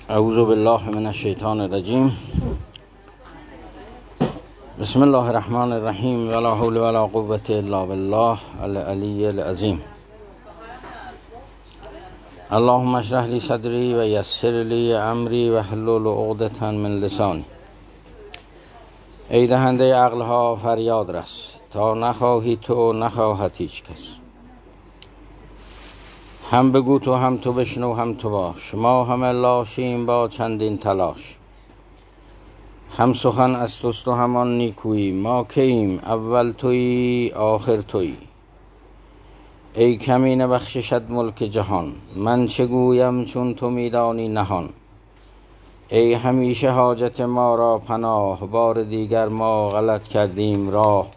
اعوذ بالله من الشیطان الرجیم. بسم الله الرحمن الرحیم. ولا حول ولا قوة الا بالله العلی العظیم. اللهم اشرح لی صدری و یسر لی امری و احلل عقدة من لسانی. ای دهنده عقلها فریاد رس، تا نخواهی تو نخواهد هیچ کس. هم بگو تو هم تو بشنو هم تو باش، ما همه لاشیم با چندین تلاش. هم سخن از توست و همان نیکویی، ما کییم اول تویی آخر تویی. ای کمینه بخششت ملک جهان، من چه گویم چون تو میدانی نهان. ای همیشه حاجت ما را پناه، بار دیگر ما غلط کردیم راه.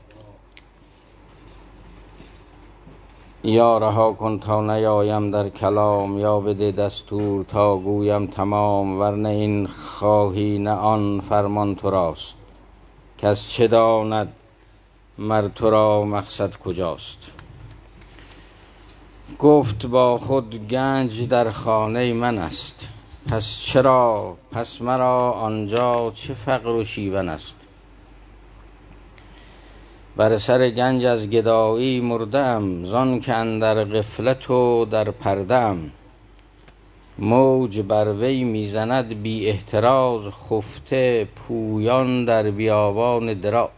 یا رها کن تا نیایم در کلام، یا بده دستور تا گویم تمام. ورنه این خواهی نه آن فرمان تو راست، کس چه داند مر تو را مقصد کجاست. گفت با خود گنج در خانه من است، پس چرا پس مرا آنجا چه فقر و شیون است. بر سر گنج از گدایی مرده ام، زان که اندر غفلت و در پرده ام. موج بر وی میزند بی احتراز، خفته پویان در بیابان دراز.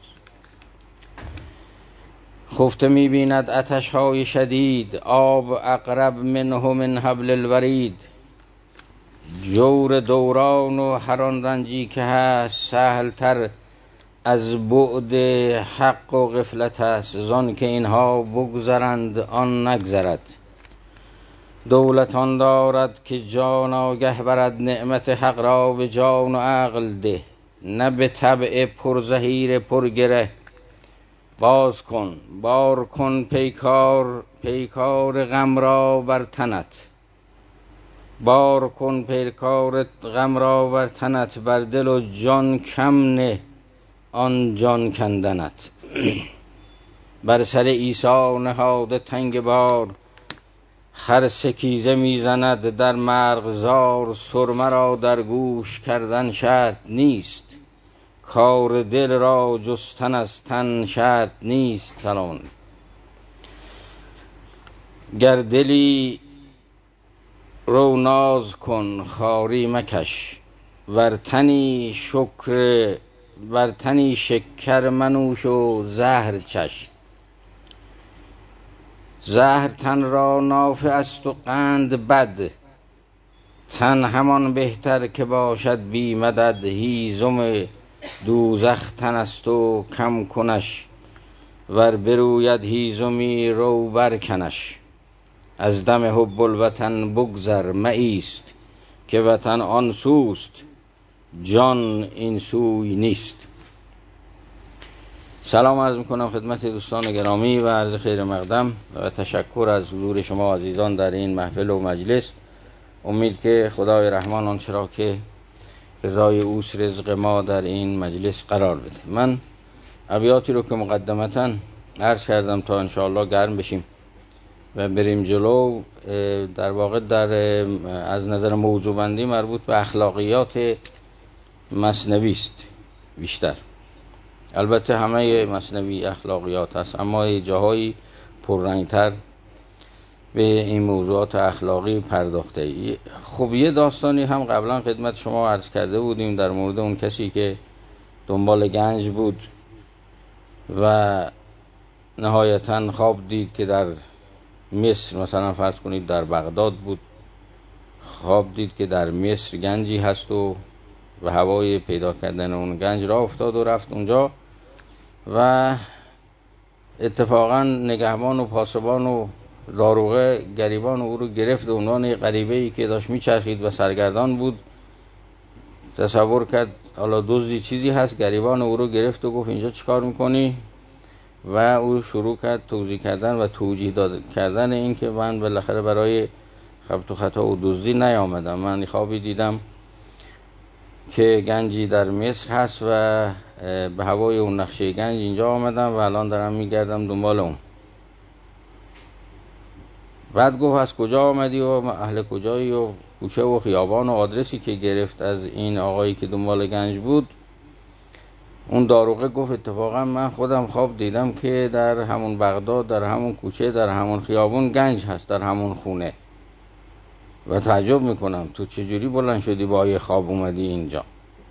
خفته میبیند عطش‌های شدید، آب اقرب منه من حبل الورید. جور دوران و هر آن رنجی که هست، سهل تر از بعد حق و غفلت است. زان که اینها بگذرند آن نگذرد. دولت آن دارد که جان آگه برد، نعمت حق را به جان و عقل ده. نه به طبع پر زحیر پر گره، باز کن بار کن پیکار غم را بر تنت. بار کن پیکار غم را بر تنت، بر دل و جان کم نه آن جان کندنت. بر سر عیسی نهاده تنگ بار، خر سکیزه میزند در مرغزار. سرمه را در گوش کردن شرط نیست، کار دل را جستن از تن شرط نیست. سلام. گر دلی رو ناز کن خواری مکش، ور تنی شکر منوش و زهر چش. زهر تن را نافع است و قند بد، تن همان بهتر که باشد بی مدد. هیزم دوزخ تن است و کم کنش، ور بروید هیزمی رو برکنش. از دم حب الوطن بگذر مایست، که وطن آن سوست جان این سوی نیست. سلام عرض میکنم خدمت دوستان گرامی و عرض خیر مقدم و تشکر از حضور شما عزیزان در این محفل و مجلس. امید که خدای رحمان آنچه را که رضای اوست رزق ما در این مجلس قرار بده. من ابیاتی رو که مقدمتا عرض کردم تا انشاءالله گرم بشیم و بریم جلو، در واقع از نظر موضوع بندی مربوط به اخلاقیات مثنوی است بیشتر. البته همه مثنوی اخلاقیات هست، اما جاهای پررنگتر به این موضوعات اخلاقی پرداخته. خب یه داستانی هم قبلا خدمت شما عرض کرده بودیم در مورد اون کسی که دنبال گنج بود و نهایتاً خواب دید که در مصر، مثلا فرض کنید در بغداد بود، خواب دید که در مصر گنجی هست و به هوای پیدا کردن اون گنج را افتاد و رفت اونجا و اتفاقا نگهبان و پاسبان و داروغه گریبان او رو گرفت. عنوان غریبه‌ای که داشت میچرخید و سرگردان بود، تصور کرد حالا دزدی چیزی هست. گریبان او رو گرفت و گفت اینجا چیکار میکنی؟ و او شروع کرد توضیح کردن و توجیه کردن این که من بالاخره برای خبط و خطا و دزدی نیامدم، من خوابی دیدم که گنجی در مصر هست و به هوای اون نقشه گنج اینجا آمدم و الان دارم میگردم دنبال اون. بعد گفت از کجا آمدی و اهل کجایی و کوچه و خیابان و آدرسی که گرفت از این آقایی که دنبال گنج بود، اون داروغه گفت اتفاقا من خودم خواب دیدم که در همون بغداد، در همون کوچه، در همون خیابون گنج هست، در همون خونه، و تعجب میکنم تو چجوری بلند شدی با یه خواب اومدی اینجا.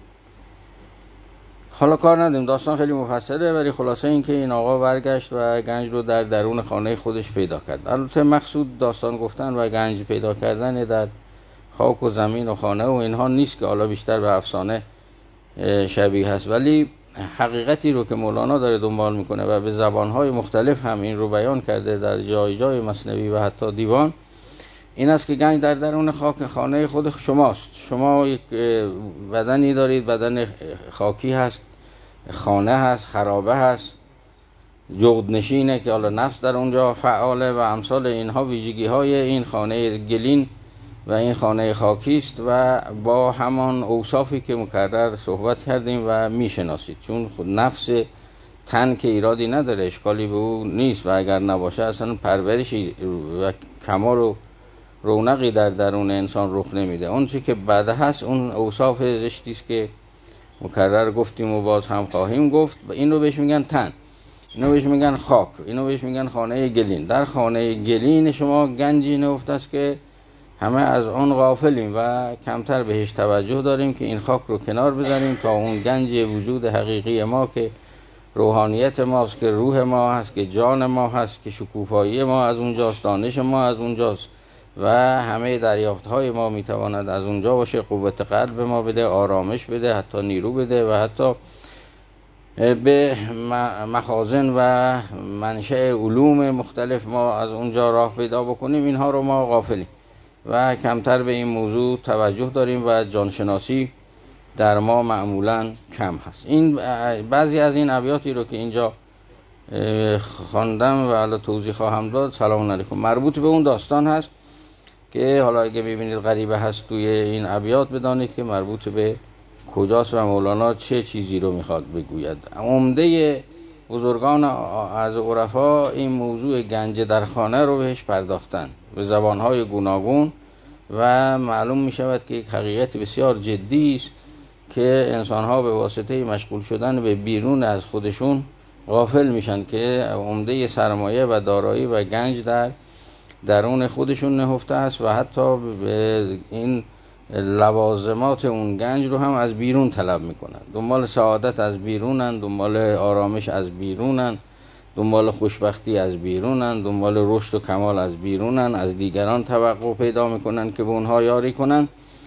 حالا کار ندیم، داستان خیلی مفصله، ولی خلاصه این که این آقا برگشت و گنج رو در درون خانه خودش پیدا کرد. البته مقصود داستان گفتن و گنج پیدا کردن در خاک و زمین و خانه و اینها نیست که حالا بیشتر به افسانه شبیه هست، ولی حقیقتی رو که مولانا داره دنبال میکنه و به زبانهای مختلف هم این رو بیان کرده در جای جای مثنوی و حتی دیوان، این است که گنج در درون خاک خانه خود شماست. شما یک بدنی دارید، بدن خاکی هست، خانه هست، خرابه هست، جغدنشینه که حالا نفس در اونجا فعاله و امثال اینها ویژگی های این خانه گلین و این خانه خاکی است و با همان اوصافی که مکرر صحبت کردیم و میشناسید. چون خود نفس تن که ایرادی نداره، اشکالی به او نیست و اگر نباشه اصلا پرورشی و کمال و رونقی در درون انسان رخ نمیده. اون چی که بعد هست اون اوصاف زشتی است که مکرر گفتیم و باز هم خواهیم گفت. این رو بهش میگن تن، اینو بهش میگن خاک، اینو بهش میگن خانه گلین. در خانه گلین شما گنجی نهفته است که همه از اون غافلیم و کمتر بهش توجه داریم که این خاک رو کنار بذاریم تا اون گنج وجود حقیقی ما که روحانیت ماست، که روح ما هست، که جان ما هست، که شکوفایی ما از اونجاست، دانش ما از اونجاست و همه دریافت‌های ما میتواند از اونجا باشه، قوت قلب ما بده، آرامش بده، حتی نیرو بده و حتی به مخازن و منشأ علوم مختلف ما از اونجا راه پیدا بکنیم. اینها رو ما غافلیم و کمتر به این موضوع توجه داریم و جانشناسی در ما معمولا کم هست. این بعضی از این ابیاتی رو که اینجا خواندم و حالا توضیح خواهم داد، سلام علیکم، مربوط به اون داستان هست که حالا اگه ببینید غریبه هست توی این ابیات، بدانید که مربوط به کجاست و مولانا چه چیزی رو میخواد بگوید. عمده بزرگان از عرفا این موضوع گنج در خانه رو بهش پرداختن به زبانهای گوناگون و معلوم میشود که یک حقیقت بسیار جدی است که انسانها به واسطه مشغول شدن به بیرون از خودشون غافل میشن که عمده سرمایه و دارایی و گنج در درون خودشون نهفته است و حتی به این لوازمات اون گنج رو هم از بیرون طلب میکنن. دنبال سعادت از بیرونن، دنبال آرامش از بیرونن، دنبال خوشبختی از بیرونن، دنبال رشد و کمال از بیرونن، از دیگران توقع پیدا میکنن که به اونها یاری کنن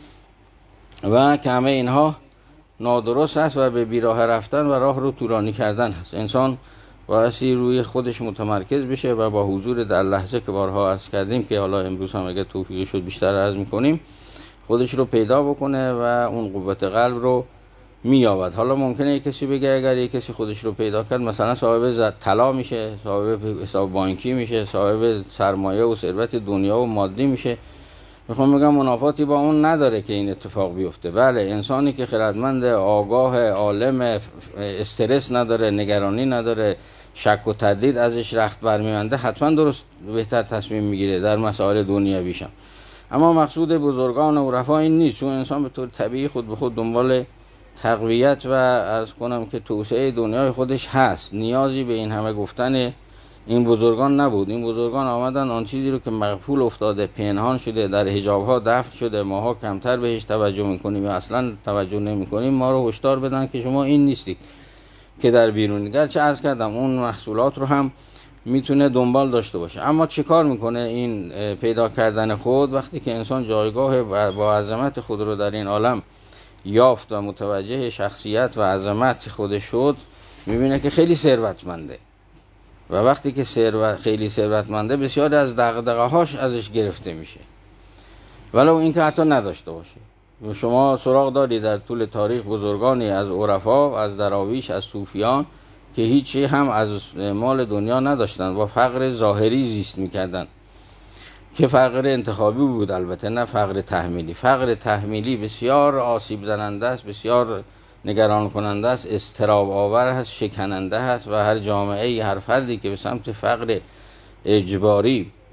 و که همه اینها نادرست است و به بیراه رفتن و راه رو طولانی کردن هست. انسان بایستی روی خودش متمرکز بشه و با حضور در لحظه که بارها عرض کردیم که حالا امروز هم اگه توفیق شد بیشتر عرض میکنیم، خودش رو پیدا بکنه و اون قوت قلب رو مییابد. حالا ممکنه کسی بگه اگر یک کسی خودش رو پیدا کرد مثلا صاحب طلا میشه، صاحب حساب بانکی میشه، صاحب سرمایه و ثروت دنیا و مادی میشه. میخوام بگم منافاتی با اون نداره که این اتفاق بیفته. بله، انسانی که خردمند، آگاه، عالم، استرس نداره، نگرانی نداره، شک و تردید ازش رخت برمی‌آینده، حتما درست بهتر تصمیم میگیره در مسائل دنیویش. اما مقصود بزرگان و عرفا این نیست، چون انسان به طور طبیعی خود به خود دنبال تقویت و عرض کنم که توسعه دنیای خودش هست. نیازی به این همه گفتن این بزرگان نبود. این بزرگان آمدن آن چیزی رو که مغفول افتاده، پنهان شده، در حجاب‌ها دفن شده، ماها کمتر بهش توجه میکنیم یا اصلا توجه نمیکنیم، ما رو هشدار بدن که شما این نیستید که در بیرون. گرچه عرض کردم اون محصولات رو هم میتونه دنبال داشته باشه، اما چه کار میکنه این پیدا کردن خود؟ وقتی که انسان جایگاه با عظمت خود رو در این عالم یافت و متوجه شخصیت و عظمت خودش شد، میبینه که خیلی ثروتمنده و وقتی که خیلی ثروتمنده بسیار از دغدغه‌هاش ازش گرفته میشه، ولو اینکه حتی نداشته باشه. شما سراغ داری در طول تاریخ بزرگانی از عرفا، از دراویش، از صوفیان که هیچی هم از مال دنیا نداشتن، با فقر ظاهری زیست میکردن که فقر انتخابی بود، البته نه فقر تحمیلی. فقر تحمیلی بسیار آسیب زننده است، بسیار نگران کننده است، اضطراب آور است، شکننده است و هر جامعه، هر فردی که به سمت فقر اجباری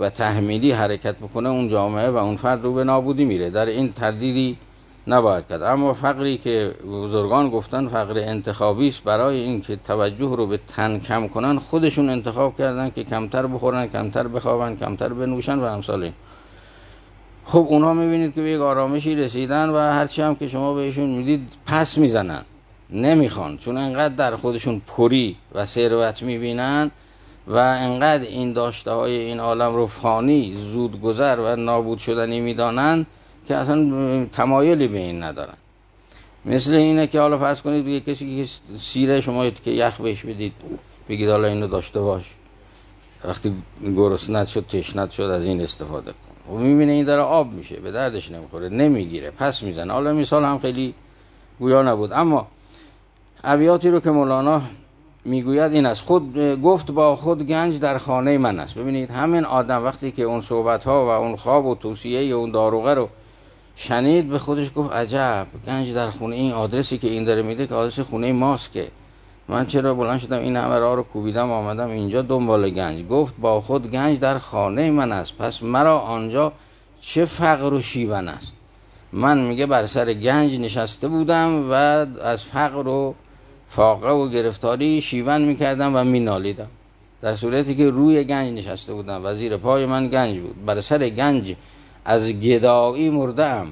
و تحمیلی حرکت بکنه اون جامعه و اون فرد رو به نابودی میره. در این تردیدی نباید کرد. اما فقری که بزرگان گفتن فقر انتخابی است، برای این که توجه رو به تن کم کنن خودشون انتخاب کردن که کمتر بخورن، کمتر بخوابن، کمتر بنوشن و امثال این. خب اونها میبینید که به یک آرامشی رسیدن و هرچی هم که شما بهشون میدید پس میزنن، نمیخوان، چون انقدر در خودشون پری و ثروت میبینن و انقدر این داشته های این عالم رو فانی، زود گذر و نابود شدنی میدانن که اصلا تمایلی به این ندارن. مثل اینه که حالا فرض کنید بگه کسی که سیره شما که یخ بهش بدید، بگید حالا اینو داشته باش، وقتی گرسنت شد تشنت شد از این استفاده کن، و میبینه این داره آب میشه، به دردش نمیخوره، نمیگیره، پس میزنه. حالا مثال هم خیلی گویا نبود، اما ابیاتی رو که مولانا میگوید این است: خود گفت با خود گنج در خانه من است. ببینید همین آدم وقتی که اون صحبت ها و اون خواب و توصیه اون داروغه رو شنید، به خودش گفت عجب، گنج در خونه، این آدرسی که این داره میده که آدرس خونه ماست، که من چرا بلند شدم این همه راه رو کوبیدم آمدم اینجا دنبال گنج. گفت با خود گنج در خانه من است، پس مرا آنجا چه فقر و شیون است. من میگه بر سر گنج نشسته بودم و از فقر و فاقه و گرفتاری شیون میکردم و مینالیدم، در صورتی که روی گنج نشسته بودم و زیر پای من گنج بود. بر سر گنج از گدایی مردم،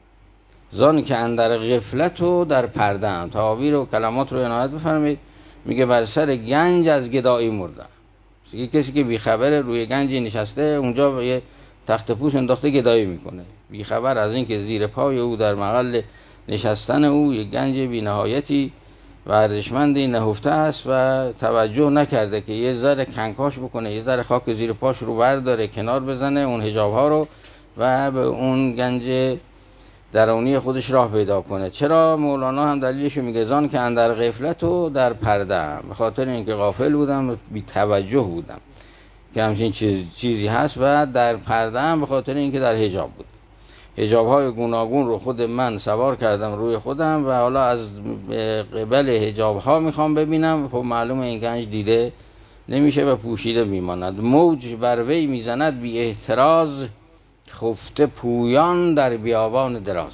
زان که اندر غفلت و در پردم. تعابیر و کلمات رو عنایت بفرمایید. میگه بر سر گنج از گدایی مردم. کسی که بیخبره روی گنجی نشسته، اونجا یه تخت پوش انداخته گدایی میکنه، بیخبر از این که زیر پای او در محل نشستن او یک گنج بی‌نهایتی و ارزشمندی نهفته است و توجه نکرده که یه ذره کنکاش بکنه، یه ذره خاک زیر پاش رو برداره، کنار بزنه اون حجاب ها رو و به اون گنج درونی خودش راه پیدا کنه. چرا مولانا هم دلیلشو میگه: زان که اندر غفلت و در پرده‌ام، به خاطر اینکه غافل بودم، بی توجه بودم که همچین چیزی هست، و در پرده‌ام به خاطر اینکه در حجاب بود. حجاب‌های گوناگون رو خود من سوار کردم روی خودم و حالا از قبل حجاب‌ها میخوام ببینم. خب معلومه این گنج دیده نمیشه و پوشیده میماند. موج بر وی میزند بی احتراز، خفته پویان در بیابان دراز.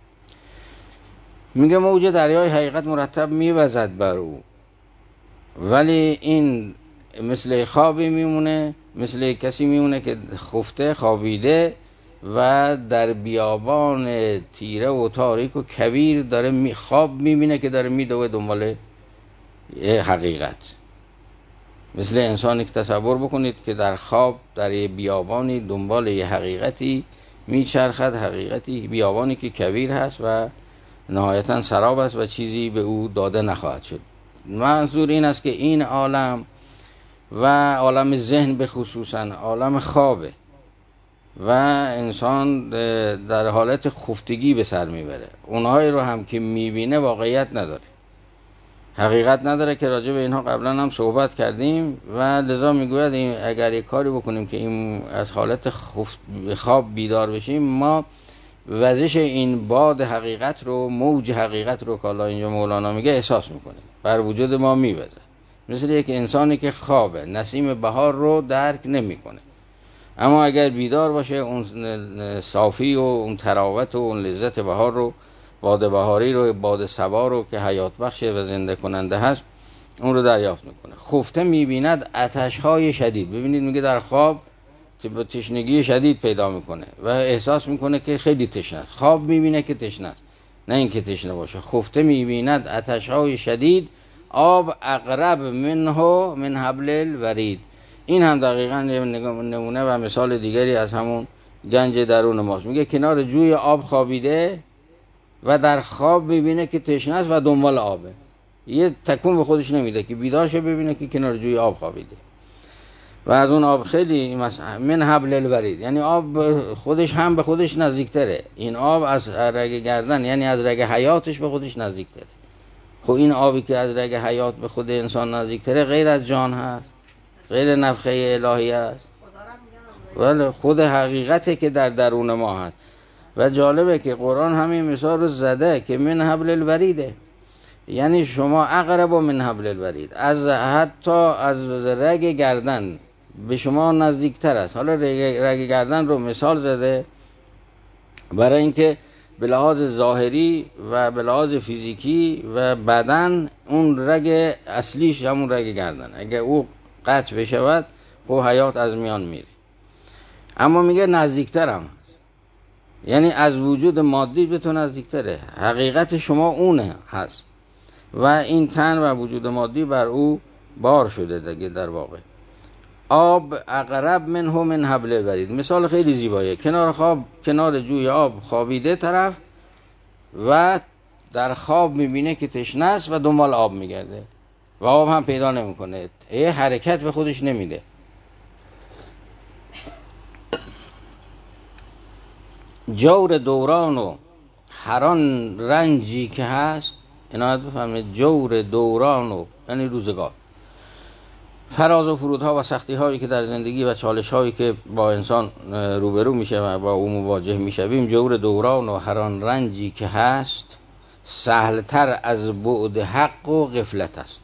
میگه موج دریای حقیقت مرتب میوزد بر او، ولی این مثل خوابی میمونه، مثل کسی میمونه که خفته، خوابیده و در بیابان تیره و تاریک و کویر داره خواب میبینه که داره میدوه دنبال حقیقت. مثل انسانی که تصور بکنید که در خواب در یه بیابانی دنبال یه حقیقتی میچرخد، حقیقتی، بیابانی که کویر هست و نهایتا سراب است و چیزی به او داده نخواهد شد. منظور این است که این عالم و عالم ذهن به خصوصا عالم خوابه و انسان در حالت خفتگی به سر میبره. اونهایی رو هم که میبینه واقعیت نداره، حقیقت نداره، که راجع به اینها قبلا هم صحبت کردیم و لذا میگوید اگر یک کاری بکنیم که این از حالت خواب بیدار بشیم، ما وزش این باد حقیقت رو، موج حقیقت رو که حالا اینجا مولانا میگه احساس میکنیم، بر وجود ما میوزه. مثل یک انسانی که خوابه، نسیم بهار رو درک نمیکنه، اما اگر بیدار باشه اون صافی و اون تراوت و اون لذت بهار رو، باد بهاری رو، باد صبا رو که حیات بخشه و زنده کننده هست، اون رو دریافت میکنه. خفته میبیند آتش‌های شدید. ببینید میگه در خواب تشنگی شدید پیدا میکنه و احساس میکنه که خیلی تشنه است. خواب میبینه که تشنه است، نه اینکه تشنه باشه. خفته میبیند آتش‌های شدید، آب اقرب منه من حبل الورید. این هم دقیقاً نمونه و مثال دیگری از همون گنج درون ماست. میگه کنار جوی آب خوابیده و در خواب میبینه که تشنه است و دنبال آبه. یه تکون به خودش نمیده که بیدار شه ببینه که کنار جوی آب خوابیده و از اون آب خیلی من حبل الورید، یعنی آب خودش هم به خودش نزدیکتره. این آب از رگ گردن، یعنی از رگ حیاتش به خودش نزدیکتره. خب این آبی که از رگ حیات به خود انسان نزدیکتره غیر از جان هست، غیر نفخه الهی است، ولی خود حقیقته که در درون ما هست. و جالبه که قرآن همین مثال رو زده که من حبل الوریده، یعنی شما اقرب من حبل الورید، از حتی از رگ گردن به شما نزدیکتر است. حالا رگ گردن رو مثال زده برای اینکه به لحاظ ظاهری و به لحاظ فیزیکی و بدن اون رگ اصلیش همون رگ گردن، اگه او قطع بشود خب حیات از میان میره. اما میگه نزدیکتر هم هست، یعنی از وجود مادی به تو نزدیکتره. حقیقت شما اونه هست و این تن و وجود مادی بر او بار شده دیگه. در واقع آب اقرب منه من حبل الورید، مثال خیلی زیبایه. کنار جوی آب خوابیده طرف و در خواب میبینه که تشنه است و دنبال آب میگرده و آب هم پیدا نمیکنه، یه حرکت به خودش نمیده. جور دوران و هر آن رنجی که هست، عنایت بفرمایید، جور دوران و یعنی روزگار، فراز و فرودها و سختی هایی که در زندگی و چالش هایی که با انسان روبرو میشه و با او مواجه میشویم، جور دوران و هر آن رنجی که هست سهلتر از بعد حق و غفلت است.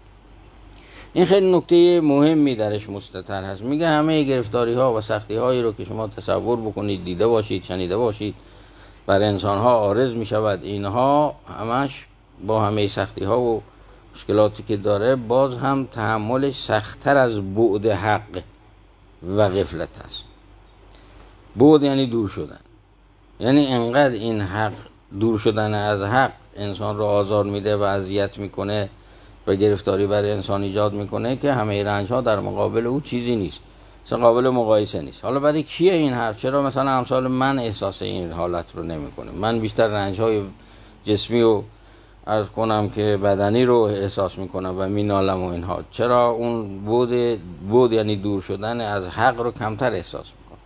این خیلی نکته مهمی درش مستتر هست. میگه همه گرفتاری ها و سختی هایی رو که شما تصور بکنید، دیده باشید، شنیده باشید بر انسان ها عارض میشود، اینها همش با همه سختی ها و مشکلاتی که داره باز هم تحملش سخت‌تر از بعد حق و غفلت است. بعد یعنی دور شدن، یعنی انقدر این حق، دور شدن از حق انسان رو آزار میده و اذیت میکنه و گرفتاری برای انسان ایجاد میکنه که همه رنج ها در مقابل او چیزی نیست، اصلا قابل مقایسه نیست. حالا برای کیه این حرف؟ چرا مثلا امثال من احساس این حالت رو نمیکنه؟ من بیشتر رنج های جسمی و عرض کنم که بدنی رو احساس میکنم و مینالم و اینها، چرا اون بود یعنی دور شدن از حق رو کمتر احساس میکنم؟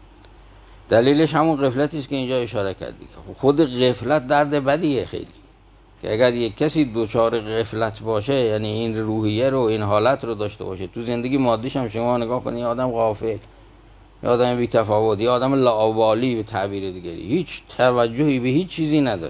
دلیلش همون غفلتی است که اینجا اشاره کرد دیگه. خود غفلت درد بدیه خیلی، که اگر یک کسی دوچار غفلت باشه، یعنی این روحیه رو، این حالت رو داشته باشه، تو زندگی مادیش هم شما نگاه کنید، آدم غافل، یا آدم بی تفاوت، یا آدم لاابالی به تعبیر دیگری، هیچ توجهی به هیچ چیزی نداره.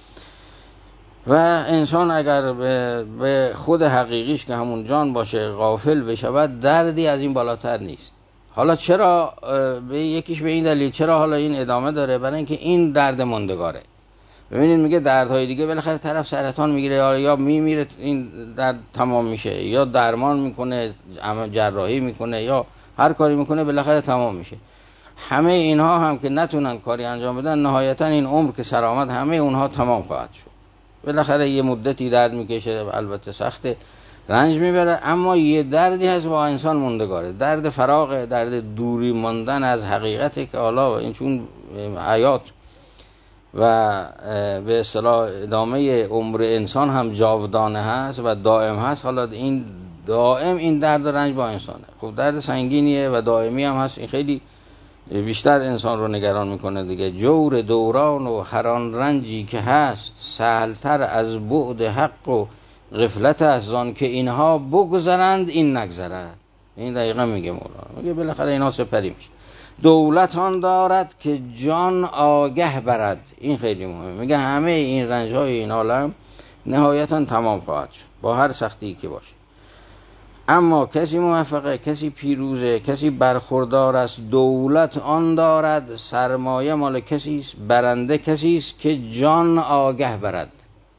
و انسان اگر به خود حقیقیش که همون جان باشه غافل بشود، دردی از این بالاتر نیست. حالا چرا یکیش به این دلیل، چرا حالا این ادامه داره؟ برای اینکه این درد ماندگاره. ببینید میگه دردهای دیگه بالاخره طرف سرطان میگیره یا میمیره، این درد تمام میشه، یا درمان میکنه، جراحی میکنه، یا هر کاری میکنه بالاخره تمام میشه. همه اینها هم که نتونن کاری انجام بدن، نهایتا این عمر که سر آمد همه اونها تمام خواهد شد. بالاخره یه مدتی درد میکشه، البته سخت، رنج میبره، اما یه دردی هست با انسان موندگاره، درد فراغ، درد دوری ماندن از حقیقتی که حالا این چون حیات و به اصطلاح ادامه عمر انسان هم جاودانه هست و دائم هست. حالا این دائم این درد و رنج با انسانه. خب درد سنگینیه و دائمی هم هست، این خیلی بیشتر انسان رو نگران میکنه دیگه. جور دوران و هر آن رنجی که هست سهلتر از بعد حق و غفلت است، آن که اینها بگذرند این نگذرد. این دقیقا میگه مولانا، میگه بالاخره اینها سپری میشه. دولت آن دارد که جان آگه برد. این خیلی مهمه. میگه همه این رنج های این عالم نهایتا تمام خواهد شد با هر سختی که باشه، اما کسی موفقه، کسی پیروزه، کسی برخوردار است. دولت آن دارد، سرمایه مال کسی است، برنده کسی است که جان آگه برد.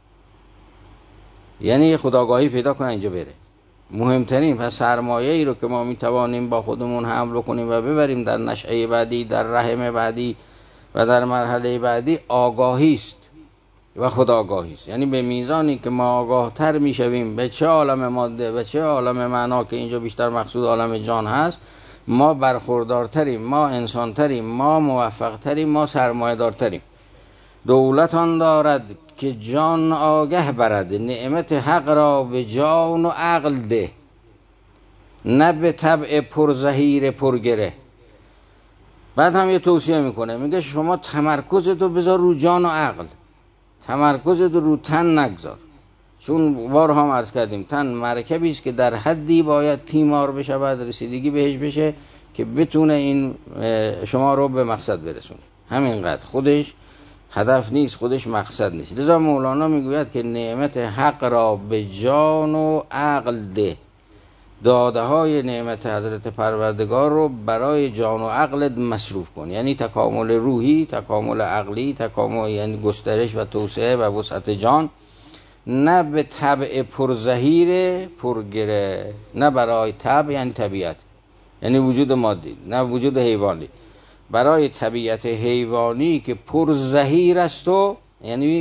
یعنی خودآگاهی پیدا کنه اینجا بره. مهمترین پس سرمایه ای رو که ما میتوانیم با خودمون حمل کنیم و ببریم در نشأه بعدی، در رحم بعدی و در مرحله بعدی، آگاهی است و خودآگاهی است. یعنی به میزانی که ما آگاه تر میشویم به چه عالم ماده و چه عالم معنا، که اینجا بیشتر مقصود عالم جان هست، ما برخوردارتریم، ما انسانتریم، ما موفقتریم، ما سرمایه‌دارتریم. دولت آن دارد که جان آگه برد، نعمت حق را به جان و عقل ده، نه به طبع پرزهیر پرگره. بعد هم یه توصیه میکنه، میگه شما تمرکزتو بذار رو جان و عقل، تمرکزتو رو تن نگذار. چون بارها عرض کردیم تن مرکبی است که در حدی باید تیمار بشود، رسیدگی بهش بشه که بتونه این شما رو به مقصد برسونه. همینقدر خودش هدف نیست، خودش مقصد نیست. لذا مولانا میگوید که نعمت حق را به جان و عقل ده. داده های نعمت حضرت پروردگار رو برای جان و عقلت مصروف کن. یعنی تکامل روحی، تکامل عقلی، تکامل یعنی گسترش و توسعه و وسعت جان، نه به طبع پرزهیر پرگره، نه برای طبع یعنی طبیعت، یعنی وجود مادی، نه وجود حیوانی، برای طبیعت حیوانی که پرزهیر است و یعنی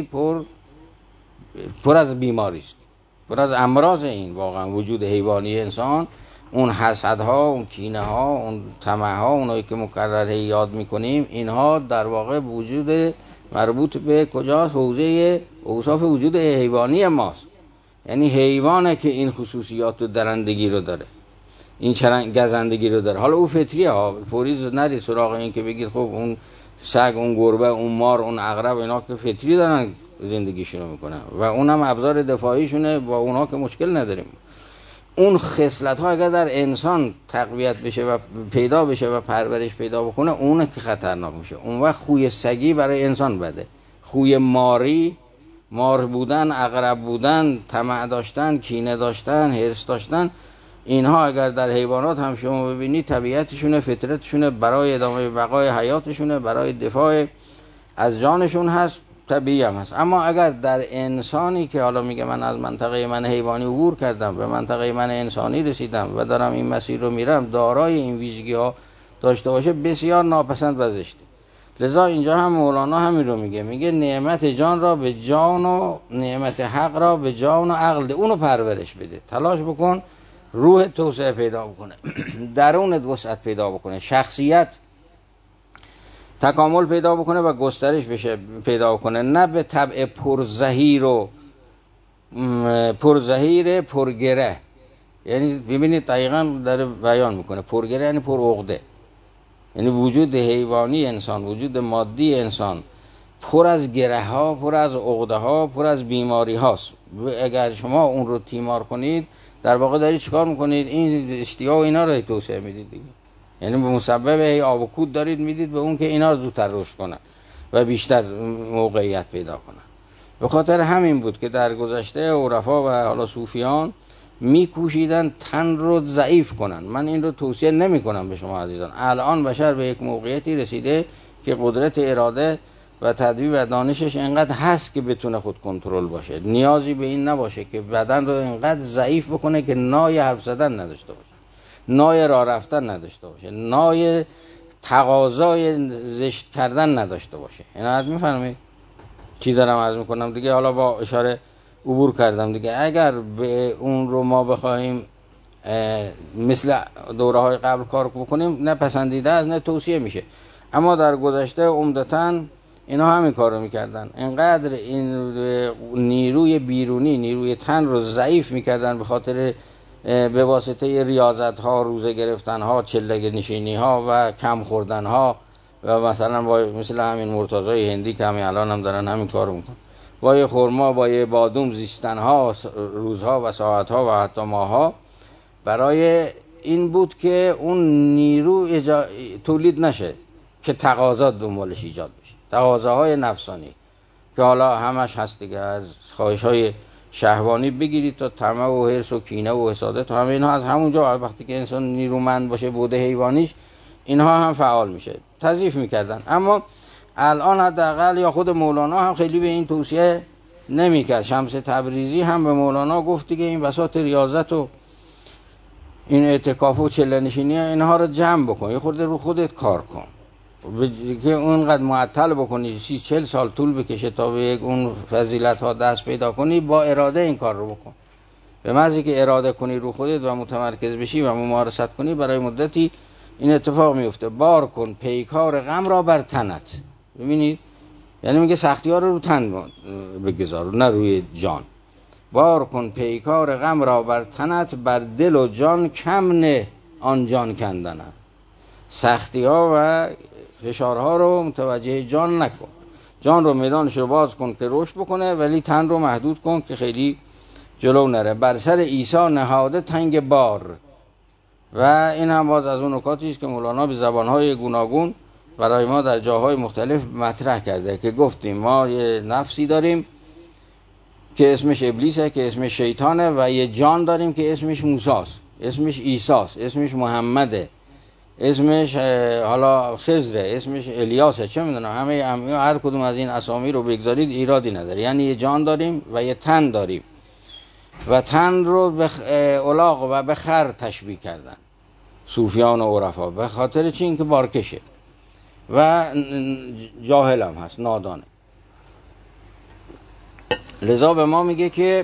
پر از بیماری است، پر از امراض. این واقعا وجود حیوانی انسان، اون حسدها، اون کینه ها، اون طمع ها، اونایی که مکرر یاد میکنیم، اینها در واقع وجود مربوط به کجاست؟ حوزه اوصاف وجود حیوانی ماست. یعنی حیوانه که این خصوصیات و درندگی رو داره، این گزندگی رو داره. حالا او فطریه ها، فوریز نرید سراغ این که بگید خب اون سگ، اون گربه، اون مار، اون عقرب، اینا که فطری دارن زندگیشونو میکنن و اونم ابزار دفاعیشونه، با اونها که مشکل نداریم. اون خصلت ها اگر در انسان تقویت بشه و پیدا بشه و پرورش پیدا بکنه، اونه که خطرناک میشه. اون وقت خوی سگی برای انسان بده، خوی ماری، مار بودن، عقرب بودن، طمع داشتن، کینه داشتن، حرص داشتن، اینها اگر در حیوانات هم شما ببینید طبیعتشونه، فطرتشونه، برای ادامه بقای حیاتشونه، برای دفاع از جانشون هست، طبیعی هم هست. اما اگر در انسانی که حالا میگه من از منطقه من حیوانی عبور کردم به منطقه من انسانی رسیدم و دارم این مسیر رو میرم، دارای این ویژگی ها داشته باشه، بسیار ناپسند و زشته. لذا اینجا هم مولانا همین رو میگه نعمت جان را به جان و نعمت حق را به جان و عقل ده، اونو پرورش بده، تلاش بکن روح توسعه پیدا بکنه، درونت وسعت پیدا بکنه، شخصیت تکامل پیدا بکنه و گسترش بشه پیدا بکنه، نه به طبع پرزهیر پرگره. یعنی ببینید دقیقا داره بیان میکنه، پرگره یعنی پر عقده، یعنی وجود حیوانی انسان، وجود مادی انسان پر از گره ها، پر از عقده ها، پر از بیماری هاست. اگر شما اون رو تیمار کنید، در واقع دارید چیکار میکنید؟ این اشتیا و اینا رو توسعه میدید دیگه. یعنی به مسبب آب و کود دارید میدید به اون که اینا رو زودتر رشد کنن و بیشتر موقعیت پیدا کنن. به خاطر همین بود که در گذشته عرفا و حالا صوفیان میکوشیدن تن رو ضعیف کنن. من این رو توصیه نمی کنم به شما عزیزان. الان بشر به یک موقعیتی رسیده که قدرت اراده و تدبیر و دانشش اینقدر هست که بتونه خود کنترل باشه، نیازی به این نباشه که بدن رو اینقدر ضعیف بکنه که نای حرف زدن نداشته باشه، نای راه رفتن نداشته باشه، نای تقاضای زشت کردن نداشته باشه. اینا از میفهمید چی دارم عرض میکنم دیگه؟ حالا با اشاره عبور کردم دیگه. اگر به اون رو ما بخوایم مثل دوره های قبل کار بکنیم، نه پسندیده است نه توصیه میشه. اما در گذشته عمدتاً اینا همین کار رو میکردن، اینقدر این نیروی بیرونی، نیروی تن رو ضعیف میکردن به خاطر به واسطه ریاضت ها، روزه گرفتن ها، چله نشینی ها و کم خوردن ها و مثلا مثل همین مرتضای هندی که همین الان هم دارن همین کار میکنن، با یه خرما، با یه بادوم زیستن ها، روزها و ساعت ها و حتی ماه ها، برای این بود که اون نیرو تولید نشه که تقاضا دنبالش ایجاد بشه، تقاضاهای نفسانی که حالا همش هست دیگه، از خواهش های شهوانی بگیرید تا طمع و حرص و کینه و حسادت و همه اینها. از همونجا وقتی که انسان نیرومند باشه بوده حیوانیش، اینها هم فعال میشه، تضعیف میکردن. اما الان حداقل یا خود مولانا هم خیلی به این توصیه نمیکرد. شمس تبریزی هم به مولانا گفت که این بساط ریاضت و این اعتکاف و چله نشینی اینها رو جمع بکن، یه خورده رو خودت کار کن که اونقدر معطل بکنی 30-40 سال طول بکشه تا به یک اون فضیلت ها دست پیدا کنی، با اراده این کار رو بکن. به محضی که اراده کنی رو خودت و متمرکز بشی و ممارست کنی، برای مدتی این اتفاق میفته. بار کن پیکار غم را بر تنت. ببینید یعنی میگه سختی ها رو تن بگذار، نه روی جان. بار کن پیکار غم را بر تنت، بر دل و جان کم نه آن جان کندنه. سختی ها و فشارها رو متوجه جان نکن، جان رو میدانش رو باز کن که رشد بکنه، ولی تن رو محدود کن که خیلی جلو نره. بر سر عیسی نهاده تنگ بار. و این هم باز از اون نکاتی است که مولانا به زبانهای گوناگون برای ما در جاهای مختلف مطرح کرده که گفتیم ما یه نفسی داریم که اسمش ابلیسه، که اسمش شیطانه، و یه جان داریم که اسمش موسیٰ است. اسمش عیساست، اسمش محمده، اسمش حالا خضره، اسمش الیاسه، چه میدونم، همه هر کدوم از این اسامی رو بگذارید ایرادی نداره. یعنی یه جان داریم و یه تن داریم و تن رو به الاغ و به خر تشبیه کردن صوفیان و عرفا، به خاطر چی؟ این که بارکشه و جاهل هم هست، نادانه. لذا به ما میگه که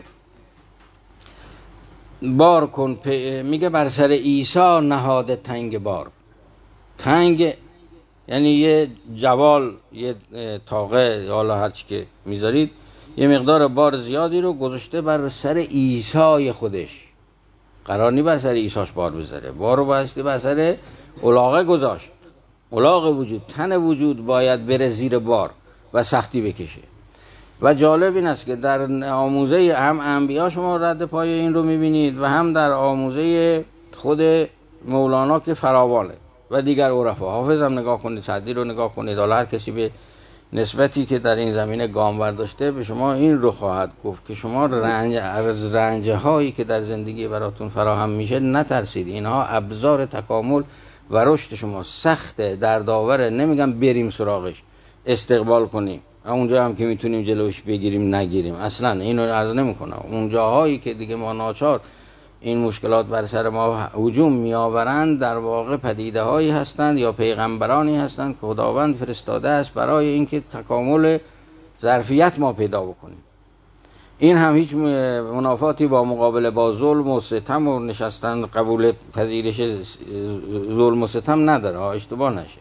بار کن، میگه بر سر عیسی نهاده تنگ بار. تنگ یعنی یه جوال، یه تاقه، حالا هرچی که میذارید، یه مقدار بار زیادی رو گذاشته بر سر عیسی خودش. قرار نی بر سر عیساش بار بذاره، بار رو بایستی بر سر الاغه گذاشت. الاغه وجود، تن وجود باید بره زیر بار و سختی بکشه. و جالب این است که در آموزه هم انبیا شما رد پای این رو میبینید و هم در آموزه خود مولانا که فراوانه و دیگر عرفا. حافظ هم نگاه کنید، سعدی رو نگاه کنید، حالا هر کسی به نسبتی که در این زمینه گام برداشته به شما این رو خواهد گفت که شما رنجه هایی که در زندگی براتون فراهم میشه نترسید، اینها ابزار تکامل و رشد شما. سخته، دردآوره، نمیگم بریم سراغش، استقبال کنیم، اونجا هم که میتونیم جلوش بگیریم نگیریم، اصلا اینو عرض نمیکنم. اون جاهایی که دیگه ما ناچار این مشکلات بر سر ما هجوم میآورند، در واقع پدیده هایی هستند یا پیغمبرانی هستند که خداوند فرستاده است برای اینکه تکامل ظرفیت ما پیدا بکنیم. این هم هیچ منافاتی با مقابله با ظلم و ستم و نشستن قبول پذیرش ظلم و ستم نداره، اشتباه نشه.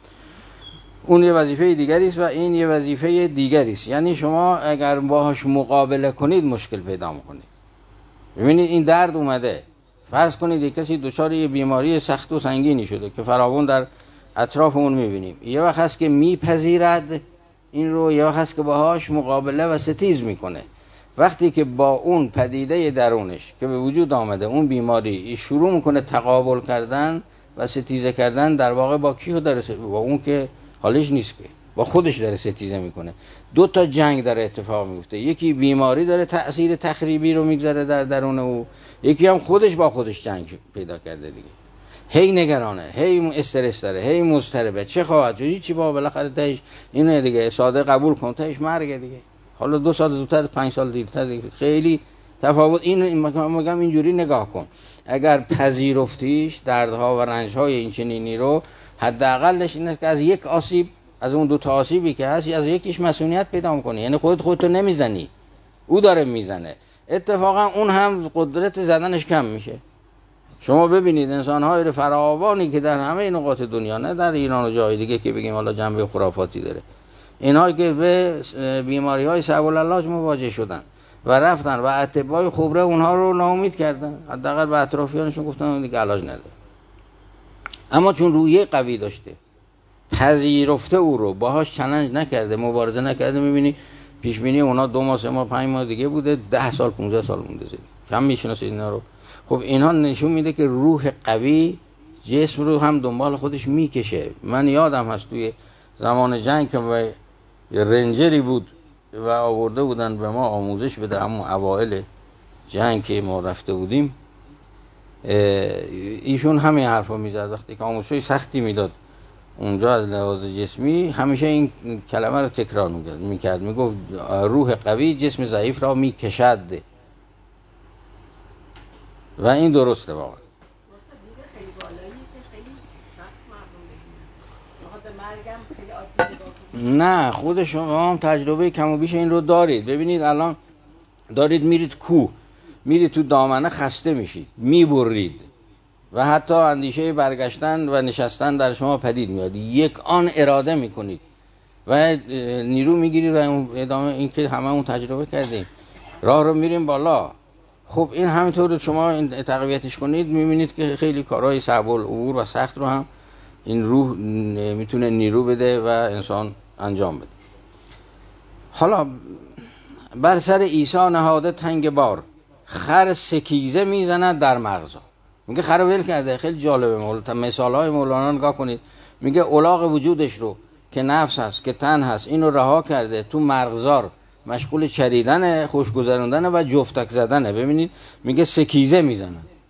اون یه وظیفه دیگری است و این یه وظیفه دیگری است. یعنی شما اگر باهاش مقابله کنید مشکل پیدا میکنید. ببینید این درد اومده، فرض کنید یک کسی دچار یه بیماری سخت و سنگینی شده که فراوان در اطرافمون میبینیم. یه وقت هست که میپذیرد این رو، یه وقت هست که باهاش مقابله و ستیز میکنه. وقتی که با اون پدیده درونش که به وجود آمده، اون بیماری، شروع میکنه تقابل کردن و ستیزه کردن، در واقع با کیو داره؟ با اون که حالش نیست، که با خودش داره ستیزه میکنه. دو تا جنگ داره اتفاق میفته. یکی بیماری داره تأثیر تخریبی رو میگذاره در درون او، یکی هم خودش با خودش جنگ پیدا کرده دیگه. هی نگرانه، هی استرس داره، هی مضطربه. چه خواهد شد؟ هیچی، با بالاخره تهش اینه دیگه، ساده قبول کن، تهش مرگ دیگه. حالا 2 سال زودتر، 5 سال دیرتر دیگه، خیلی تفاوت. این میگم اینجوری نگاه کن. اگر پذیرفتیش دردها و رنجهای این چنینی رو، حداقلش اینه که از یک آسیب، از اون 2 تا آسیبی که هست، از یکیش مسئولیت پیدا می‌کنی. یعنی خودتو نمیزنی، او داره میزنه. اتفاقا اون هم قدرت زدنش کم میشه. شما ببینید انسان‌های فراوانی که در همه نقاط دنیا، نه در ایران و جای دیگه که بگیم حالا جنبه خرافاتی داره، اینها که به بیماری‌های صعب العلاج مواجه شدن و رفتن و اطباء خبره اونها رو ناامید کردن، حداقل به اطرافیانشون گفتن دیگه علاج نداره. اما چون روحیه قوی داشته، پذیرفته او رو، باهاش چالش نکرده، مبارزه نکرده، میبینی پیش بینی اونا 2 ماه 3 ماه 5 ماه دیگه بوده، 10 سال 15 سال مونده زیر. کم میشناسید اینا رو. خب اینها نشون میده که روح قوی جسم رو هم دنبال خودش میکشه. من یادم هست توی زمان جنگ که یه رنجری بود و آورده بودن به ما آموزش بده، همون اوائل جنگ که ما رفته بودیم، ایشون همین حرفا میزد. وقتی که آموزشی سختی میداد اونجا از لحاظ جسمی، همیشه این کلمه رو تکرار میکرد، میگفت روح قوی جسم ضعیف را میکشد. و این درسته واقعا. نه، خود شما هم تجربه کم و بیش این رو دارید. ببینید الان دارید میرید کوه، میرید تو دامنه، خسته میشید، میبرید و حتی اندیشه برگشتن و نشستن در شما پدید میاد. یک آن اراده میکنید و نیرو میگیرید و ادامه. این که همه اون تجربه کردیم، راه رو میریم بالا. خب این همینطور شما تقویتش کنید، میبینید که خیلی کارهای صعب العبور و سخت رو هم این روح میتونه نیرو بده و انسان انجام بده. حالا بر سر عیسی نهاده تنگ بار، خر سکیزه میزند در مغزا. میگه خر ول کرده. خیلی جالبه. مثالهای مولانا نگاه کنید. میگه الاغ وجودش رو که نفس هست، که تن هست، اینو رها کرده، تو مرغزار مشغول چریدن، خوشگذراندن و جفتک زدنه. ببینید میگه سکیزه میزنن.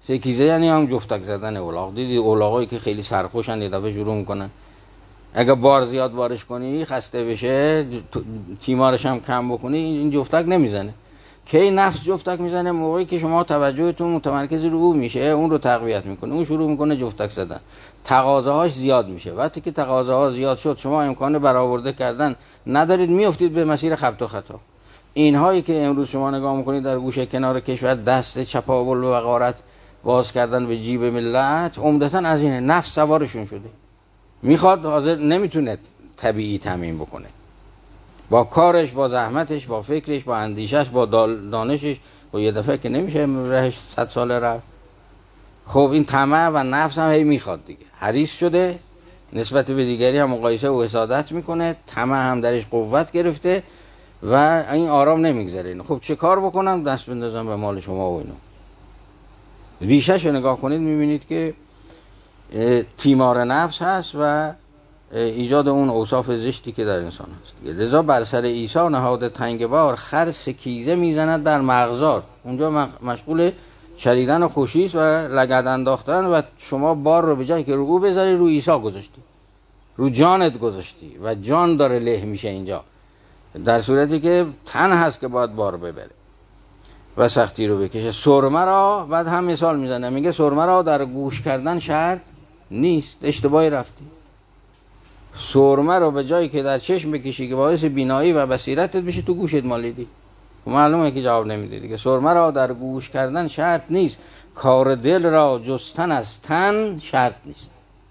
سکیزه یعنی هم جفتک زدن الاغ. دیدی الاغایی که خیلی سرخوشن یه دفعه شروع میکنن اگه بار زیاد بارش کنی خسته بشه، تیمارش هم کم بکنی، این جفتک نمیزنه. کی نفس جفتک میزنه؟ موقعی که شما توجهتون متمرکز رو او میشه، اون رو تقویت میکنه، اون شروع میکنه جفتک زدن، تقاضاهاش زیاد میشه. وقتی که تقاضاها زیاد شد شما امکان برآورده کردن ندارید، میافتید به مسیر خبط و خطا. اینهایی که امروز شما نگاه میکنید در گوشه کنار کشور دست چپاول و غارت باز کردن به جیب ملت، عمدتاً از اینه، نفس سوارشون شده، میخواد، حاضر نمیتونه طبیعی تامین بکنه، با کارش، با زحمتش، با فکرش، با اندیشش، با دانشش، با یه دفعه که نمیشه رهش 100 سال رفت. خب این طمع و نفس هم هی میخواد دیگه، حریص شده، نسبت به دیگری هم مقایسه و حسادت میکنه، طمع هم درش قوت گرفته و این آرام نمیگذره. خب چه کار بکنم؟ دست بندازم به مال شما و اینو. ریشه‌شو نگاه کنید میبینید که تیمار نفس هست و ایجاد اون اوصاف زشتی که در انسان هست. لذا بر سر عیسی نهاد تنگ بار، خر سکیزه میزند در مغزار. اونجا مشغول چریدن و خوشیست و لگد انداختن و شما بار رو به جایی که رو او بذاری رو عیسی گذاشتی، رو جانت گذاشتی و جان داره له میشه اینجا، در صورتی که تن هست که باید بار ببره و سختی رو بکشه. سرمه را، بعد هم مثال میزنه، میگه سرمه را در گوش کردن شرط نیست. اشتباهی رفتی. سرمه رو به جایی که در چشم بکشی که باعث بینایی و بصیرتت بشه، تو گوشت مالیدی. معلومه که جواب نمیده دیگه. سرمه را در گوش کردن شرط نیست، کار دل را جستن از تن شرط نیست.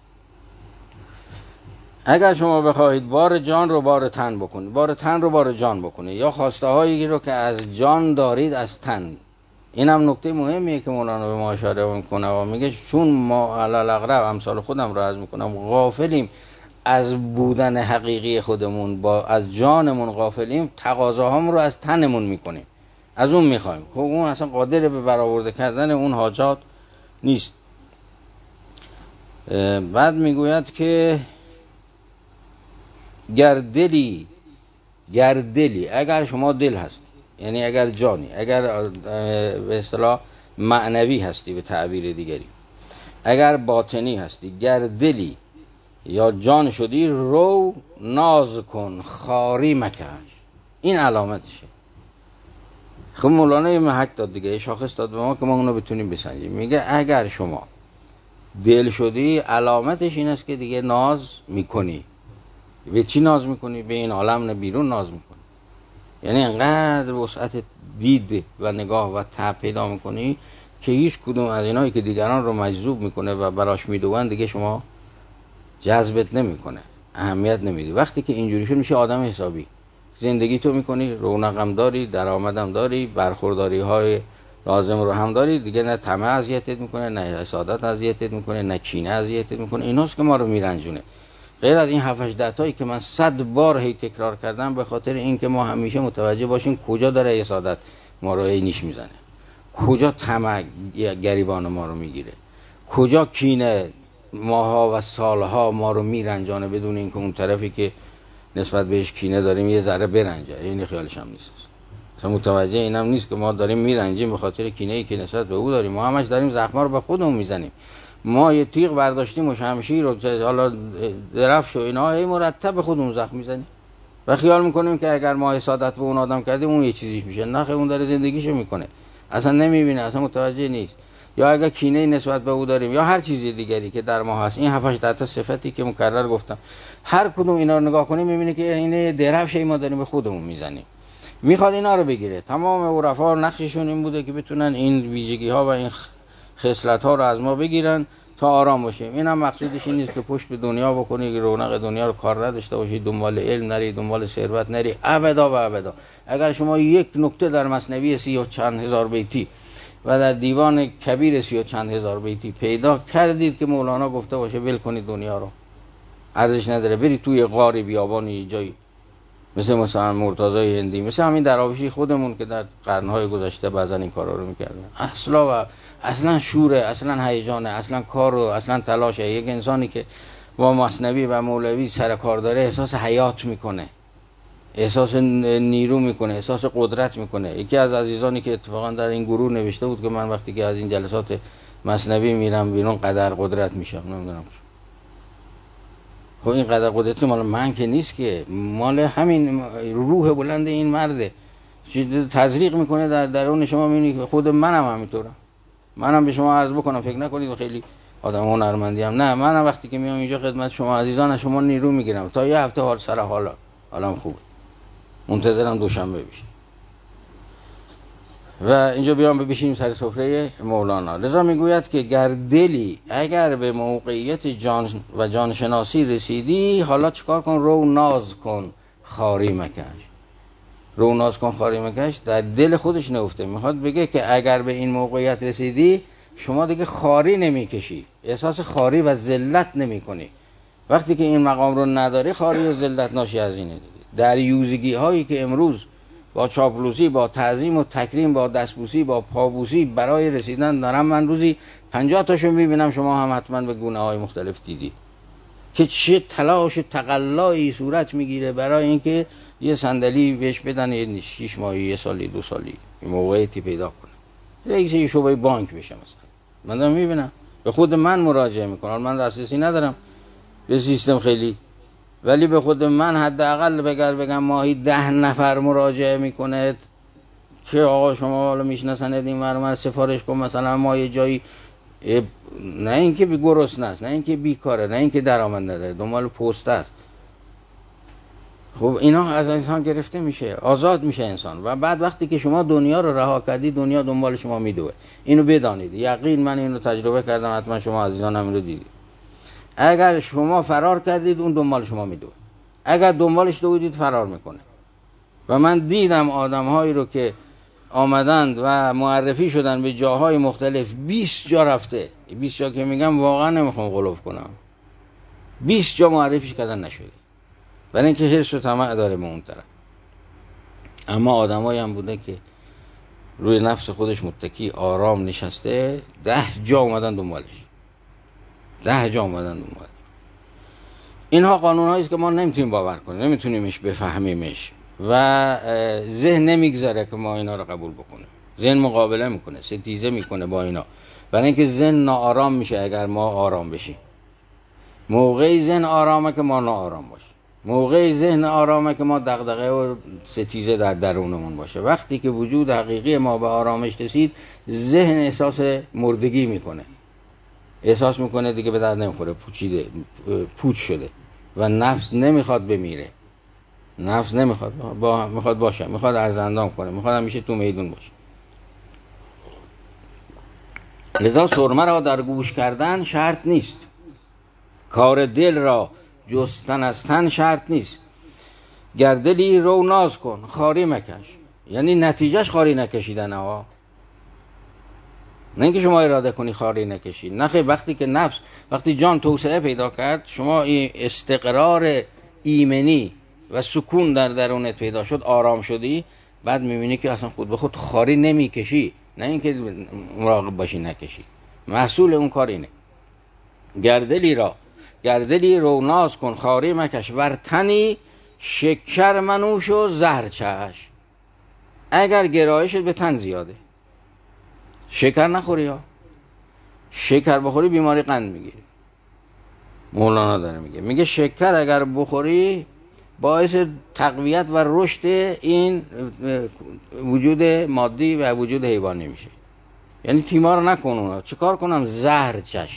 اگر شما بخواهید بار جان رو بار تن بکنید، بار تن رو بار جان بکنید، یا خواسته هایی رو که از جان دارید از تن، این هم نکته مهمیه که مولانا به ما اشاره میکنه و میگه چون ما علل اغرب، امثال خودم رو عرض میکنم، غافلیم از بودن حقیقی خودمون، با از جانمون غافلیم، تقاضاهامون رو از تنمون میکنیم، از اون میخوایم. خب اون اصلا قادر به برآورده کردن اون حاجات نیست. بعد میگوید که گردلی اگر شما دل هستی، یعنی اگر جانی، اگر به اصطلاح معنوی هستی به تعبیر دیگری، اگر باطنی هستی، گردلی یا جان شدی، رو ناز کن خاری مکش. این علامتشه. خب مولانا یه محک داد دیگه، شاخص داد به ما که ما اونو بتونیم بسنجیم. میگه اگر شما دل شدی، علامتش این است که دیگه ناز میکنی. به چی ناز میکنی؟ به این عالم بیرون ناز میکنی. یعنی انقدر وسعت دید و نگاه و طبع پیدا میکنی که هیچ کدوم از اینایی که دیگران رو مجذوب میکنه و براش میدوند دیگه شما جذبت نمیکنه، اهمیت نمیدی. وقتی که اینجوری شد میشه آدم حسابی، زندگی تو میکنی، رونقم داری، درآمدم داری، برخورداری های لازم رو هم داری دیگه، نه طمع اذیتت میکنه، نه حسادت اذیتت میکنه، نه کینه اذیتت میکنه. ایناست که ما رو میرنجونه. غیر از این 7-8 تایی که من 100 بار هی تکرار کردم، به خاطر این که ما همیشه متوجه باشیم کجا داره حسادت ما رو نیش میزنه، کجا طمع گریبان ما رو میگیره، کجا کینه ماها و سالها ما رو میرنجانه بدون اینکه اون طرفی که نسبت بهش کینه داریم یه ذره برنجه. این خیالش هم نیست، اصلا متوجه اینم نیست که ما داریم میرنجیم به خاطر کینه‌ای که نسبت به او داریم. ما همش داریم زخما رو به خودمون میزنیم. ما یه تیغ برداشتیم و شمشیر رو، حالا درفش و اینا، هی مرتب به خودمون زخم میزنیم و خیال میکنیم که اگر ما حسادت به اون آدم کردیم اون یه چیزیش میشه. نه، اون داره زندگیشو میکنه، اصلا نمیبینه، اصلا متوجه نیست. یا اگر کینه نسبت به او داریم یا هر چیزی دیگری که در ما هست، این 7-8 تا صفتی که مکرر گفتم، هر کدوم اینا رو نگاه کنیم میبینی که این درفشی ما داریم به خودمون میزنیم. میخواد اینا رو بگیره. تمام عرفا نقششون این بوده که بتونن این ویژگی ها و این خصلت ها رو از ما بگیرن تا آرام باشیم. این هم مقصودش این نیست که پشت به دنیا بکنی، که رونق دنیا رو کار نداشته باشی، دنبال علم نری، دنبال ثروت نری، ابدا و ابدا. اگر شما یک نکته در مثنوی 30 و چند هزار بیتی و در دیوان کبیر 30 و چند هزار بیتی پیدا کردید که مولانا گفته باشه ول کنید دنیا رو، ارزش نداره، بری توی غاری بیابانی جایی مثلا مرتضی هندی، مثل همین دراویشی خودمون که در قرنهای گذشته بعضن این کارا رو میکردن. اصلا شوره، اصلا هیجانه، اصلا کار و اصلا تلاشه. یک انسانی که با مثنوی و مولوی سر کار داره احساس حیات میکنه، احساس نیرو میکنه، احساس قدرت میکنه. یکی از عزیزانی که اتفاقا در این گروه نوشته بود که من وقتی که از این جلسات مثنوی میرم بیرون قدر قدرت میشم، نمیدونم. خب این قدر قدرتی مال من که نیست که، مال همین روح بلند این مرده. تزریق میکنه در درون شما، میبینی خود منم همینطورم. منم به شما عرض بکنم، فکر نکنید خیلی آدم هنرمندی هم نه. منم وقتی که میام اینجا خدمت شما عزیزان، از شما نیرو میگیرم تا یه هفته حال سر حالم خوبه، منتظرم دوشنبه بشه و اینجا بیام بشینیم سر سفره مولانا. لذا میگوید که گر دلی اگر به موقعیت جان و جانشناسی رسیدی، حالا چیکار کن؟ رو ناز کن خاری مکش. رو ناز کن خاری مکش در دل خودش نفته، میخواد بگه که اگر به این موقعیت رسیدی، شما دیگه خاری نمیکشی، احساس خاری و ذلت نمی کنی. وقتی که این مقام رو نداری، خاری و ذلت ناشی از اینه. در یوزگی هایی که امروز با چاپلوسی، با تعظیم و تکریم، با دستبوسی، با پابوسی برای رسیدن دارم، من روزی 50 تاشو میبینم، شما هم حتما به گونه های مختلف دیدی که چه تلاش و تقلایی صورت میگیره برای اینکه یه صندلی بهش بدن، یه 6 ماهی، 1 سالی، 2 سالی موقعیتی پیدا کنه، رئیس یه شعبه بانک بشه مثلا. من دارم میبینم، به خود من مراجعه میکنم، من دسترسی ندارم به سیستم خیلی، ولی به خود من حداقل بگم ماهی 10 نفر مراجعه میکنه که آقا شما حالا میشناسند این مرمر، سفارش کن مثلا ما یه جایی، نه اینکه بی گرسنه است، نه اینکه بیکاره، نه اینکه درآمد نداره، دنبال پست است. خب اینا از انسان گرفته میشه، آزاد میشه انسان، و بعد وقتی که شما دنیا رو رها کردی، دنیا دنبال شما میدوه. اینو بدانید، یقین من اینو تجربه کردم، حتما شما عزیزان هم اینو دیدید. اگر شما فرار کردید، اون دنبال شما میدوه. اگر دنبالش دویدید، فرار میکنه. و من دیدم آدم‌هایی رو که آمدند و معرفی شدن به جاهای مختلف، 20 جا رفته، 20 جا که میگم واقعا نمیخوام غلوف کنم، 20 جا معرفیش کردن نشده، برای اینکه حرص و طمع داره به اون طرف. اما آدمایی هم بوده که روی نفس خودش متکی آرام نشسته، 10 جا اومدن دنبالش، 10 جا اومدن دنبالش. اینها قانون‌هایی است که ما نمیتونیم باور کنیم، نمیتونیمش بفهمیمش و ذهن نمیگذاره که ما اینا رو قبول بکنیم. ذهن مقابله میکنه، ستیزه میکنه با اینا، برای اینکه ذهن ناآرام میشه اگر ما آرام بشیم. موقعی ذهن آرامه که ما ناآرام باشیم، موقعی ذهن آرامه که ما دغدغه و ستیزه در درونمون باشه. وقتی که وجود حقیقی ما به آرامش رسید، ذهن احساس مردگی میکنه، احساس میکنه دیگه به درد نمیخوره، پوچیده، پوچ شده و نفس نمیخواد بمیره، نفس نمیخواد، میخواد باشه، میخواد ارزندام کنه، میخواد همیشه تو میدون باشه. لذا سرمه را در گوش کردن شرط نیست، کار دل را جستن از تن شرط نیست. گر دلی رو ناز کن خاری مکش، یعنی نتیجهش خاری نکشیدن ها، نه اینکه شما اراده کنی خاری نکشی. نه، وقتی که نفس، وقتی جان توسعه پیدا کرد، شما این استقرار ایمنی و سکون در درونت پیدا شد، آرام شدی، بعد میبینی که اصلا خود به خود خاری نمیکشی، نه اینکه مراقب باشی نکشی. محصول اون کار اینه. گردلی رو ناز کن خاری مکش، ورتنی شکر منوش و زهر چش. اگر گرایشت به تن زیاده، شکر نخوری ها، شکر بخوری بیماری قند میگیری. مولانا داره میگه شکر اگر بخوری باعث تقویت و رشد این وجود مادی و وجود حیوانی میشه. یعنی تیمار نکن اونا. چیکار کنم؟ زهر چش،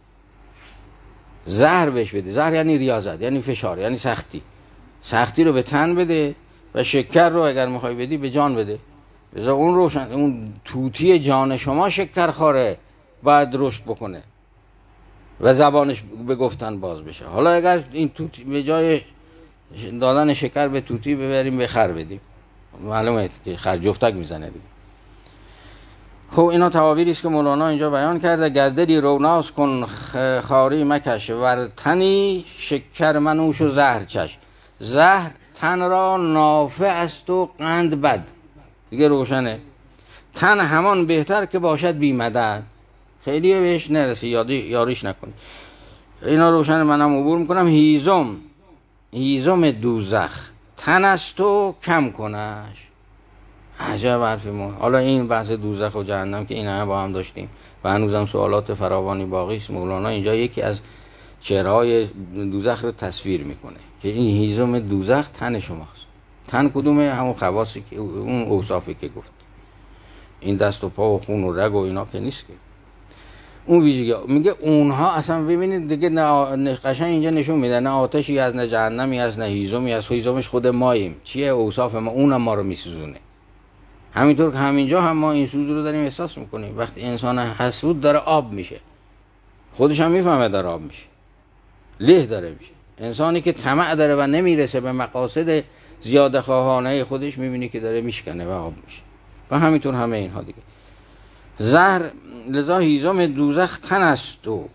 زهر بهش بده. زهر یعنی ریاضت، یعنی فشار، یعنی سختی رو به تن بده و شکر رو اگر میخوای بدی به جان بده. بذار اون روشن، اون توتی جان شما شکر خواره، باید رشد بکنه و زبانش به گفتن باز بشه. حالا اگر این توتی به جای دادن شکر به توتی ببریم به خر بدیم، معلومه که خر جفتک میزنه دیگه. خب اینا تعابیری است که مولانا اینجا بیان کرده. گردلی رو ناز کن خاری مکش، ورتنی شکر منوش و زهر چش. زهر تن را نافع است و قند بد. دیگه روشنه. تن همان بهتر که باشد بی مدد. خیلی بهش نرسی، یاریش نکنی. اینا روشنه، منم عبور میکنم. هیزم دوزخ تن است و کم کنش. عجب حرفی حالا این بحث دوزخ و جهنم که این همه با هم داشتیم و هنوزم سوالات فراوانی باقی است. مولانا اینجا یکی از چهره‌های دوزخ رو تصویر میکنه که این هیزم دوزخ تن شماست. تن کدومه؟ همون خواصی که اون اوصافی که گفت، این دست و پا و خون و رگ و اینا که نیست که. اون ویژگی میگه اونها اصلا ببینید دیگه نه قشنگ اینجا نشون میده نه آتشی از، نه جهنمی از، نه هیزمی از. هیزمش خود ماییم. چیه اوصاف ما؟ اونم ما رو میسوزونه. همینطور که همینجا هم ما این سوز رو داریم احساس میکنیم. وقتی انسان حسود داره آب میشه، خودش هم میفهمه داره آب میشه، له داره میشه. انسانی که طمع داره و نمیرسه به مقاصد زیاده خواهانه خودش، میبینی که داره میشکنه و آب میشه. و همینطور همه اینها دیگه. زهر لذا هیزم دوزخ تن است و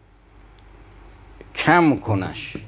کم کنش.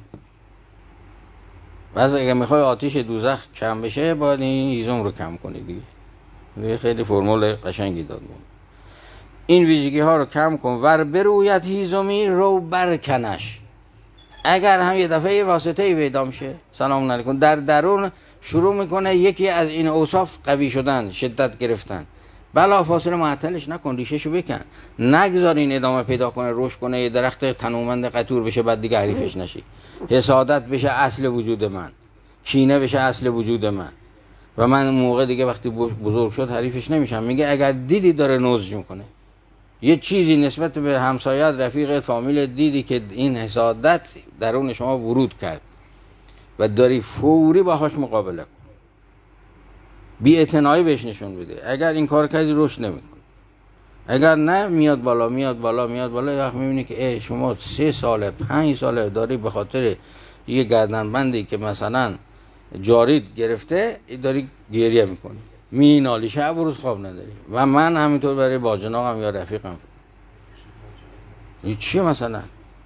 بعضی اگه میخوای آتش دوزخ کم بشه باید این هیزم رو کم کنی دیگه. خیلی فرمول قشنگی داد. این ویژگی ها رو کم کن. ور برویت هیزمی رو برکنش. اگر هم یه دفعه واسطه‌ای پیدا میشه، سلام علیکم، در درون شروع میکنه یکی از این اوصاف قوی شدن، شدت گرفتن، بلا فاصله معطلش نکن، ریشه‌شو بکن، نگذار این ادامه پیدا کنه، رشد کنه، یه درخت تنومند قطور بشه بعد دیگه حریفش نشی، حسادت بشه اصل وجود من، کینه بشه اصل وجود من و من اون موقع دیگه وقتی بزرگ شد حریفش نمیشم. میگه اگر دیدی داره نضج میکنه، یه چیزی نسبت به همسایت، رفیق، فامیل دیدی که این حسادت درون شما ورود کرد و داری فوری باهاش مقابله کن، بی اعتنایی بهش نشون بده. اگر این کار کردی رشد نمیکنه، اگر نه میاد بالا میاد بالا میاد بالا. یه وقت میبینی که شما 3 ساله 5 ساله داری به خاطر یه گردنبندی که مثلا جارید گرفته داری گریه میکنی، مینالی، شب و روز خواب نداری. و من همینطور برای باجناقم یا رفیقم. این چیه مثلا؟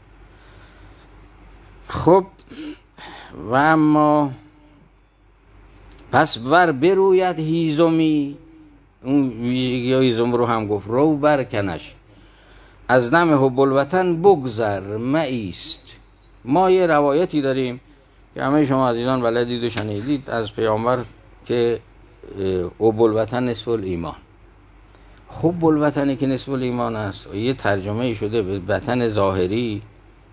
خب و اما پس ور بروید هیزمی، اون ویژگی هیزم رو هم گفت، رو برکنش. از نم حب الوطن بگذر مایست. ما یه روایتی داریم که همه شما عزیزان بلدید و شنیدید از پیامبر که حب الوطن نصف الایمان. حب الوطنی که نصف الایمان است، یه ترجمه شده به وطن ظاهری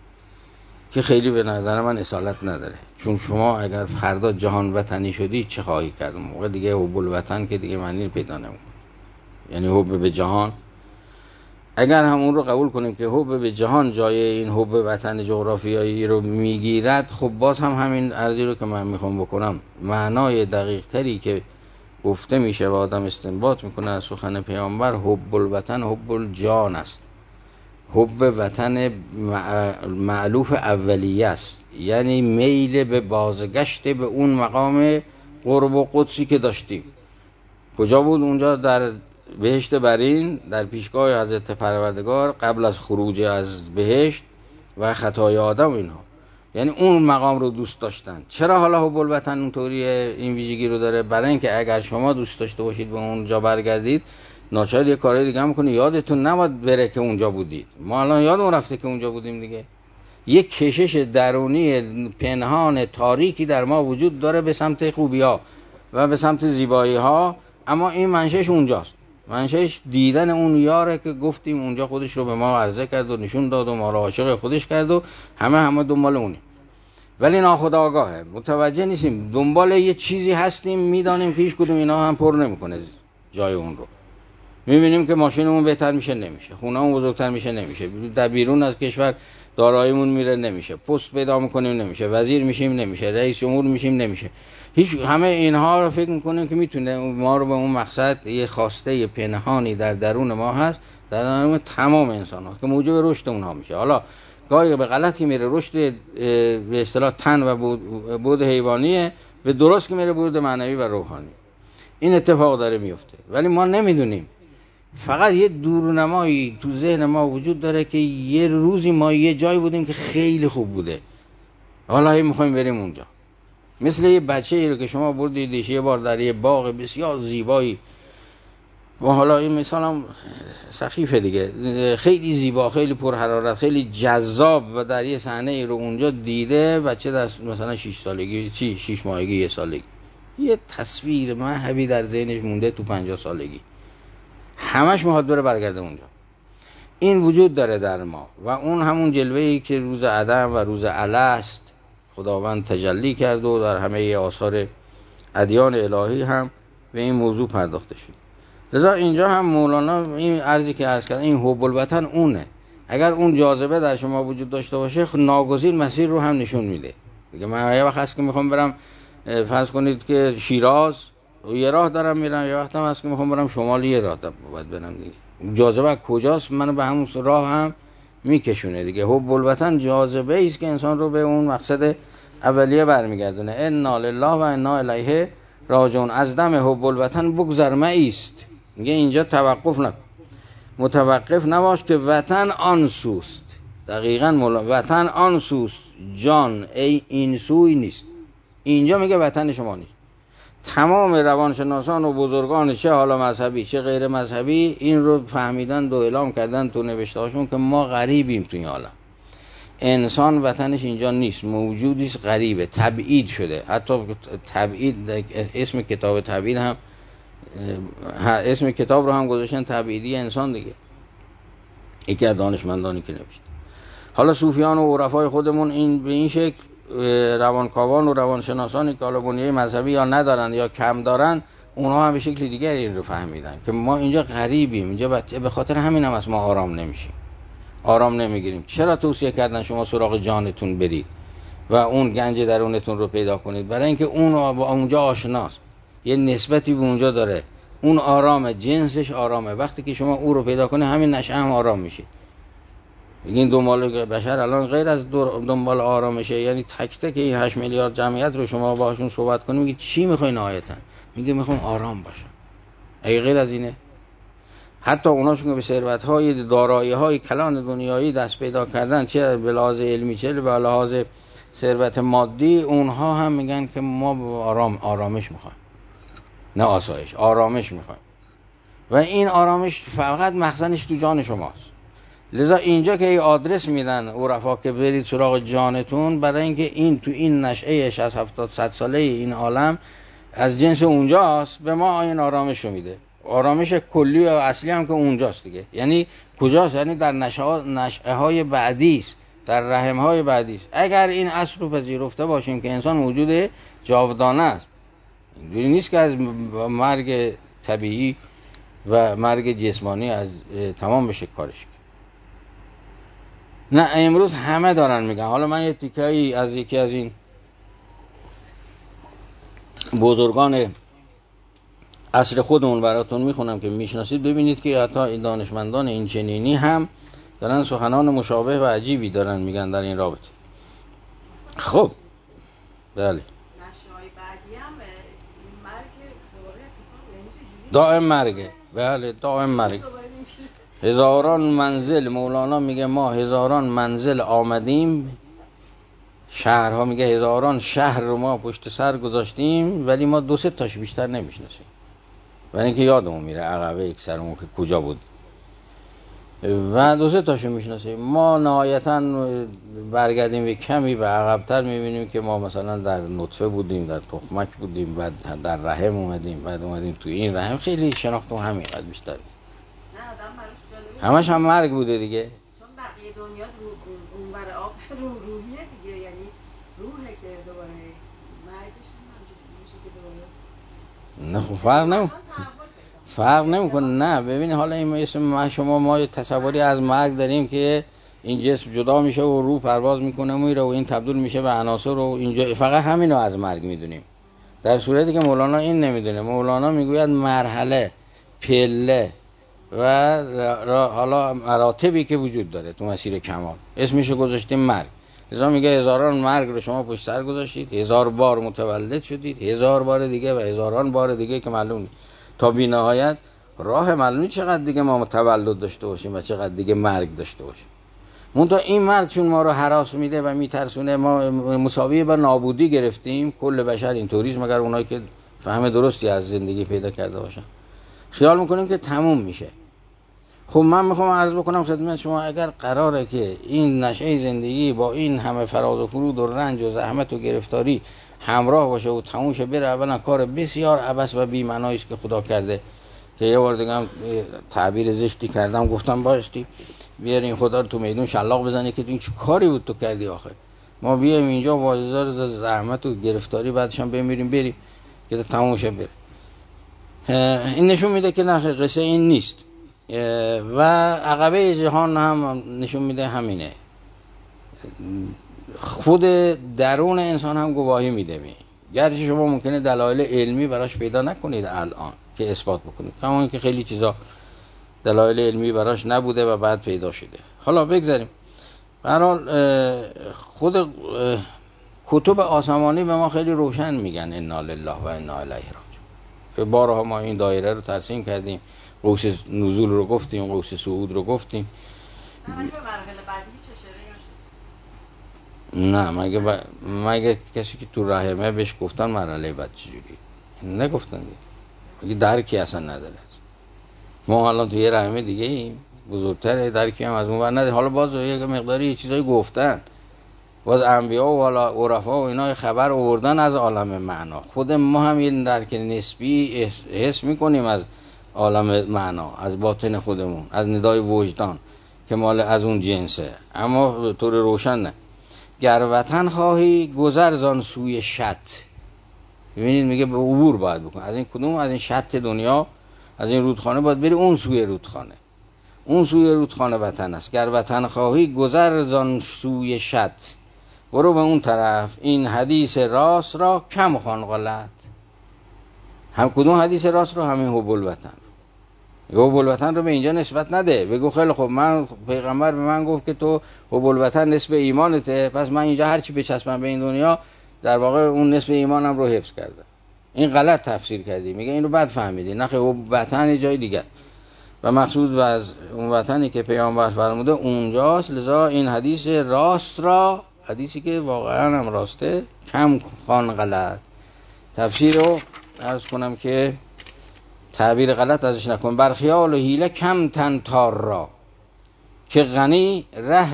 که خیلی به نظر من اصالت نداره. چون شما اگر فردا جهان وطنی شدی چه خواهی کرد؟ موقع دیگه حب الوطن که دیگه معنی پیدا نمیکنه. یعنی حب به جهان. اگر همون رو قبول کنیم که حب به جهان جای این حب وطن جغرافیایی رو میگیرد، خب باز هم همین عرضی رو که من میخوام بکنم، معنای دقیق تری که گفته میشه و آدم استنباط میکنه از سخن پیامبر، حب الوطن حب الجان است. حب وطن مألوف اولیه است، یعنی میل به بازگشت به اون مقام قرب و قدسی که داشتیم. کجا بود؟ اونجا در بهشت برین، در پیشگاه حضرت پروردگار قبل از خروج از بهشت و خطای آدم و اینها. یعنی اون مقام رو دوست داشتن. چرا حالا حب الوطن اونطوریه، این ویژگی رو داره؟ برای اینکه اگر شما دوست داشته باشید به اونجا برگردید، ناچار یه کارهای دیگه هم کنید. یادتون نباید بره که اونجا بودید. ما الان یادمون رفته که اونجا بودیم دیگه. یک کشش درونی پنهان تاریکی در ما وجود داره به سمت خوبی‌ها و به سمت زیبایی‌ها، اما این منشأش اونجاست. منشأش دیدن اون یاره که گفتیم اونجا خودش رو به ما عرضه کرد و نشون داد و ما رو عاشق خودش کرد و همه دنبال اونیم. ولی ناخودآگاهه، متوجه نیستیم، دنبال یه چیزی هستیم، میدانیم که هیچ کدوم اینا هم پر نمیکنه جای اون رو. میبینیم که ماشینمون بهتر میشه نمیشه، خونه‌مون بزرگتر میشه نمیشه، در بیرون از کشور داراییمون میره نمیشه، پست پیدا میکنیم نمیشه، وزیر میشیم نمیشه، رئیس جمهور میشیم نمیشه. هیچ همه اینها رو فکر میکنیم که میتونه ما رو به اون مقصد، یه خواسته پنهانی در درون ما هست، در درون تمام انسان ها که موجب رشد اونها میشه. حالا گاهی به غلطی میره رشد به اصطلاح تن و بود حیوانیه، به درست که میره بود معنوی و روحانی. این اتفاق داره میفته ولی ما نمیدونیم. فقط یه دورنمایی تو ذهن ما وجود داره که یه روزی ما یه جایی بودیم که خیلی خوب بوده، حالا میخوایم بریم اونجا. مثل یه بچه‌ای رو که شما بردیدش یه بار در یه باغ بسیار زیبایی، و حالا این مثال هم سخیفه دیگه، خیلی زیبا، خیلی پر حرارت، خیلی جذاب، و در یه صحنه رو اونجا دیده بچه در مثلا 6 سالگی، 6 ماهگی، 1 سالگی، یه تصویر مهیبی در ذهنش مونده تو 50 سالگی، همش میخواد بره برگرده اونجا. این وجود داره در ما و اون همون جلوه‌ای که روز عدم و روز الست خداوند تجلی کرد و در همه آثار ادیان الهی هم به این موضوع پرداخته شد. لذا اینجا هم مولانا این عرضی که عرض کرد، این حب الوطن اونه. اگر اون جاذبه در شما وجود داشته باشه ناگزیر مسیر رو هم نشون میده. دیگه من یه وقت هست که میخوام برم فرض کنید که شیراز یه راه دارم میرم، یه وقت هم هست که میخوام برم شمال یه راه باید برم دیگه. جاذبه کجاست منو به همون راه هم میکشونه دیگه. حب الوطن جاذبه است که انسان رو به اون مقصد اولیه برمیگردونه. انا لله و انا الیه راجعون. از دم حب الوطن بگذر مایست. میگه اینجا توقف نکن، متوقف نباش که وطن آن سوست. دقیقاً وطن آن سوست، جان ای این سوی نیست. اینجا میگه وطن شما نیست. تمام روانشناسان و بزرگان چه حالا مذهبی چه غیر مذهبی این رو فهمیدن و اعلام کردن تو نوشته هاشون که ما غریبیم تو این عالم. انسان وطنش اینجا نیست، موجودی است غریبه، تبعید شده. حتی تبعید، اسم کتاب تبعید هم، اسم کتاب رو هم گذاشتن تبعیدی انسان دیگه. یکی از دانشمندانی که نوشت. حالا صوفیان و عرفای خودمون این به این شکل روانکاوان و روانشناسانی که حالا بنیه مذهبی یا ندارن یا کم دارن، اونها هم به شکل دیگری این رو فهمیدن که ما اینجا غریبیم. اینجا به خاطر همین هم از ما آرام نمیشیم، آرام نمیگیریم. چرا توصیه کردن شما سراغ جانتون برید و اون گنج درونتون رو پیدا کنید؟ برای اینکه اون با اونجا آشناست، یه نسبتی به اونجا داره، اون آرامه، جنسش آرامه. وقتی که شما او رو پیدا کنه همین نشه هم آرام میشید. این دنبال بشر الان غیر از دنبال آرامشه، یعنی تک تک این 8 میلیارد جمعیت رو شما باهاشون صحبت کنید میگید چی میخواین نهایتا؟ میگه میخوام آرام باشم. اگه غیر از اینه، حتی اوناشون که به ثروت‌های دارایی‌های کلان دنیایی دست پیدا کردن، چه به لحاظ علمی چه به لحاظ ثروت مادی، اونها هم میگن که ما آرامش میخوایم، نه آسایش، آرامش میخوایم. و این آرامش فقط مخزنش تو جان شماست. لذا اینجا که ای آدرس میدن عرفا که برید سراغ جانتون، برای اینکه این تو این نشأه 60 70 100 ساله این عالم از جنس اونجاست، به ما این آرامش رو میده. آرامش کلی و اصلی هم که اونجاست دیگه. یعنی کجاست؟ یعنی در نشأه های بعدی است، در رحم های بعدی است. اگر این اصل رو پذیرفته باشیم که انسان موجود جاودانه است، اینجوری نیست که از مرگ طبیعی و مرگ جسمانی از تمام بشه کارش. نه، امروز همه دارن میگن. حالا من یه تیکه‌ای از یکی از این بزرگان عصر خودمون براتون میخونم که میشناسید، ببینید که حتی این دانشمندان این چنینی هم دارن سخنان مشابه و عجیبی دارن میگن در این رابطه. خب بله، نشای بعدی هم مرگ دوباره اتفاق، یعنی دائم مرگه. بله دائم مرگ. هزاران منزل، مولانا میگه ما هزاران منزل آمدیم، شهرها میگه هزاران شهر رو ما پشت سر گذاشتیم، ولی ما 2-3 تاش بیشتر نمیشناسیم. برای اینکه یادمون میره عقبه یک سرمون که کجا بود و 2-3 تاشو میشناسیم. ما نهایتا برگردیم و کمی به عقبتر میبینیم که ما مثلا در نطفه بودیم، در تخمک بودیم، بعد در رحم اومدیم، بعد اومدیم تو این رحم. خیلی شناختم همین قد بیشتر. همش هم مرگ بوده دیگه، چون بقیه دنیا اون بر آب روحیه دیگه، یعنی روحه که دوباره مرگش میشه که دوباره. نه خب فرق نمیکنه. نه ببینید حالا این اسم ما تصوری از مرگ داریم که این جسم جدا میشه و روح پرواز میکنه میره و این تبدیل میشه به عناصر و اینجا فقط همین رو از مرگ میدونیم. در صورتی که مولانا این نمیدونه. مولانا میگوید مرحله، پله و حالا مراتبی که وجود داره تو مسیر کمال، اسمشو گذاشتیم مرگ. لذا میگه هزاران مرگ رو شما پشت سر گذاشتید، 1000 بار متولد شدید، 1000 بار دیگه و هزاران بار دیگه که معلوم نیست تا بی نهایت راه معلومی چقدر دیگه ما تولد داشته باشیم و چقدر دیگه مرگ داشته باشیم. منتها این مرگ چون ما رو هراس میده و میترسونه، ما مساوی با نابودی گرفتیم. کل بشر اینطوریست مگر اونایی که فهم درستی از زندگی پیدا کرده باشن. خیال میکنیم که تموم میشه. خب من میخوام عرض بکنم خدمت شما، اگر قراره که این نشأه زندگی با این همه فراز و فرود و رنج و زحمت و گرفتاری همراه باشه و تموم شه بره، اولا کار بسیار عبث و بی معنایی است که خدا کرده. که یه بار دیگه هم تعبیر زشتی کردم، گفتم بایستی بیارین خدا رو تو میدون شلاق بزنی که تو این چه کاری بود تو کردی آخه. ما بیایم اینجا با هزار زحمت و گرفتاری بعدش هم بمیریم بریم که تموم شه بره. این نشون میده که نه، قصه این نیست. و عقبه جهان هم نشون میده همینه. خود درون انسان هم گواهی میده. گرچه شما ممکنه دلایل علمی براش پیدا نکنید الان که اثبات بکنید، کما اینکه خیلی چیزا دلایل علمی براش نبوده و بعد پیدا شده. حالا بگذاریم. به هر حال خود کتب آسمانی به ما خیلی روشن میگن انا لله و انا الیه راجعون. که بارها ما این دایره رو ترسیم کردیم، قوس نزول رو گفتیم، قوس صعود رو گفتیم. ولی به مرحله بعدی چه شده؟ نه مگه کسی که تو رحمه بهش گفتن مرحله بعد چجوری؟ نگفتن دیگه. مگه درکی اصلا نداره. ما الان تو یه رحمه دیگه ایم، بزرگتره، درکی هم از اون ور نداره. حالا باز یه مقداری یه چیزایی گفتن، باز انبیا و عرفا و اینا خبر آوردن از عالم معنا. خود ما هم یه درک نسبی حس میکنیم از عالم معنا، از باطن خودمون، از ندای وجدان که مال از اون جنسه، اما طور روشن نه. گر وطن خواهی گذر زان سوی شط. ببینید میگه به عبور باید بکن از این کدوم، از این شط دنیا، از این رودخانه باید بری اون سوی رودخانه. اون سوی رودخانه وطن است. گر وطن خواهی گذر زان سوی شط، برو به اون طرف. این حدیث راست را کم خوان غلط. هم کدوم حدیث راست رو؟ همین حب الوطن. حب الوطن رو به اینجا نسبت نده. بگو خیلی خب من پیغمبر به من گفت که تو حب الوطن نسب ایمانته، پس من اینجا هر چی بچسبم به این دنیا در واقع اون نسب ایمانم رو حفظ کرده. این غلط تفسیر کردی. میگه این رو بد فهمیدی. نه، حب وطن جای دیگه و مقصود و از اون وطنی که پیامبر فرموده اونجاست. لذا این حدیث راست را، حدیثی که واقعا هم راسته، کم خوان غلط. تفسیر رو عرض کنم که تعبیر غلط ازش نکن. بر خیال و حیله کم تن تار را، که غنی ره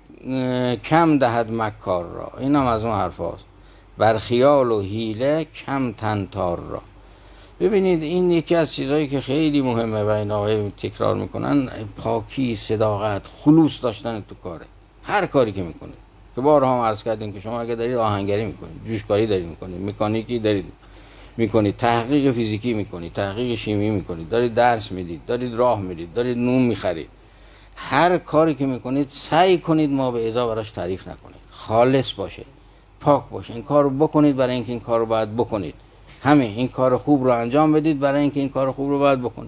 کم دهد مکار را. این هم از اون حرف هاست. بر خیال و حیله کم تن تار را. ببینید این یکی از چیزهایی که خیلی مهمه و این آقای تکرار میکنن، پاکی، صداقت، خلوص داشتن تو کاره. هر کاری که میکنید، که بارها هم عرض کردیم که شما اگه دارید آهنگری میکنید، جوشکاری دارید میکنید، مکانیکی دارید میکنید، تحقیق فیزیکی میکنید، تحقیق شیمی میکنید، دارید درس میدید، دارید راه میرید، دارید نون میخرید، هر کاری که میکنید سعی کنید ما به ازا براش تعریف نکنید، خالص باشه، پاک باشه. این کار رو بکنید برای اینکه این کار رو باید بکنید. همین این کار خوب رو انجام بدید برای اینکه این کار خوب رو باید بکنید.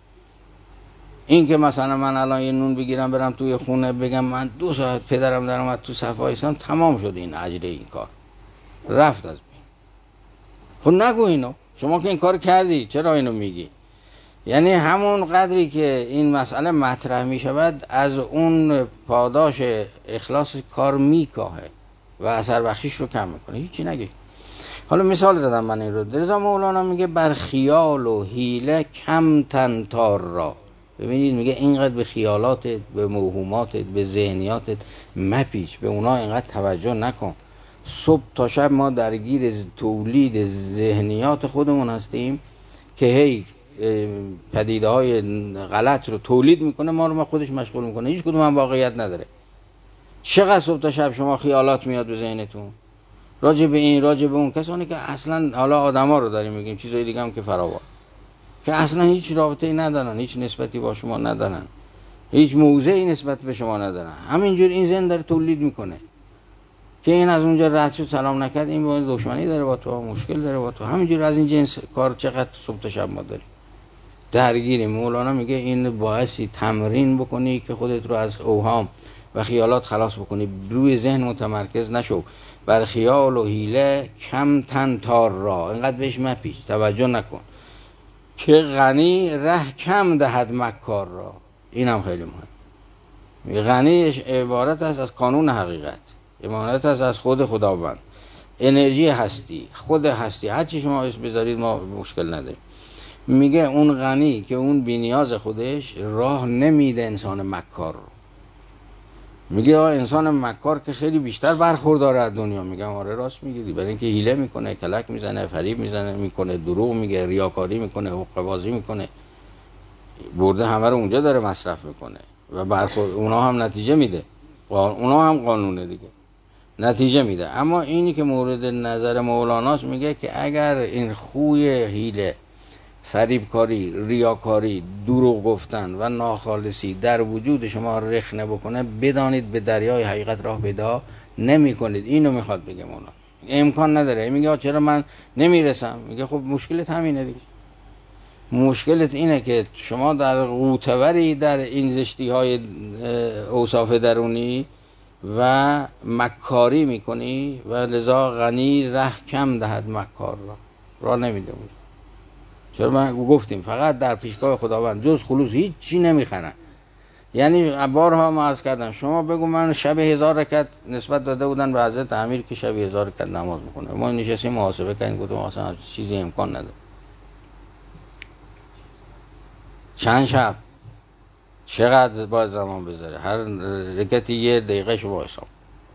این که مثلا من الان یه نون بگیرم برم توی خونه بگم من 2 ساعت پدرم در اومد تو صفحه ایستم، تمام شد این اجر این کار، رفت از بین. خب نگو اینو، شما که این کار کردی چرا اینو میگی؟ یعنی همون قدری که این مسئله مطرح میشود از اون پاداش اخلاص کار میکاهه و اثر بخشیش رو کم میکنه. هیچی نگی. حالا مثال زدم من این رو. رضا مولانا میگه بر خیال و حیله کم تن تار را. ببینید میگه اینقدر به خیالاتت، به موهوماتت، به ذهنیاتت مپیچ، به اونا اینقدر توجه نکن. صبح تا شب ما درگیر تولید ذهنیات خودمون هستیم که هی پدیده های غلط رو تولید میکنه، ما رو خودش مشغول میکنه، هیچ کدوم هم واقعیت نداره. چقدر صبح تا شب شما خیالات میاد به ذهنتون راجع به این راجع به اون، کسانی که اصلا حالا آدما رو داریم میگیم، چیزای دیگه هم که فراوان، که اصلا هیچ رابطه‌ای ندارن، هیچ نسبتی با شما ندارن، هیچ موضعی نسبت به شما ندارن. همینجور این ذهن داره تولید میکنه که این از اونجا رد شد سلام نکرد، این با دشمنی داره با تو، مشکل داره با تو. همینجور از این جنس کار چقدر صبح تا شب ما داریم درگیریم. مولانا میگه این باعثی تمرین بکنی که خودت رو از اوهام و خیالات خلاص بکنی، روی ذهن متمرکز نشو. بر خیال و حیله کم تن تار را، اینقدر بهش مپیچ، توجه نکن. که غنی ره کم دهد مکار را. این هم خیلی مهم. غنیش عبارت است از قانون حقیقت، عبارت است از خود خداوند، انرژی هستی، خود هستی، هر چی شما اسم بذارید ما مشکل نداریم. میگه اون غنی که اون بی‌نیاز خودش راه نمیده انسان مکار رو. میگه انسان مکار که خیلی بیشتر برخورداره از دنیا. میگم آره راست میگی، برای اینکه حیله میکنه، کلک میزنه، فریب میکنه، دروغ میگه، ریاکاری میکنه، حقه‌بازی میکنه، برده همه رو اونجا داره مصرف میکنه و برخورد اونا هم نتیجه میده، اونا هم قانونه دیگه، نتیجه میده. اما اینی که مورد نظر مولاناست، میگه که اگر این خوی حیله، فریبکاری، ریاکاری، دروغ گفتن و ناخالصی در وجود شما رخنه بکنه، بدانید به دریای حقیقت راه پیدا نمی کنید. اینو میخواد بگه مولانا. امکان نداره. میگه چرا من نمیرسم؟ میگه خب مشکلت همینه دیگه. مشکلت اینه که شما در قوتوری در این زشتی های اوصاف درونی و مکاری میکنی و لذا غنی ره کم دهد مکار را نمیده بود. چرا من گفتیم فقط در پیشگاه خداوند جز خلوص هیچ چی نمیخرن. یعنی بارها ما عرض کردم شما بگو من شب 1000 رکعت نسبت داده بودن به حضرت امیر که شب 1000 رکعت نماز میکنه، ما نشستیم محاسبه کردیم گفتم اصلا چیزی امکان نداره. چند شب چقدر باید زمان بذاره؟ هر رکعتی 1 دقیقه شما حساب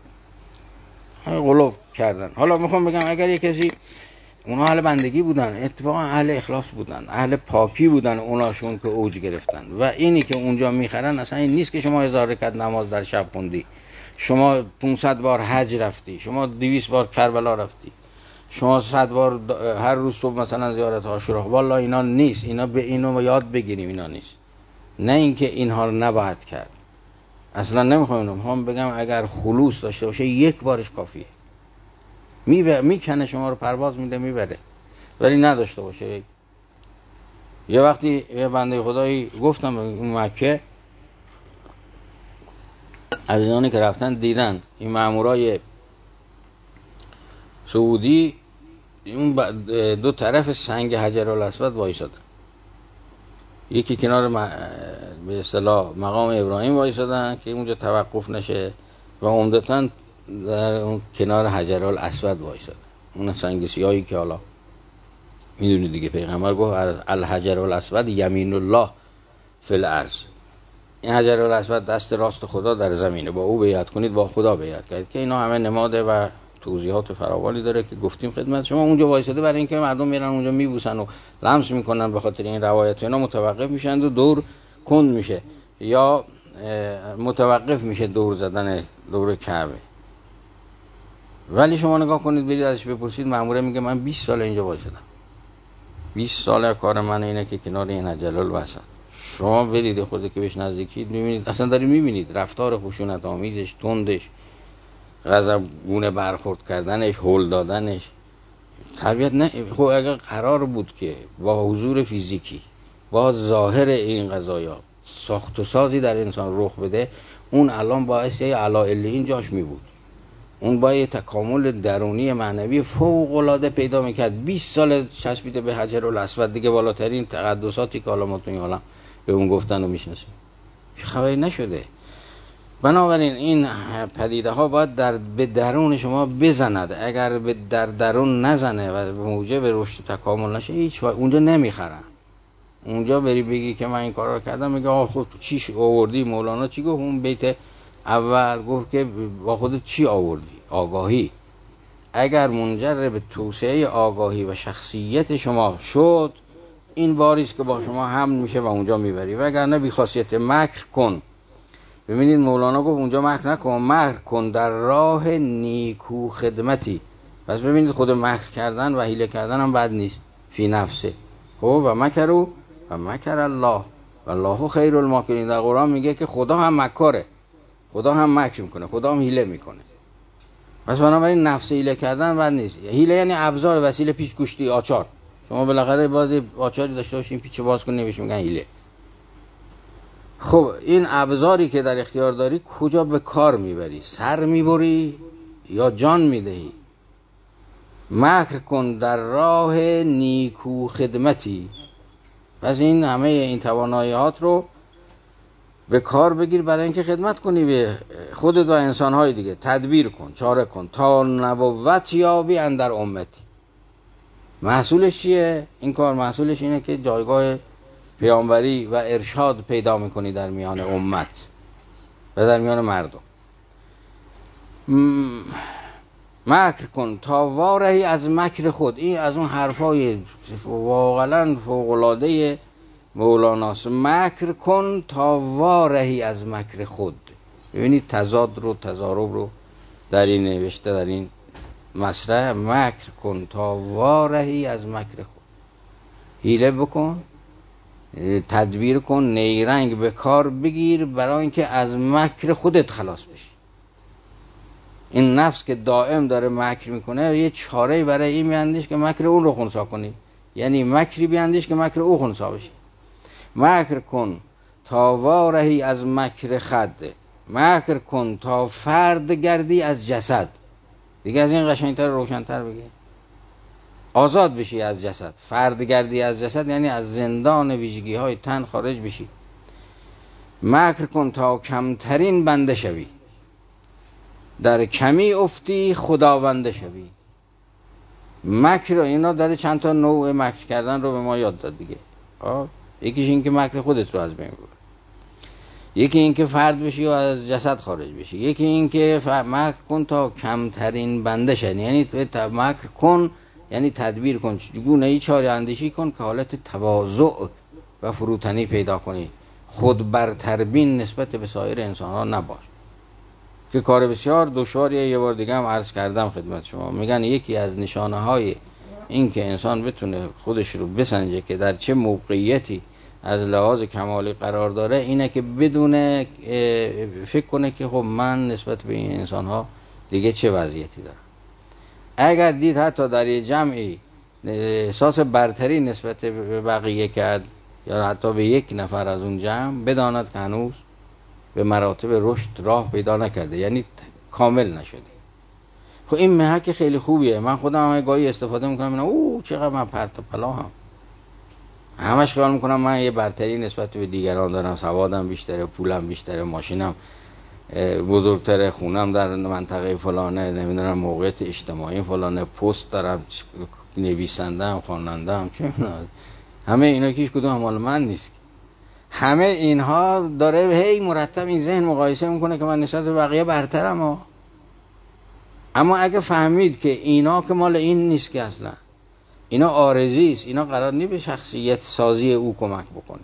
غلوف کردن. حالا میخوام بگم اگر یک کسی اونا اهل بندگی بودن، اتفاقا اهل اخلاص بودن، اهل پاکی بودن، اوناشون که اوج گرفتن و اینی که اونجا میخرن اصلا این نیست که شما 1000 رکعت نماز در شب خوندی، شما 500 بار حج رفتی، شما 200 بار کربلا رفتی، شما 100 بار هر روز صبح مثلا زیارت عاشورا. والله اینا نیست. اینا به اینو یاد بگیریم، اینا نیست. نه اینکه اینها رو نباید کرد. اصلا نمیخوام هم بگم اگر خلوص داشته باشه یک بارش کافیه. میکنه شما رو پرواز میده میبره. ولی نداشته باشه. یه وقتی یه بنده خدایی گفتم اون مکه از اینانی که رفتن دیدن این مامورای سعودی اون دو طرف سنگ حجرالاسود وایسادن، یکی کنار به اصطلاح مقام ابراهیم وایسادن که اونجا توقف نشه و عمدتاً در اون کنار حجرالاسود وایسادن، اون سنگ سیاهی که حالا میدونید دیگه پیغمبر گفت الحجرالاسود یمین الله فی الارض. این حجرالاسود دست راست خدا در زمینه، با او بیعت کنید با خدا بیعت کنید، که اینا همه نماده و توضیحات فراوانی داره که گفتیم خدمت شما. اونجا وایساده برای اینکه مردم میرن اونجا میبوسن و لمس میکنن، به خاطر این روایت اینا متوقف میشن و دور کند میشه یا متوقف میشه دور زدن دور کعبه. ولی شما نگاه کنید برید ازش بپرسید، مأموره میگه من 20 سال اینجا وایسادم، 20 سال کار من اینه که کنار این حجرالاسود. شما برید خودت که بهش نزدیکید میبینید اصلا دارید میبینید رفتار خشونت آمیزش، تندش، غضبگونه برخورد کردنش، هول دادنش، تربیت نه. خب اگر قرار بود که با حضور فیزیکی با ظاهر این قضایا ساخت و سازی در انسان رخ بده، اون الان باعث یه علائل جاش می بود، اون با یه تکامل درونی معنوی فوق العاده پیدا میکرد. 20 سال چسبیده به حجرالاسود دیگه، بالاترین تقدساتی که حالا ما تو این عالم به اون گفتن و میشناسیم خبری نشده. بنابراین این پدیده ها باید به درون شما بزند. اگر در درون نزنه و به موجب رشد و تکامل نشه، هیچ اونجا نمیخرن. اونجا بری بگی که من این کارا رو کردم، میگه آخه خود چی آوردی؟ مولانا چی گفت اون بیت اول؟ گفت که با خودت چی آوردی؟ آگاهی. اگر منجر به توسعه آگاهی و شخصیت شما شد، این باریست که با شما حمل میشه و اونجا میبری، وگرنه بی خاصیت مکر کن. ببینید مولانا گفت اونجا مکر نکن، مکر کن در راه نیکو خدمتی. پس ببینید خود مکر کردن و حیله کردن هم بد نیست فی نفسه. خب و مکروا و مکر الله والله خیر الماکرین. در قرآن میگه که خدا هم مکاره، خدا هم مکر میکنه، خدا هم حیله میکنه. پس بنابراین نفس حیله کردن بد نیست. حیله یعنی ابزار، وسیله، پیچ، گوشتی، آچار. شما بالاخره باید آچاری داشته باشین، پیچ باز کنین، نمیشه میگن حیله. خب این ابزاری که در اختیار داری کجا به کار میبری؟ سر میبری یا جان میدهی؟ مکر کن در راه نیکو خدمتی. پس این همه این تواناییات رو به کار بگیر برای اینکه خدمت کنی به خودت و انسانهای دیگه. تدبیر کن، چاره کن تا نبوت یابی اندر امتی. محصولش چیه این کار؟ محصولش اینه که جایگاه پیامبری و ارشاد پیدا میکنی در میان امت و در میان مردم. مکر کن تا وارهی از مکر خود. این از اون حرفای واقعا فوق‌العاده مولاناست. مکر کن تا وارهی از مکر خود. ببینید تضاد رو، تضارب رو در این نوشته، در این مصرع. مکر کن تا وارهی از مکر خود. حیله بکن، تدبیر کن، نیرنگ به کار بگیر برای اینکه از مکر خودت خلاص بشی. این نفس که دائم داره مکر میکنه، یه چاره برای این میاندیش که مکر اون رو خنثی کنی، یعنی مکری بیاندیش که مکر او خنثی بشه. مکر کن تا وارهی از مکر خد. مکر کن تا فرد گردی از جسد. دیگه از این قشنگتر روشنتر بگه. آزاد بشی از جسد. فرد گردی از جسد یعنی از زندان ویژگی های تن خارج بشی. مکر کن تا کمترین بنده شوی. در کمی افتی خداونده شوی. مکر اینا داره چند تا نوع مکر کردن رو به ما یاد داد دیگه. یکیش این که مکر خودت رو از بین ببر، یکی این که فرد بشی و از جسد خارج بشی، یکی این که مکر کن تا کمترین بنده شوی. یعنی مکر کن یعنی تدبیر کن، چگونه‌ای چاره اندیشی کن که حالت تواضع و فروتنی پیدا کنی، خود برتربین نسبت به سایر انسان ها نباش، که کار بسیار دشواریه. یه بار دیگه هم عرض کردم خدمت شما، میگن یکی از نشانه های این که انسان بتونه خودش رو بسنجه که در چه موقعیتی از لحاظ کمالی قرار داره، اینه که بدونه فکر کنه که خب من نسبت به این انسان ها دیگه چه وضعیتی دارم. اگر دید حتی در یه جمعی احساس برتری نسبت به بقیه کرد یا حتی به یک نفر از اون جمع، بداند که هنوز به مراتب رشد راه پیدا نکرده، یعنی کامل نشده. خب این محک خیلی خوبیه. من خودم هم گاهی استفاده میکنم، اوه چقدر من پرت و پلا هم، همش خیال میکنم من یه برتری نسبت به دیگران دارم، سوادم بیشتره، پولم بیشتره، ماشینم بزرگتره، خونم در منطقه فلانه، نمیدونم موقعیت اجتماعی فلانه، پست دارم، نویسندم، خوانندم، چه همه اینا که هیچ کدوم مال من نیست. همه اینها داره هی مرتب این ذهن مقایسه میکنه که من نسبت به بقیه برترم. اما اگه فهمید که اینا که مال این نیست، که اصلا اینا عارضی است، اینا قرار نیست به شخصیت سازی او کمک بکنه،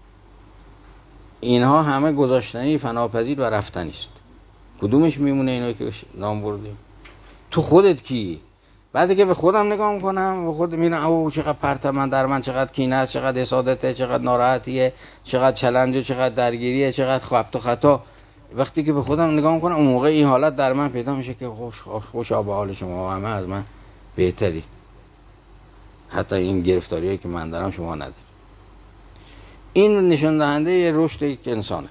اینها همه گذاشتنی، فناپذیر و رفتنی است. کدومش میمونه اینا که نام بردیم؟ تو خودت کی؟ بعد که به خودم نگاه میکنم، به خود میبینم اوه چقدر پرت من در من، چقدر کینه است، چقدر حسادته، چقدر ناراحتیه، چقدر چلنجه، چقدر درگیریه، چقدر خبط و خطا. وقتی که به خودم نگاه میکنم، اون موقع این حالت در من پیدا میشه که خوشا به حال شما، همه از من بهترید، حتی این گرفتاریه که من دارم شما ندارید. این نشان دهنده رشد یک انسانه.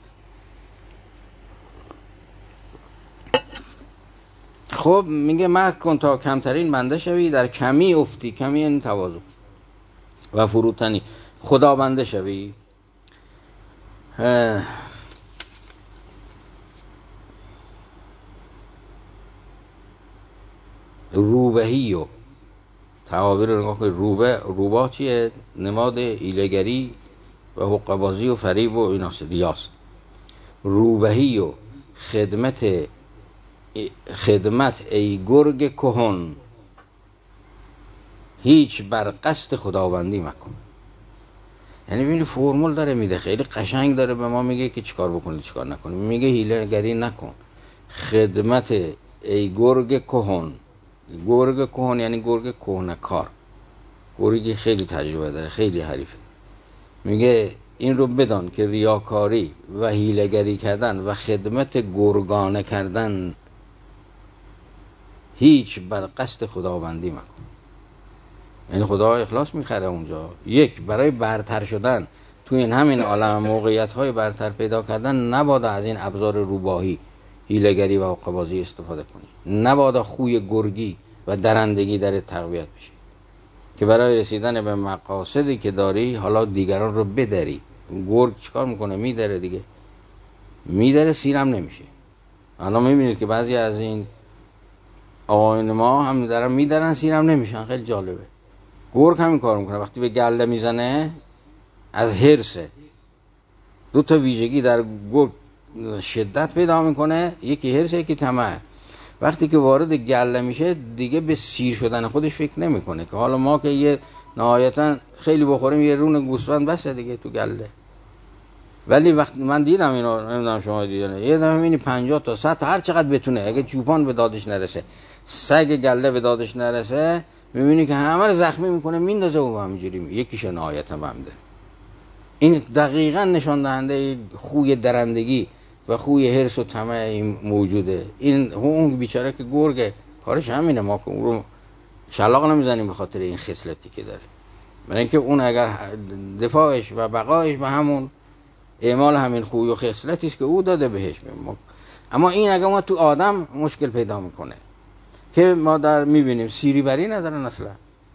خب میگه مکر کن تا کمترین بنده شوی، در کمی افتی، کمی یعنی تواضع و فروتنی، خدا بنده شوی. روبهی و تعابیر رو نگاه کنید. روبه چیه؟ نماد ایله‌گری و حقه‌بازی و فریب و ایناست، ریاست. روبهی و خدمت ای گرگ کهن، هیچ بر قصد خداوندی مکن. یعنی ببین فرمول داره میده، خیلی قشنگ داره به ما میگه که چیکار بکنی چیکار نکنی. میگه حیله گری نکن. خدمت ای گرگ کهن. گرگ کهن یعنی گرگ کهنکار، گرگی خیلی تجربه داره، خیلی حریفه. میگه این رو بدان که ریاکاری و حیله‌گری کردن و خدمت گرگانه کردن هیچ بر قصد خداوندی مکن. یعنی خدا اخلاص میخره اونجا. یک، برای برتر شدن تو این همین عالم موقعیت‌های برتر پیدا کردن نباید از این ابزار روباهی، حیله‌گری و حقه‌بازی استفاده کنی. نباید خوی گرگی و درندگی در تقویت بشه که برای رسیدن به مقاصدی که داری حالا دیگران رو بدری. گرگ چیکار میکنه؟ میدره دیگه، میدره، سیرم نمیشه. الان میبینید که بعضی از این آقایون ما هم دارن میدرن، سیرم نمیشن. خیلی جالبه. گرگ همین کار میکنه، وقتی به گله میزنه از حرسه. دو تا ویژگی در گرگ شدت پیدا میکنه، یکی حرسه، یکی طمع. وقتی که وارد گله میشه دیگه به سیر شدن خودش فکر نمیکنه که حالا ما که یه نهایتا خیلی بخوریم یه رون گوسفند بسه دیگه تو گله. ولی وقتی من دیدم اینا، نمیدونم شما دیدین، یه دفعه میبینی 50 تا 100 تا هر چقدر بتونه، اگه چوپان به دادش نرسه، سگ گله به دادش نرسه، میبینی که همه رو زخمی میکنه میندازه و همینجوری یکیش نهایت هم داره. این دقیقاً نشان دهنده خوی درندگی و خوی حرص و طمع این موجوده. این اون بیچاره که گرگه کارش همینه، ما که اون رو شلاق نمیزنیم به خاطر این خصلتی که داره، برای اینکه اون اگر دفاعش و بقایش به همون اعمال همین خوی و خصلتی است که او داده بهش. اما این اگر ما تو آدم مشکل پیدا میکنه که ما در میبینیم سیری بری ندارن اصلا.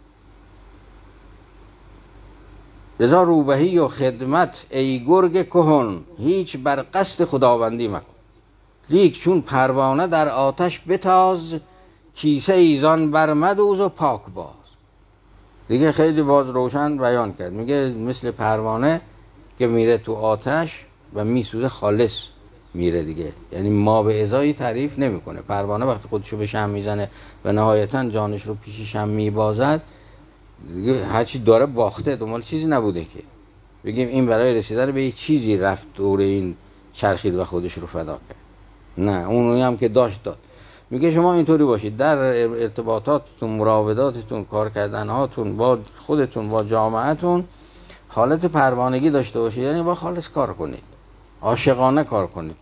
لذا روبهی و خدمت ای گرگ کهن، هیچ بر قصد خداوندی مکن. لیک چون پروانه در آتش بتاز، کیسه ایزان بر مدوز و پاک باز. دیگه خیلی باز روشن بیان کرد، میگه مثل پروانه که میره تو آتش و میسوزه خالص میره دیگه، یعنی ما به ازایی تعریف نمیکنه. پروانه وقتی خودشو به شمع میزنه و نهایتا جانش رو پیش شمع میبازد دیگه هرچی داره باخته، دنبال چیزی نبوده که بگیم این برای رسیدن به یه چیزی رفت دور این چرخید و خودش رو فدا کرد. نه، اونی هم که داشت داد. میگه شما اینطوری باشید در ارتباطاتتون، مراوداتتون، کار کردنهاتون با خودتون، با جامعهتون، حالت پروانگی داشته باشید، یعنی با خالص کار کنید، عاشقانه کار کنید.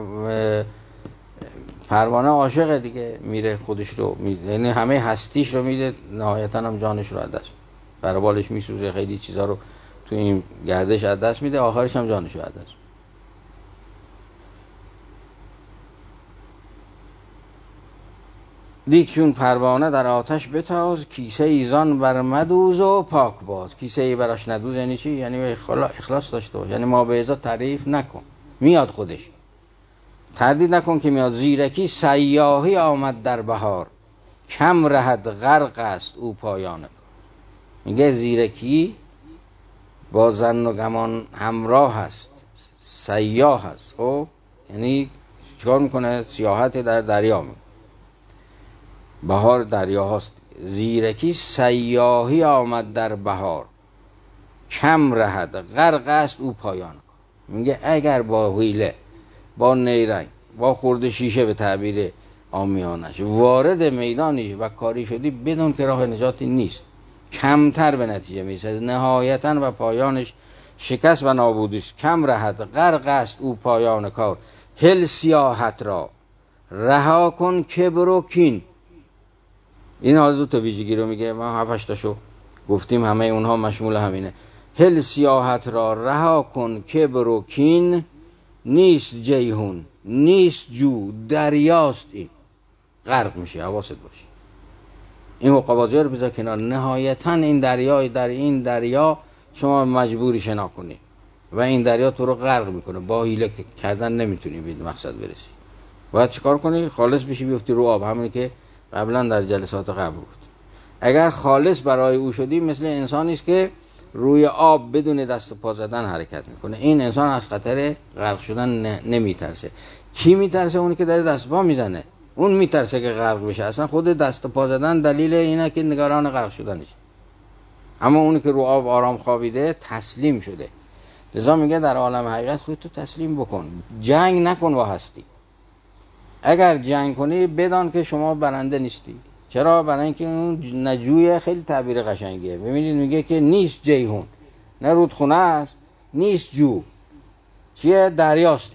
پروانه عاشق دیگه، میره خودش رو یعنی همه هستیش رو میده، نهایتا هم جانش رو از دست، برای بالش میسوزه، خیلی چیزا رو تو این گردش از دست میده، آخرش هم جانش رو از دست. لیک چون پروانه در آتش بتاز، کیسه ایزان بر مدوز و پاک باز. کیسه ای براش ندوز یعنی چی؟ یعنی اخلاص داشته باش، یعنی ما به ازا تعریف نکن، میاد خودش، تردید نکن که میاد. زیرکی سیاهی آمد در بهار، کم رهد غرق است او پایان کار. میگه زیرکی با ظن و گمان همراه هست، سیاه هست. خب یعنی چیکار میکنه؟ سیاحت در دریا میکنه، بهار دریا هست. زیرکی سیاهی آمد در بهار، کم رهد غرق است او پایان کار. میگه اگر با حیله، با نیرنگ، با خورد شیشه به تعبیر عامیانش وارد میدانی و کاری شدی، بدون که راه نجاتی نیست، کمتر به نتیجه میرسه، نهایتاً و پایانش شکست و نابودی است. کم رهد غرق است او پایان کار، هل سیاحت را رها کن کبر و کین. این حالا دو تا ویژگی رو میگه، ما 7-8 تاشو گفتیم، همه اونها مشمول همینه. هل سیاحت را رها کن کبر و کین، نیست جیهون نیست جو دریاست این. غرق میشه، حواست باشه. این حقابازی رو بذار کنار، نهایتا این دریای در این دریا شما مجبوری شنا کنی و این دریا تو رو غرق میکنه، با حیله کردن نمیتونی به مقصد برسی. باید چیکار کنی؟ خالص بشی بیفتی رو آب، همونی که قبلا در جلسات قبل بود. اگر خالص برای او شدی، مثل انسانی است که روی آب بدون دست پا زدن حرکت میکنه. این انسان از خطر غرق شدن نمیترسه. کی میترسه؟ اونی که داره دست پا میزنه، اون میترسه که غرق بشه. اصلا خود دست پا زدن دلیل اینه که نگران غرق شدنش. اما اونی که رو آب آرام خوابیده تسلیم شده. لذا میگه در عالم حقیقت خودتو تسلیم بکن، جنگ نکن با هستی. اگر جنگ کنی بدان که شما برنده نیستی. چرا؟ برای اینکه اون نجوی خیلی تعبیر قشنگیه. ببینید میگه که نیست جیهون، نه رودخونه است، نیست جو، چیه؟ دریاست.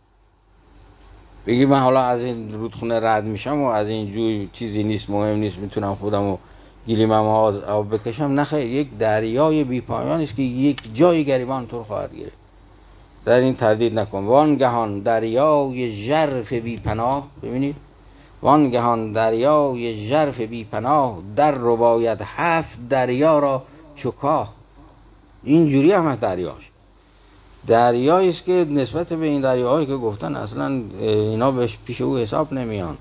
بگی من حالا از این رودخونه رد میشم و از این جو چیزی نیست، مهم نیست، میتونم خودمو گلیمم آب بکشم. نه خیر، یک دریای بی پایان است که یک جای گریبان تو خواهد گرفت. در این تردید نکن. وانگهان دریای ژرف بی پناه، ببینید، وانگهان دریای ژرف بی پناه، در رباید 7 دریا را چکاه. اینجوری هم دریاش دریایی است که نسبت به این دریاهایی که گفتن اصلا اینا بهش پیش او حساب نمیان.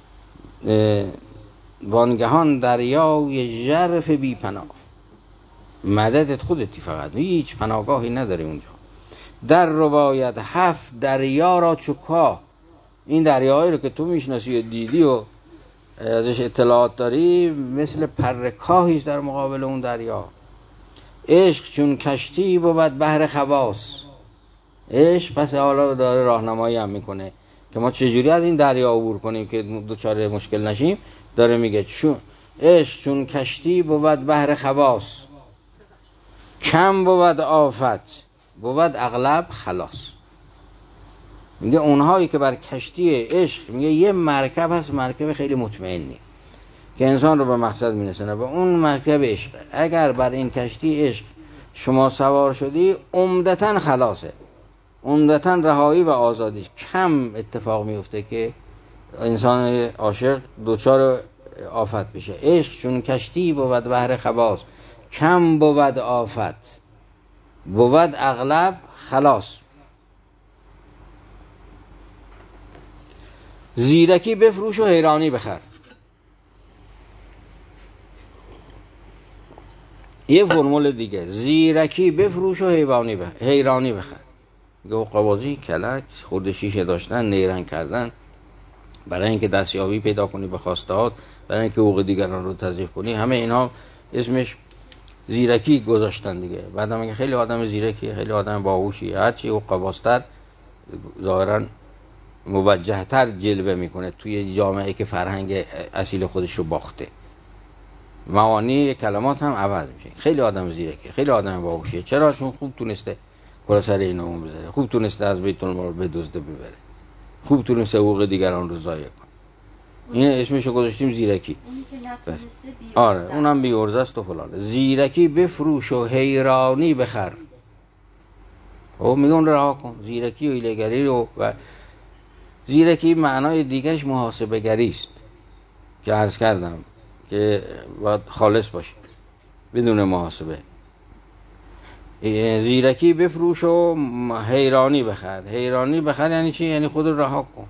وانگهان دریای ژرف بی پناه، مددت خودتی، فقط هیچ پناهگاهی نداره اونجا. در رباید 7 دریا را چکاه، این دریاهایی رو که تو میشناسی و دیدی و ازش اطلاعات داری مثل پر کاهیست در مقابل اون دریا. عشق چون کشتی بود بحر خواص. عشق پس حالا داره راهنمایی هم میکنه که ما چجوری از این دریا عبور کنیم که دوچار مشکل نشیم. داره میگه چون عشق چون کشتی بود بحر خواص، کم بود آفت بود اغلب خلاص. میگه اونهایی که بر کشتی عشق، میگه یه مرکب هست، مرکب خیلی مطمئنی که انسان رو به مقصد میرسونه، به اون مرکب عشق. اگر بر این کشتی عشق شما سوار شدی عمدتاً خلاصه، عمدتاً رهایی و آزادی. کم اتفاق میفته که انسان عاشق دوچار آفت بشه. عشق چون کشتی بود بحر خواص، کم بود آفت بود اغلب خلاص. زیرکی بفروش و حیرانی بخر. یه فرمول دیگه، زیرکی بفروش و حیرانی بخر. حقه‌بازی، کلک، خورد شیشه داشتن، نیرنگ کردن برای اینکه دستیابی پیدا کنی به خواستهات، برای اینکه حقوق دیگران رو تضییع کنی، همه اینا اسمش زیرکی گذاشتن دیگه. بعدم میگه خیلی آدم زیرکی، خیلی آدم باهوشی، هرچی حقه‌بازتر ظاهراً موجه‌تر جلوه میکنه توی جامعه که فرهنگ اصیل خودش رو باخته. معانی کلمات هم عوض میشه. خیلی آدم زیرکی، خیلی آدم باهوشیه. چرا؟ چون خوب تونسته کلا سر اینو اون بذاره، خوب تونسته از بیت المال بدزده ببره، خوب تونسته حقوق دیگران رو ضایع کنه. این اسمشو گذاشتیم زیرکی. آره اونم بی‌عرضه است و فلان. زیرکی بفروش و حیرانی بخر. خب میگه اون رها کن، زیرکی و حیله‌گری رو. و زیرکی معنای دیگرش محاسبه گری است که عرض کردم که باید خالص باشه بدون محاسبه. زیرکی بفروش و حیرانی بخر. حیرانی بخر یعنی چی؟ یعنی خود رو رها کن،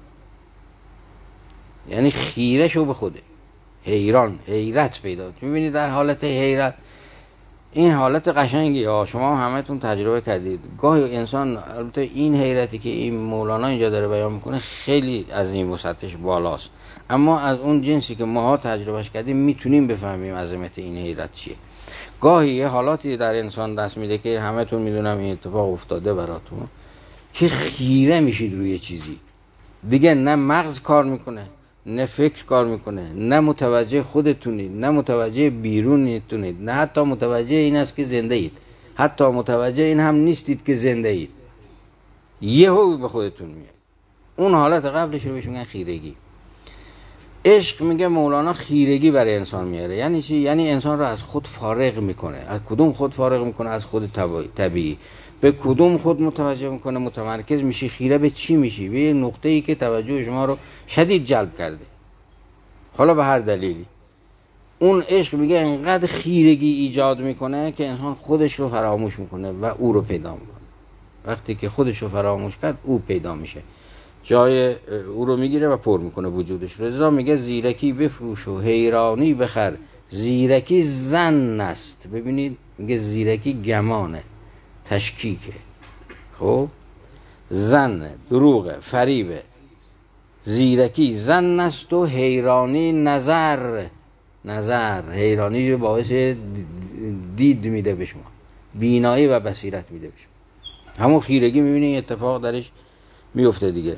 یعنی خیره شو به خوده. حیران، حیرت پیدا. میبینید در حالت حیرت، این حالت قشنگی ها شما همتون تجربه کردید. گاهی انسان، البته این حیرتی که این مولانا اینجا داره بیان میکنه خیلی عظیم و سطحش بالاست، اما از اون جنسی که ماها تجربهش کردیم میتونیم بفهمیم عظمت این حیرت چیه. گاهی یه حالاتی در انسان دست میده که همتون میدونم این اتفاق افتاده براتون، که خیره میشید روی چیزی دیگه، نه مغز کار میکنه، نه فکر کار میکنه، نه متوجه خودتونید، نه متوجه بیرونیتونید، نه حتی متوجه این است که زنده اید، حتی متوجه این هم نیستید که زنده اید. یهو به خودتون میاد. اون حالت قبلش رو بهش میگن خیرگی. عشق، میگه مولانا، خیرگی برای انسان میاره. یعنی چی؟ یعنی انسان رو از خود فارغ میکنه. از کدوم خود فارغ میکنه؟ از خود طبیعی. به کدوم خود متوجه میکنه؟ متمرکز میشی. خیره به چی میشی؟ به یه نقطه‌ای که توجه شما رو شدید جلب کرده، حالا به هر دلیلی. اون عشق میگه انقدر خیرگی ایجاد میکنه که انسان خودش رو فراموش میکنه و او رو پیدا میکنه. وقتی که خودش رو فراموش کرد، او پیدا میشه، جای او رو میگیره و پر میکنه وجودش رو. رضا میگه زیرکی بفروش و حیرانی بخر. زیرکی ظن است. ببینید میگه زیرکی گمانه، تشکیکه. خب ظن دروغه، فریبه. زیرکی ظن است و حیرانی نظر. حیرانی باعث دید میده به شما، بینایی و بصیرت میده به شما. همون خیرگی میبینی اتفاق درش میفته دیگه.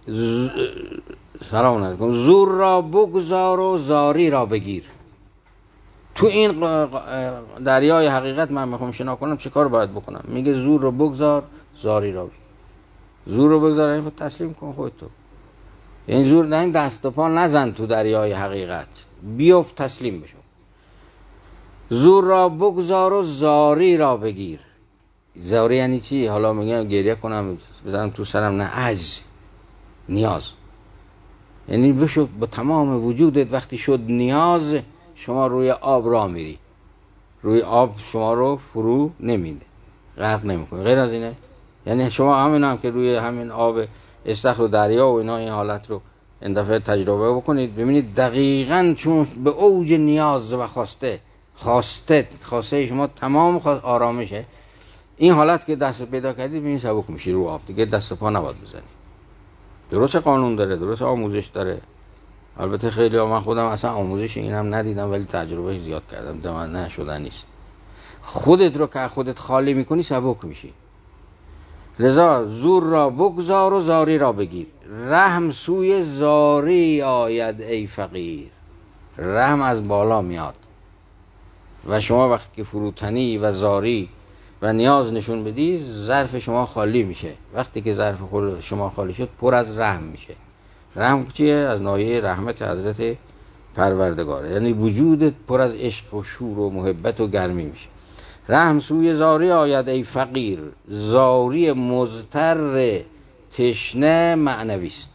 سلام علیکم. زور را بگذار و زاری را بگیر. تو این دریای حقیقت من میخوام شنا کنم، چه کار باید بکنم؟ میگه زور رو بگذار، زاری را بگیر. زور رو بگذار یعنی تسلیم کن خودتو. یعنی زور نه، این دست و پا نزن تو دریای حقیقت، بیفت تسلیم بشو. زور را بگذار و زاری را بگیر. زاری یعنی چی؟ حالا میگم گریه کنم بزنم تو سرم، نه، عجز، نیاز. یعنی بشو با تمام وجودت. وقتی شد نیاز، شما روی آب راه میری، روی آب شما رو فرو نمیده، غرق نمیکنه. غیر از اینه. یعنی شما هم که روی همین آب استخر و دریا و اینا این حالت رو این دفعه تجربه بکنید، ببینید دقیقاً چون به اوج نیاز و خواسته شما تمام آرامشه. این حالت که دست پیدا کردید، ببینید سبک میشی رو آب دیگه، دست پا نباید بزنید. درست قانون داره، درست آموزش داره. البته خیلی من خودم اصلا آموزش اینم ندیدم، ولی تجربه زیاد کردم، دم نشدن نیست. خودت رو که خودت خالی میکنی سبک میشی. لذا زور را بگذار و زاری را بگیر. رحم سوی زاری آید ای فقیر. رحم از بالا میاد و شما وقتی که فروتنی و زاری و نیاز نشون بدی، ظرف شما خالی میشه. وقتی که ظرف شما خالی شد پر از رحم میشه. رحم چیه؟ از ناحیه رحمت حضرت پروردگاره، یعنی وجودت پر از عشق و شور و محبت و گرمی میشه. رحم سوی زاری آید ای فقیر. زاری مضطر تشنه معنوی است.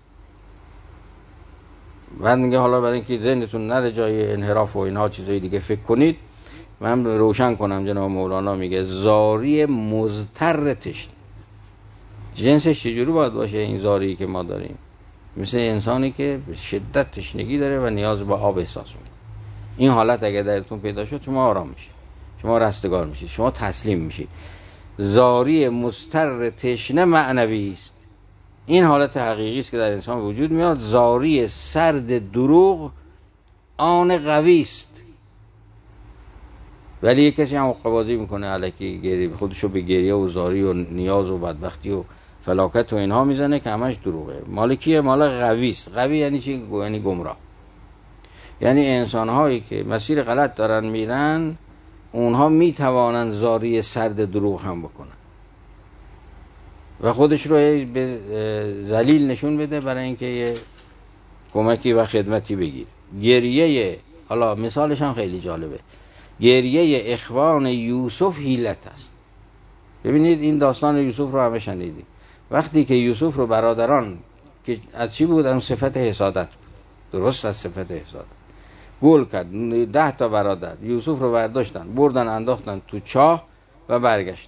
بعد میگه حالا برای اینکه ذهنتون نره جای انحراف و اینها چیزای دیگه فکر کنید، من روشن کنم. جناب مولانا میگه زاری مضطر تشنه. جنسش چجوری باید باشه این زاری که ما داریم؟ مثل انسانی که به شدت تشنگی داره و نیاز به آب احساس میکنه. این حالت اگه درتون پیدا شد، شما آرام میشید، شما رستگار میشید، شما تسلیم میشید. زاری مضطر تشنه معنوی است. این حالت حقیقی است که در انسان وجود میاد. زاری سرد دروغ آن قوی است. ولی یک کسی هم حقه‌بازی میکنه، الکی گریه خودشو به گریه و زاری و نیاز و بدبختی و فلاکت و اینها میزنه که همش دروغه. مالکیه مال قوی است. قوی یعنی چی؟ یعنی گمراه. یعنی انسان هایی که مسیر غلط دارن میرن، اونها میتوانن زاری سرد دروغ هم بکنن و خودش رو به ذلیل نشون بده برای اینکه یه کمکی و خدمتی بگیر. گریه، حالا مثالش هم خیلی جالبه، گریه اخوان یوسف حیلت است. ببینید این داستان یوسف رو همه شنیدید. وقتی که یوسف رو برادران که از چی بود؟ از صفت حسادت بود. درست از صفت حسادت گول کرد. 10 تا برادر یوسف رو برداشتن، بردن انداختن تو چاه و برگشت.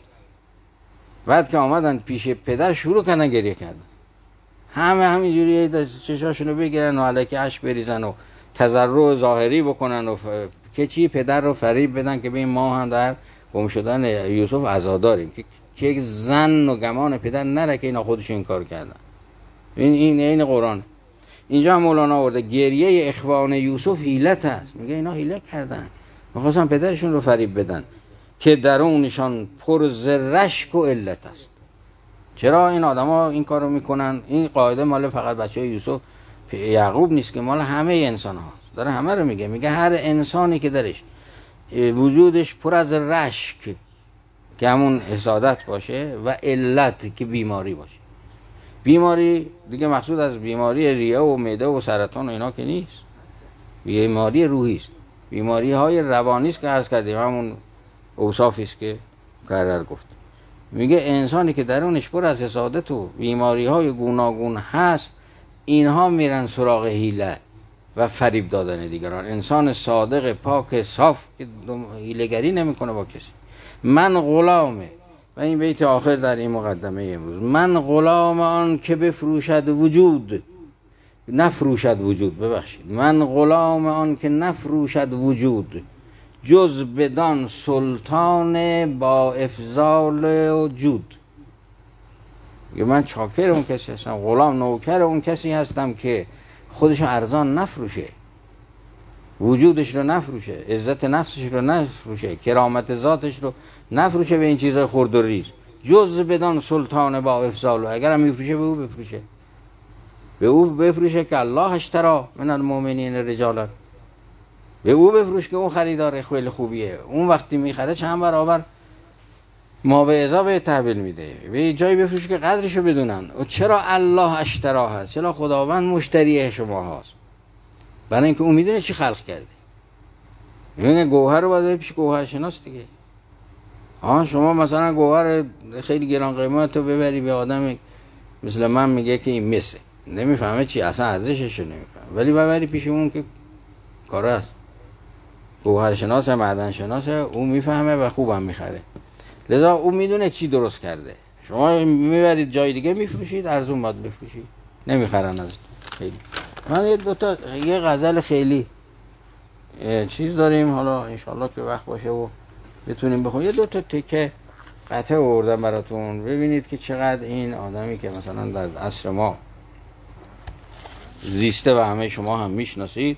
بعد که آمدن پیش پدر شروع کردن گریه کردن. همینجوری چشاشون رو بگیرن و الکی اشک بریزن و تضرع ظاهری بکنن و که چی پدر رو فریب بدن که ببین ما هم در گم شدن یوسف عزاداریم، که زن و گمان پدر نره که اینا خودشون این کار کردن. این قرآن. اینجا هم مولانا آورده گریه اخوان یوسف حیلت است. میگه اینا حیله کردن، میخواستن پدرشون رو فریب بدن که درونشان پر ز رشک و علت است. چرا این آدما این کارو میکنن؟ این قاعده مال فقط بچه یوسف یعقوب نیست، که مال همه انسان هاست. داره همه رو میگه هر انسانی که درش وجودش پر از رشک که همون حسادت باشه و علت که بیماری باشه. بیماری دیگه مقصود از بیماری ریه و معده و سرطان و اینا که نیست، بیماری روحی است. بیماری های روانی است که عرض کردیم، همون اوصافی است که قرار گفت. میگه انسانی که درونش پر از حسادت و بیماری های گوناگون هست، اینها میرن سراغ حیله و فریب دادن دیگران. انسان صادق پاک صاف که حیله‌گری نمیکنه با کسی. من غلامه، و این بیت آخر در این مقدمه امروز، من غلام آن که بفروشد وجود نفروشد وجود. ببخشید، من غلام آن که نفروشد وجود، جز بدان سلطان با افضال و جود. من چاکر اون کسی هستم، غلام نوکر اون کسی هستم که خودش ارزان نفروشه، وجودش رو نفروشه، عزت نفسش رو نفروشه، کرامت ذاتش رو نفروشه به این چیزای خرد و ریز. جز بدان سلطان با افضال. اگر هم میفروشه به او بفروشه، به او بفروشه که الله اشتری من المؤمنین رجالا. به او بفروش که اون خریدار خیلی خوبیه. اون وقتی میخره چند برابر ما به اضافه تحویل میده. به جایی بفروش که قدرشو بدونن. و چرا الله اشتری هست؟ چرا خداوند مشتری شما هست؟ برای اینکه اون میدونه چی خلق کرده. میگه گوهر رو باید پیش گوهر شناس دیگه. شما مثلا گوهر خیلی گران قیمت رو ببری به آدم مثل من، میگه که این مسه، نمیفهمه چی، اصلا ارزشش رو نمیفهمه، ولی ببری پیش اون که کار است، گوهر شناس، معدن شناس، اون میفهمه و خوبم میخره. لذا اون میدونه چی درست کرده. شما میبرید جای دیگه میفروشید، ارزون باید بفروشید، نمیخرن از خیلی. من یه غزل خیلی چیز داریم، حالا انشالله که وقت باشه و بتونیم بخونیم. یه 2 تا تکه قطعه آوردم براتون، ببینید که چقدر این آدمی که مثلا در عصر ما زیسته و همه شما هم میشناسید.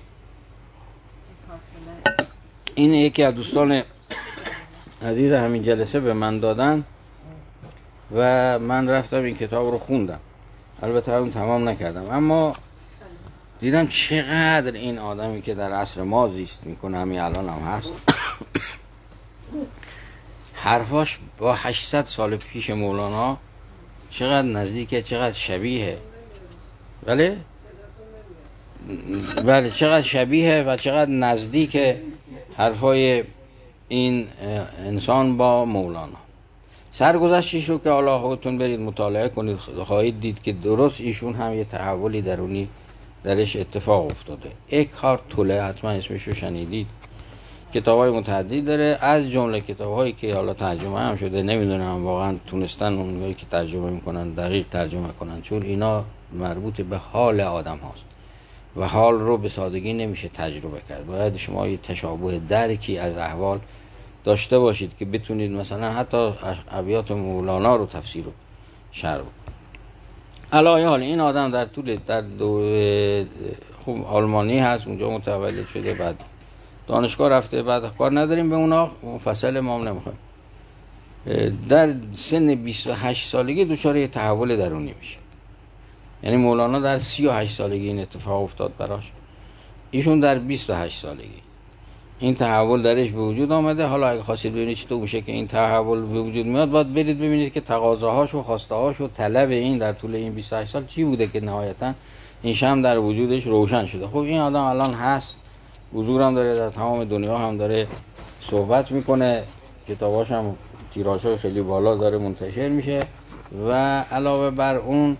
این یکی از دوستان عزیز همین جلسه به من دادن و من رفتم این کتاب رو خوندم. البته اون تمام نکردم، اما دیدم چقدر این آدمی که در عصر ما زیست میکنه، همین الان هم هست، حرفاش با 800 سال پیش مولانا چقدر نزدیکه، چقدر شبیه. بله چقدر شبیه و چقدر نزدیک حرفای این انسان با مولانا. سرگذشتش رو که حالا خودتون برید مطالعه کنید، خواهید دید که درست ایشون هم یه تحولی درونی درش اتفاق افتاده. اکهارت توله، حتما اسمش رو شنیدید، کتابای متعددی داره، از جمله کتابایی که حالا ترجمه هم شده. نمیدونم واقعا تونستن اونایی که ترجمه میکنن دقیق ترجمه کنن، چون اینا مربوط به حال آدم هاست و حال رو به سادگی نمیشه تجربه کرد. باید شما یه تشابه درکی از احوال داشته باشید که بتونید مثلا حتی ابیات مولانا رو تفسیر و شرح کنید. علاوه حال این آدم در طول خوب آلمانی هست، اونجا متولد شده، بعد دانشگاه رفته، بعد کار نداریم به اونا، مفصل ما هم نمیخوایم. در سن 28 سالگی دچار یه تحول درونی میشه. یعنی مولانا در 38 سالگی این اتفاق افتاد براش، ایشون در 28 سالگی این تحول درش به وجود آمده. حالا اگه خواستید ببینید چطور میشه که این تحول به وجود میاد، باید برید ببینید که تقاضاهاش و خواسته‌هاش و طلب این در طول این 28 سال چی بوده که نهایتا این شمع در وجودش روشن شده. خب این آدم الان هست، حضور هم داره، در تمام دنیا هم داره صحبت میکنه، کتاباش هم تیراژهای خیلی بالا داره منتشر میشه و علاوه بر اون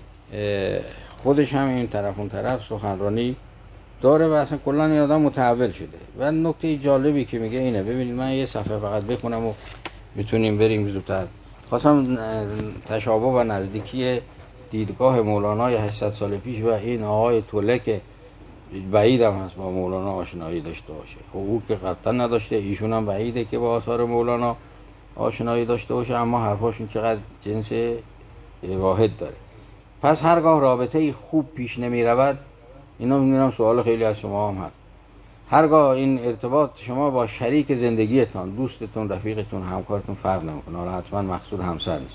خودش هم این طرف اون طرف سخنرانی داره و اصلا کلا این آدم متحول شده. و نکته جالبی که میگه اینه، ببینید من یه صفحه فقط بخونم و میتونیم بریم زودتر. خواستم تشابه و نزدیکی دیدگاه مولانا 800 سال پیش و این آقای توله که بعید هم هست با مولانا آشنایی داشته باشه. او که قطعا نداشته، ایشون هم بعیده که با آثار مولانا آشنایی داشته باشه، اما حرفاشون چقدر جنس واحد داره. پس هرگاه رابطه خوب پیش نمی رود، اینا میدونم سوال خیلی از شما هم هست، هرگاه این ارتباط شما با شریک زندگیتان، دوستتون، رفیقتون، همکارتون فرق نمیکنه، حالا حتما مقصود همسر نیست،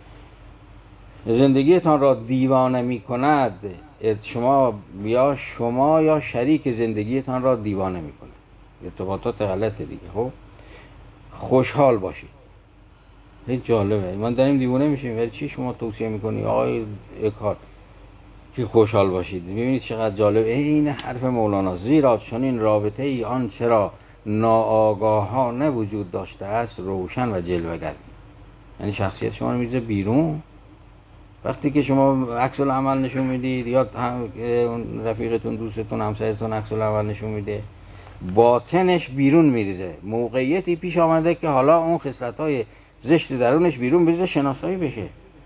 زندگیتان را دیوانه می کند، شما یا شریک زندگیتان را دیوانه می کند، ارتباطات غلطه دیگه. خب خوشحال باشید. این جالبه، من داریم دیوانه میشیم ولی چی شما توصیه میکنی آقای اکهارت که خوشحال باشید؟ ببینید چقدر جالبه این حرف مولانا. زیرا چون این رابطه ای آن چرا ناآگاهانه وجود داشته است روشن و جلوه‌گر، یعنی شخصیت شما رو میذاره بیرون. وقتی که شما عکس العمل نشون میدید یا رفیقتون، دوستتون، همسرتون عکس العمل نشون میده، باطنش بیرون میریزه. موقعیتی پیش آمده که حالا اون خصلت‌های زشت درونش بیرون بریزه، شناسایی بشه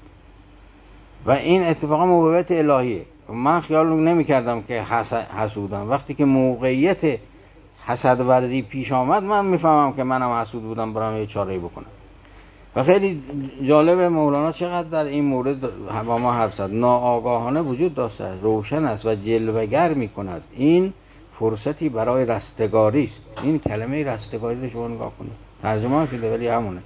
و این اتفاقا موهبت الهیه. من خیال نمی کردم که حسودم. وقتی که موقعیت حسد ورزی پیش آمد، من میفهمم که منم حسود بودم، برام یه چاره‌ای بکنم. و خیلی جالب مولانا چقدر در این مورد با ما حرف زد. ناآگاهانه وجود داشته، روشن است و جلوه‌گر می‌کند. این فرصتی برای رستگاری است. این کلمه رستگاری رو شما نگاه کنید، ترجمه شده ولی همونه.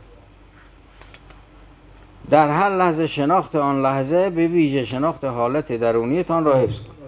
در هر لحظه شناخت آن لحظه، به ویژه شناخت حالت درونیتان را حفظ کن.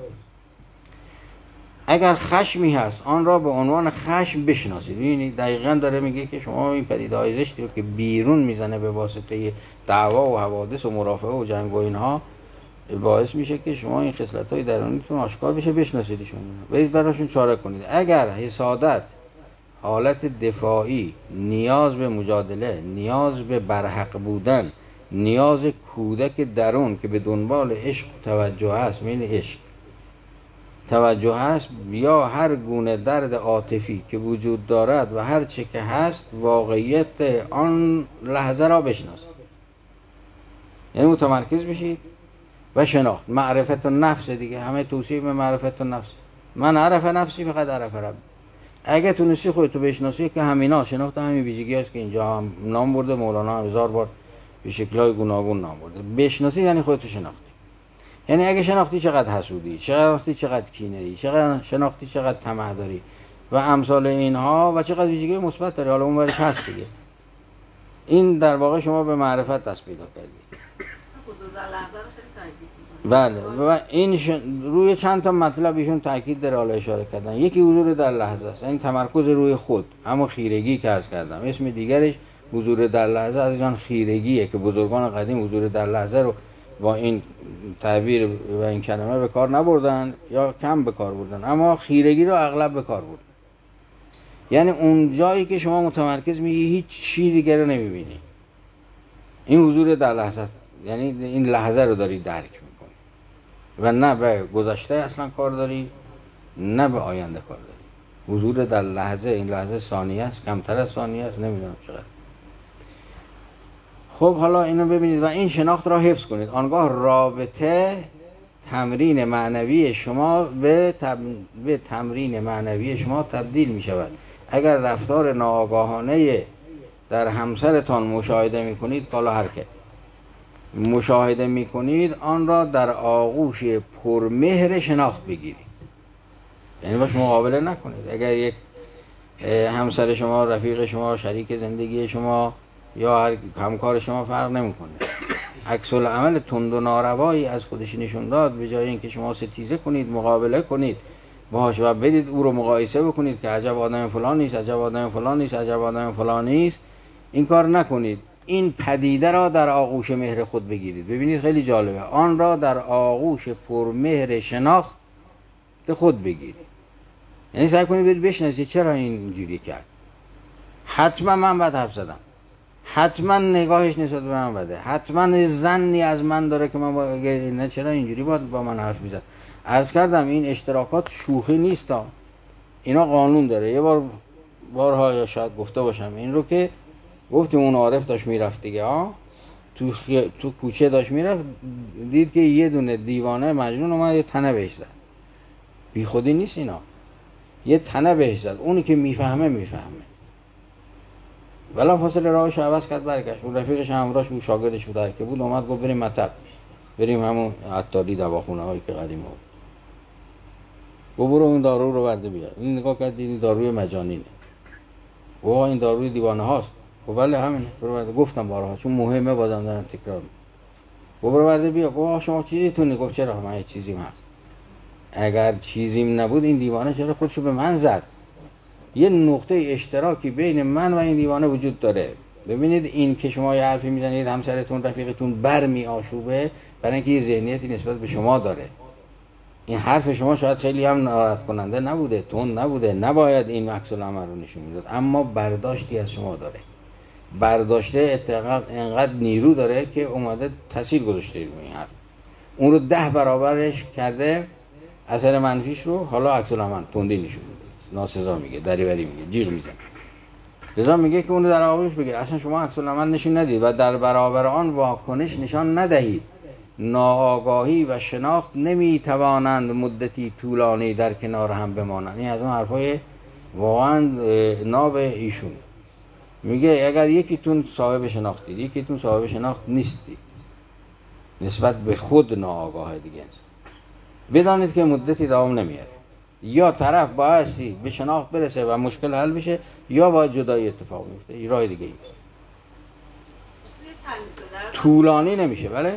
اگر خشمی هست آن را به عنوان خشم بشناسید. ببینید دقیقاً داره میگه که شما این پدیده‌های زشتی رو که بیرون میزنه به واسطه دعوا و حوادث و مرافعه و جنگ و اینها، باعث میشه که شما این خصلت‌های درونیتون آشکار بشه، بشناسیدشون، برید براشون چاره کنید. اگر حسادت، حالت دفاعی، نیاز به مجادله، نیاز به برحق بودن، نیاز کودک درون که به دنبال عشق توجه است، این عشق توجه هست، یا هر گونه درد عاطفی که وجود دارد و هر چه که هست، واقعیت آن لحظه را بشناسید. یعنی متمرکز بشید و شناخت. معرفت النفس دیگه، همه توصیه به معرفت النفس. من عرف نفسی فقط عرف رب. اگه تونستی خودتو بشناسی که همینا شناخت همین ویژگی است که اینجا هم نام برده مولانا، 1000 بار به شکل‌های گوناگون نام برده. بشناسی یعنی خودتو شناختی. یعنی اگه شناختی چقدر حسودی، شناختی چقدر کینه‌ای، شناختی چقدر طمع داری و امثال اینها و چقدر ویژگی مثبت داری، حالا اون ورش هست دیگه، این در واقع شما به معرفت دست پیدا کردی. حضور در لحظه رو خیلی تاکید می‌کنه. بله و این روی چند تا مطلب ایشون تاکید داره حالا اشاره کردن. یکی حضور در لحظه است، این تمرکز روی خود، اما خیرگی که عرض کردم اسم دیگرش حضور در لحظه عزیزان خیرگیه که بزرگان قدیم حضور در لحظه رو با این تعبیر و این کلمه به کار نبردن یا کم به کار بردن، اما خیرگی رو اغلب به کار بردن. یعنی اون جایی که شما متمرکز میشی هیچ چیز دیگه رو نمیبینی، این حضور در لحظه است. یعنی این لحظه رو داری درک میکنی و نه به گذشته اصلا کار داری نه به آینده کار داری. حضور در لحظه، این لحظه ثانیه است، کمتر از ثانیه است، نمیدونم چقدر. خب حالا اینو ببینید و این شناخت را حفظ کنید. آنگاه رابطه تمرین معنوی شما به تمرین معنوی شما تبدیل می شود. اگر رفتار ناآگاهانه در همسرتان مشاهده می کنید، حالا هر که مشاهده می کنید، آن را در آغوش پرمهر شناخت بگیرید. یعنی باش مقابله نکنید. اگر یک همسر شما، رفیق شما، شریک زندگی شما یا هر همکار شما فرق نمیکنه، عکس العمل تند و ناروایی از خودش نشون داد، به جای اینکه شما ستیزه کنید، مقابله کنید باهاش و برید او رو مقایسه بکنید که عجب آدم فلان نیست، عجب آدم فلان نیست، عجب آدم فلان نیست، این کار نکنید. این پدیده را در آغوش مهر خود بگیرید. ببینید خیلی جالبه، آن را در آغوش پرمهر شناخت خود بگیرید. یعنی سعی کنید برید بشناسید چرا اینجوری کرد. حتما من بد حرف زدم، حتما نگاهش نسبت به من بده، حتما ظنی از من داره که من نه چرا اینجوری با من حرف میزد. عرض کردم این اشتراکات شوخی نیست ها. اینا قانون داره. یه بارها یا شاید گفته باشم این رو که گفتیم اون عارف داشت میرفت دیگه ها، تو کوچه داشت میرفت، دید که یه دونه دیوانه مجنون اومد یه تنه بهش زد. بی خودی نیست اینا، یه تنه بهش زد. اونی که میفهمه ولی فاصله راهش عوض کرد، برگشت. اون رفیقش همراهش بود، شاگردش بود که بود، اومد گفت بریم مطب، بریم همون عطاری دواخونه هایی که قدیم بود. گفت برو اون دارو رو برده بیار. این نگاه کرد این داروی مجانینه. گفت این داروی دیوانه هاست. گفت بله همینه، برو برده. گفتم بارها چون مهمه بازم دارم تکرار میکنم. گفت برو برده بیار. گفت شما چیزیتونه؟ گفت چرا من یه چیزیم هست. اگر چیزیم نبود این دیوانه چرا خودشو به من زد؟ یه نقطه اشتراکی بین من و این دیوانه وجود داره. ببینید این که شما یه حرفی میزنید همسرتون، رفیقتون برمی آشوبه، برای اینکه یه ذهنیتی نسبت به شما داره. این حرف شما شاید خیلی هم ناراحت کننده نبوده، تون نبوده، نباید این عکس العمل رو نشون میداد، اما برداشتی از شما داره. برداشته انقدر نیرو داره که اومده تاثیر گذاشته روی این حرف، اون رو 10 برابرش کرده، اثر منفیش رو حالا عکس العمل تندی نشون میده، ناسزا میگه، دریوری میگه، جیغ میزنه. لذا میگه که اون رو در آغوش بگیر. اصلا شما عکس العمل نشون ندید و در برابر آن واکنش نشان ندهید. ناآگاهی و شناخت نمیتوانند مدتی طولانی در کنار هم بمانند. این از اون حرفای واقعا ناب ایشون. میگه اگر یکیتون صاحب شناختید، یکیتون صاحب شناخت نیستی، نسبت به خود ناآگاه دیگه، بدانید که مدتی دوام نمیاره. یا طرف بایستی به شناخت برسه و مشکل حل بشه، یا باید جدایی اتفاق میفته. این راه دیگه ایست. طولانی نمیشه. بله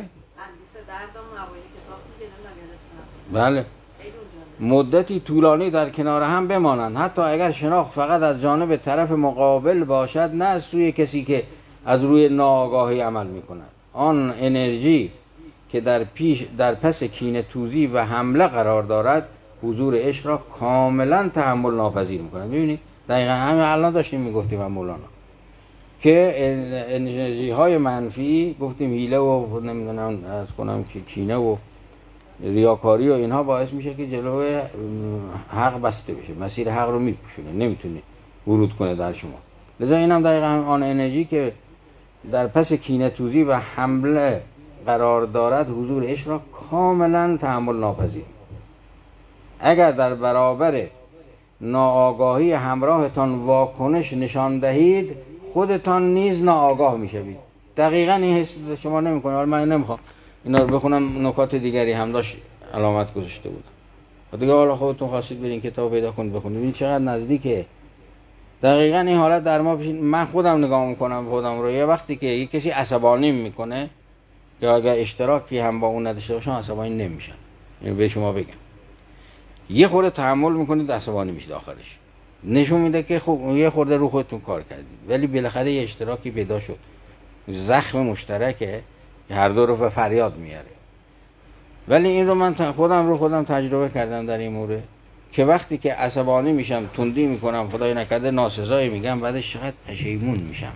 بله مدتی طولانی در کنار هم بمانند، حتی اگر شناخت فقط از جانب طرف مقابل باشد، نه از سوی کسی که از روی ناآگاهی عمل میکند. آن انرژی که در پس کینه توزی و حمله قرار دارد، حضور عشق را کاملا تحمل ناپذیر میکنه. ببینید دقیقا همین الان داشتیم میگفتیم هم مولانا که انرژی های منفی، گفتیم حیله و نمیدونم از کنم که کینه و ریاکاری و اینها باعث میشه که جلوی حق بسته بشه، مسیر حق رو میپوشونه، نمیتونه ورود کنه در شما. لذا این هم دقیقا آن انرژی که در پس کینه توزی و حمله قرار دارد، حضور عشق را کاملا تحمل ناپذیر. اگر در برابر ناآگاهی همراهتان واکنش نشان دهید، خودتان نیز ناآگاه میشوید. دقیقا این حس شما نمیکنه. حالا من نمیخوام اینا رو بخونم. نکات دیگری هم داشت علامت گذاشته بودم. دیگه حالا خودتون خواستید برین کتاب پیدا کنید بخونید، ببینید چقدر نزدیکه. دقیقاً این حالت در ما پیش. من خودم نگاه میکنم خودم رو، یه وقتی که یک کسی عصبانی میکنه یا اگر اشتراکی هم با اون نداشته باشم عصبانی نمیشم. یعنی به شما بگم یه خورده تحمل میکنید عصبانی میشید، آخرش نشون میده که خب یه خورده رو خودتون کار کردید، ولی بالاخره یه اشتراکی پیدا شد، زخم مشترکه که هر دو رو به فریاد میاره. ولی این رو من خودم تجربه کردم در این مورد که وقتی که عصبانی میشم، تندی میکنم، خدای نکرده ناسزایی میگم، بعدش چقدر پشیمون میشم.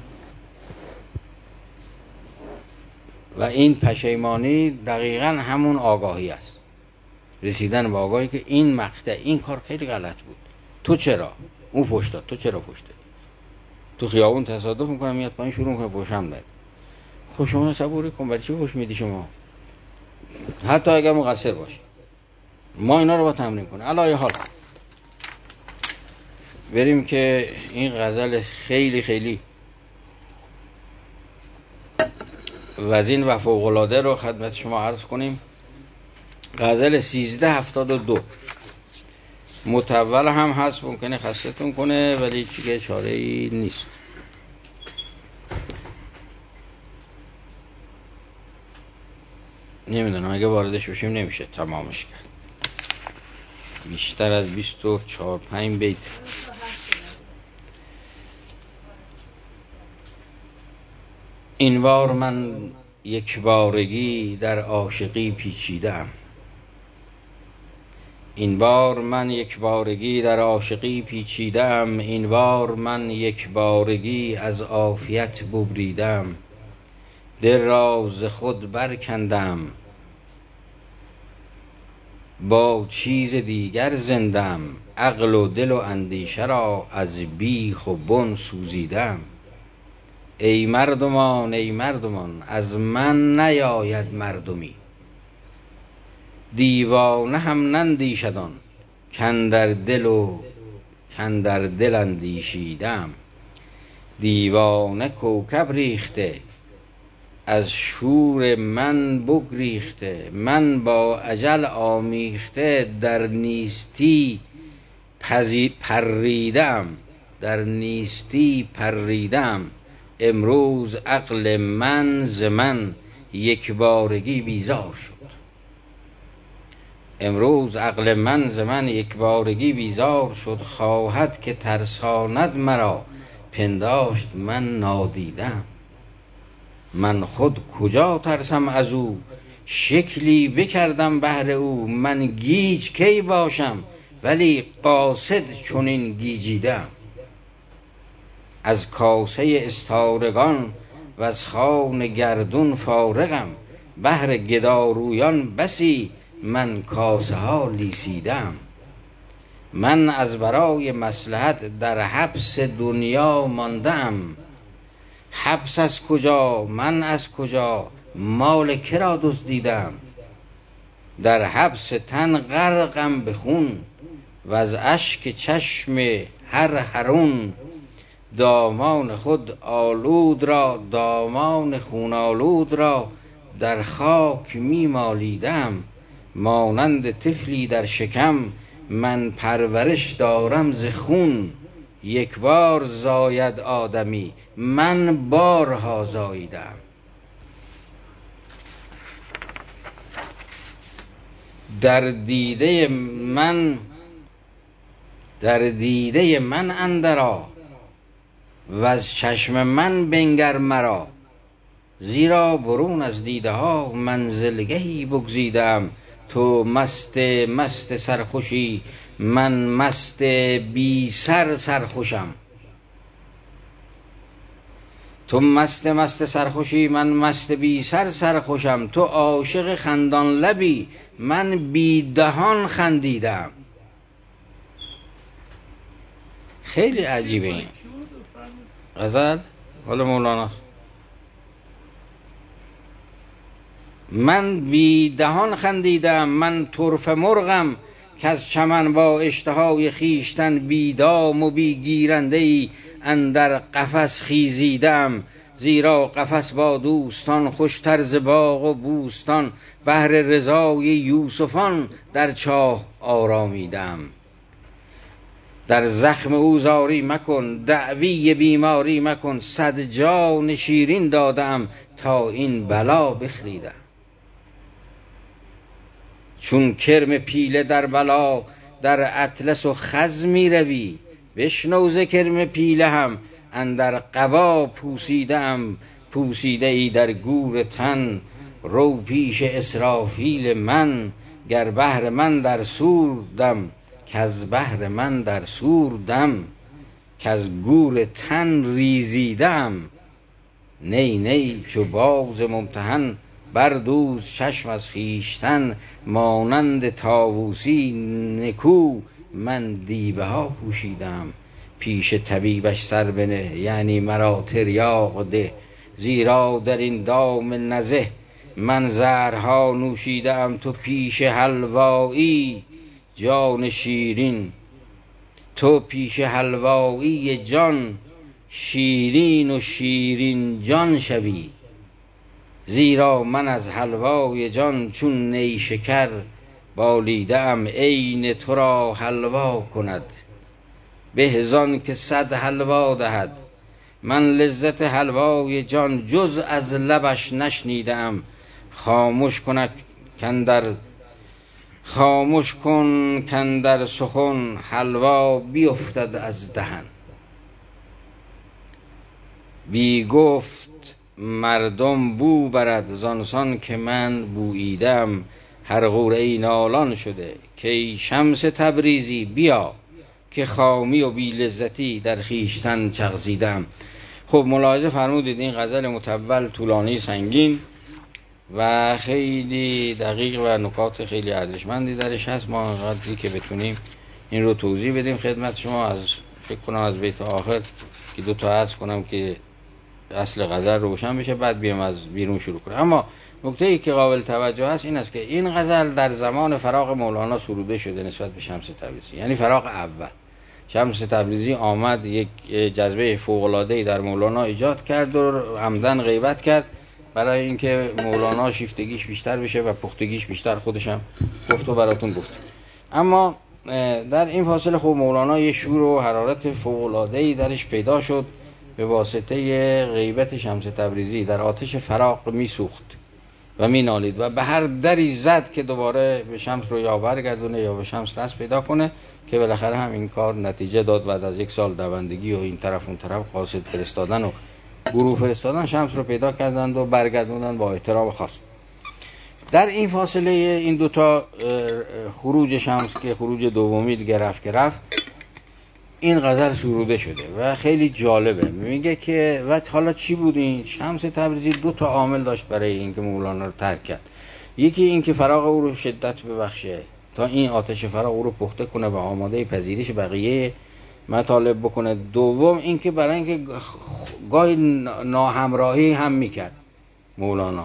و این پشیمانی دقیقاً همون آگاهی است، رسیدن به آگاهی که این مقطع این کار خیلی غلط بود، تو چرا اون فحش داد، تو چرا فحش دادی. تو خیابون تصادف میکنم میاد پایین شروع میکنه فحشم داد. خب شما صبوری کن، برای چی فحش میدی شما؟ حتی اگر مقصر باشی. ما اینا رو با تمرین کنیم. علی حال بریم که این غزل خیلی خیلی وزین و فوق‌العاده رو خدمت شما عرض کنیم. غزل 1372 متول هم هست، ممکنه خستتون کنه ولی چیه چاره ای نیست. نمیدونم اگه واردش بشیم نمیشه تمامش کرد، بیشتر از 24-5 بیت. این بار من یک بارگی در عاشقی پیچیدم، این بار من یک بارگی در عاشقی پیچیدم، این بار من یک بارگی از عافیت ببریدم، دل را ز خود برکندم با چیز دیگر زندم، عقل و دل و اندیشه را از بیخ و بن سوزیدم. ای مردمان ای مردمان از من نیاید مردمی، دیوانه هم نندیشدان کاندر دل اندیشیدم. دیوانه کوکب ریخته از شور من بگریخته، من با اجل آمیخته در نیستی پریدم، در نیستی پریدم. امروز عقل من ز من یک بارگی بیزار شد، امروز عقل من ز من یک بارگی بیزار شد، خواهد که ترساند مرا پنداشت من نادیدم. من خود کجا ترسم از او شکلی بکردم بهر او، من گیج کی باشم ولی قاصد چنین گیجیدم. از کاسه استارگان و از خوان گردون فارغم، بهر گدارویان بسی من کاسه ها لیسیدم. من از برای مصلحت در حبس دنیا ماندم، حبس از کجا من از کجا مال کرا دزدیدم. در حبس تن غرقم به خون و از اشک چشم هر حرون، دامان خود آلود را دامان خون آلود را در خاک می مالیدم. مانند طفلی در شکم من پرورش دارم ز خون، یک بار زاید آدمی من بارها زاییدم. در دیده من اندرآ و از چشم من بنگر مرا، زیرا برون از دیده ها منزلگهی بگزیدم. تو مست سرخوشی من مست بی سر سرخوشم، تو مست سرخوشی من مست بی سر سرخوشم. تو عاشق خندان لبی من بی دهان خندیدم. خیلی عجیبه این غزل. حالا مولانا من بی دهان خندیدم، من طرفه مرغم که از چمن با اشتهای خیشتن بی دام و بی گیرنده‌ای اندر قفس خیزیدم. زیرا قفس با دوستان خوشتر ز باغ و بوستان. بهر رضای یوسفان در چاه آرامیدم. در زخم او زاری مکن دعوی بیماری مکن. 100 جان شیرین دادم تا این بلا بخریدم. چون کرم پیله در بلا در اطلس و خز می روی. بشنو ز کرم پیله هم اندر قبا پوسیدم. پوسیده ای در گور تن رو پیش اسرافیل من. گر بهر من در سور دم کز بهر من در سور دم. کز گور تن ریزیدم نی نی چو باز ممتحن. بردوز چشم از خویشتن مانند طاووسی نکو من دیبه ها پوشیدم. پیش طبیبش سر بنه یعنی مرا تریاق ده. زیرا در این دام نزه من زهرها نوشیدم. تو پیش حلوایی جان شیرین تو پیش حلوایی جان شیرین و شیرین جان شوی. زیرا من از حلوای جان چون نیشکر بالیدم. عین تو را حلوا کند به زان که 100 حلوا دهد. من لذت حلوای جان جز از لبش نشنیدم. خاموش کن کندر سخن حلوا بیفتد از دهن. بی گفت مردم بو برد زانسان که من بوییدم. هر غوره نالان شده که شمس تبریزی بیا که خامی و بی لذتی در خیشتن چغزیدم. خب ملاحظه فرمودید این غزل مطول طولانی سنگین و خیلی دقیق و نکات خیلی ارزشمندی درش هست. ما قدری که بتونیم این رو توضیح بدیم خدمت شما. از فکر کنم از بیت آخر که 2 تا عرض کنم که اصل غزل روشن بشه بعد بیام از بیرون شروع کنم. اما نکته‌ای که قابل توجه است این است که این غزل در زمان فراق مولانا سروده شده نسبت به شمس تبریزی. یعنی فراق اول شمس تبریزی آمد یک جذبه فوق‌العاده‌ای در مولانا ایجاد کرد و عمدن غیبت کرد برای اینکه مولانا شیفتگیش بیشتر بشه و پختگیش بیشتر. خودشم گفت و براتون گفت. اما در این فاصله خب مولانا یه شور و حرارت فوق‌العاده‌ای درش پیدا شد به واسطه غیبت شمس تبریزی. در آتش فراق میسوخت و مینالید و به هر دری زد که دوباره به شمس رو یا برگردونه یا به شمس دست پیدا کنه که بالاخره هم این کار نتیجه داد. بعد از 1 سال دوندگی و این طرف اون طرف قاصد فرستادن و گروه فرستادن شمس رو پیدا کردند و برگردوندن با احترام خاص. در این فاصله این 2 تا خروج شمس که خروج دومی دیگه رفت این غزل سروده شده و خیلی جالبه. میگه که و حالا چی بود این شمس تبریزی 2 تا عامل داشت برای اینکه مولانا رو ترک کرد. یکی این که فراق او رو شدت ببخشه تا این آتش فراق او رو پخته کنه و آماده پذیرش بقیه مطالب بکنه. دوم این که برای اینکه گاهی ناهمراهی هم میکرد مولانا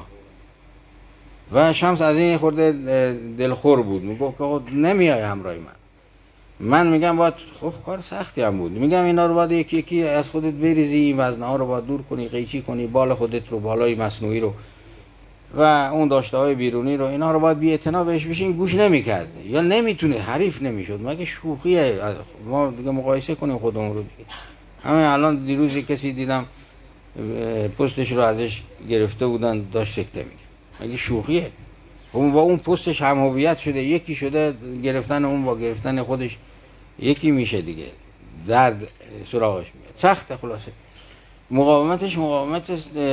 و شمس از این خورده دلخور بود. میگفت که نمیای همراهی من میگم باید خب کار سختی هم بود. میگم اینا رو باید یکی یکی از خودت بریزی. این وزنه ها رو باید دور کنی قیچی کنی بال خودت رو بالای مصنوعی رو و اون داشته های بیرونی رو اینا رو باید بی اعتنا بهش بشین. گوش نمیکرد یا نمیتونه حریف نمیشد. مگه شوخیه ما دیگه مقایسه کنیم خودمون رو دیگه. همه الان دیروز کسی دیدم پستش رو ازش گرفته بودن داشت سکته میگه. مگه شوخیه؟ اون با اون پستش هم هویت شده یکی شده. گرفتن اون با گرفتن خودش یکی میشه دیگه. درد سراغش میاد. سخت. خلاصه مقاومتش مقاومت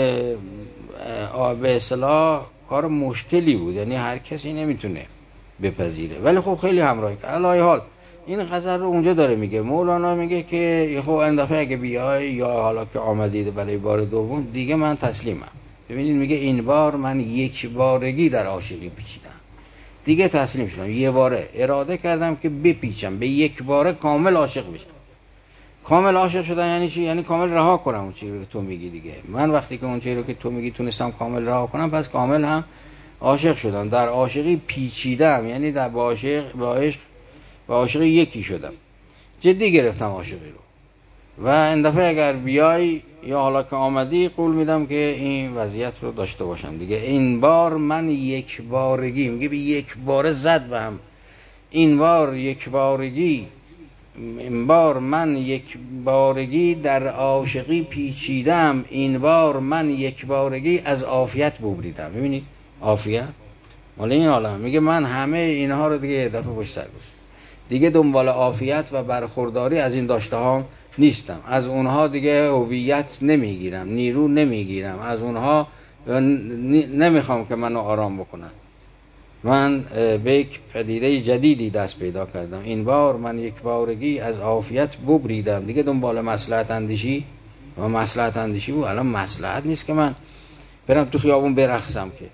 به اصطلاح کار مشکلی بود. یعنی هر کسی نمیتونه بپذیره ولی خب خیلی همراهی کرد. علی حال این غزل رو اونجا داره میگه. مولانا میگه که خب این دفعه اگه بیای یا حالا که آمدید برای بار دوم دیگه من تسلیمم. ببینید میگه این بار من 1 بارگی در عاشقی پیچیدم دیگه تسلیم شدم. 1 باره اراده کردم که بپیچم به 1 باره کامل عاشق بشم. کامل عاشق شدن یعنی چی؟ یعنی کامل رها کنم اون چیزی رو که تو میگی دیگه. من وقتی که اون چیزی رو که تو میگی تونستم کامل رها کنم پس کامل هم عاشق شدم. در عاشقی پیچیدم یعنی در با عاشق یکی شدم. جدی گرفتم عاشقی رو و این دفعه اگر بیای یا حالا که آمدی قول میدم که این وضعیت رو داشته باشم دیگه. این بار من یک بارگی، میگه به یک باره زد به هم، این بار یک بارگی، این بار من یک بارگی در عاشقی پیچیدم، این بار من یک بارگی از عافیت ببریدم. ببینید عافیت مال این عالم. میگه من همه اینها رو دیگه دفعه پشت سر گذاشتم، دیگه دنبال عافیت و برخورداری از این داشته ها نیستم، از اونها دیگه هویت نمیگیرم، نیرو نمیگیرم، از اونها نمیخوام که منو آرام بکنن. من به یک پدیده جدیدی دست پیدا کردم، این بار من یک بارگی از عافیت ببریدم. دیگه دنبال مصلحت اندیشی و مصلحت اندیشی بود. الان مصلحت نیست که من برم تو خیابون برقصم، که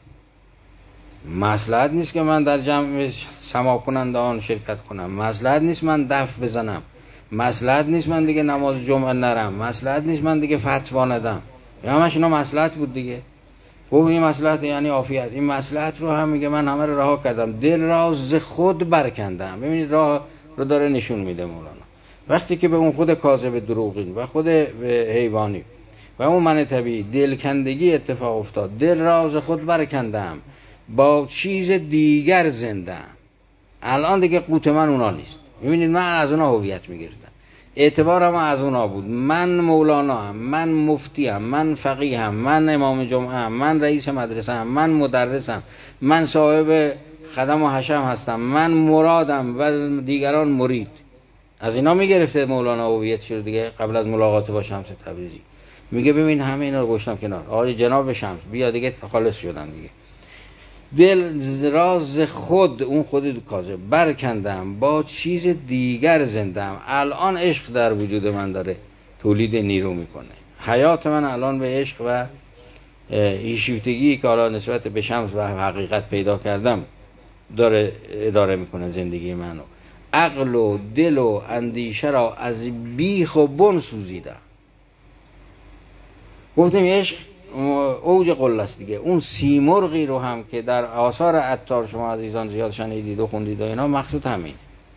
مصلحت نیست که من در جمع سماع کنندگان شرکت کنم، مصلحت نیست من دف بزنم، مصلحت نیست من دیگه نماز جمعه نرم، مصلحت نیست من دیگه فتوا ندم. همش اینا مصلحت بود دیگه. گفت این مصلحت یعنی عافیت. این مصلحت رو هم میگه من همه رو رها کردم، دل را ز خود برکندم. ببینید راه رو داره نشون میده مولانا. وقتی که به اون خود کاذب دروغین و خود حیوانی و اون من طبیعی دلکندگی اتفاق افتاد، دل را ز خود برکندم، با چیز دیگر زندم. الان دیگه قوت من اونا نیست. میبینید من از اونا هویت میگرفتم، اعتبارم از اونا بود. من مولانا هم، من مفتی هم، من فقیه هم، من امام جمعه هم، من رئیس مدرسه هم، من مدرسم، من صاحب خدم و حشم هستم، من مرادم و دیگران مرید. از اینا میگرفته مولانا هویت شد دیگه. قبل از ملاقات با شمس تبریزی میگه ببین همه اینا رو گشتم کنار، آقای جناب شمس بیا دیگه خالص شدم دیگه. دل راز خود، اون خود کاذب برکندم، با چیز دیگر زندم. الان عشق در وجود من داره تولید نیرو میکنه. حیات من الان به عشق و شیفتگی که حالا نسبت به شمس و حقیقت پیدا کردم داره اداره میکنه زندگی منو. عقل و دل و اندیشه را از بیخ و بن سوزیدم. گفتیم عشق اوج قله است دیگه. اون سیمرغی رو هم که در آثار عطار شما عزیزان زیاد شنیدید و خوندید و اینا، مقصود همین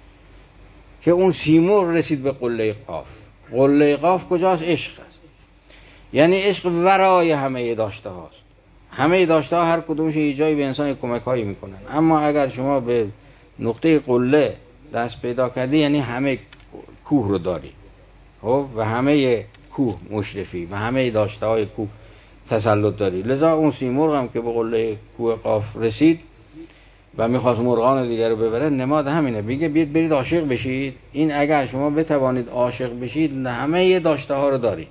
که اون سیمرغ رسید به قله قاف. قله قاف کجاست؟ عشق است. یعنی عشق ورای همه داشته هاست. همه داشته ها هر کدومش یه جایی به انسان کمک هایی میکنن، اما اگر شما به نقطه قله دست پیدا کردی یعنی همه کوه رو داری و همه کوه مشرفی و همه داشته های کوه تسلط داری. لذا اون سیمرغ هم که به قله کوه قاف رسید و میخواست مرغان دیگر رو ببره، نماد همینه. میگه بیاید برید عاشق بشید. این اگر شما بتوانید عاشق بشید همه داشته ها رو دارید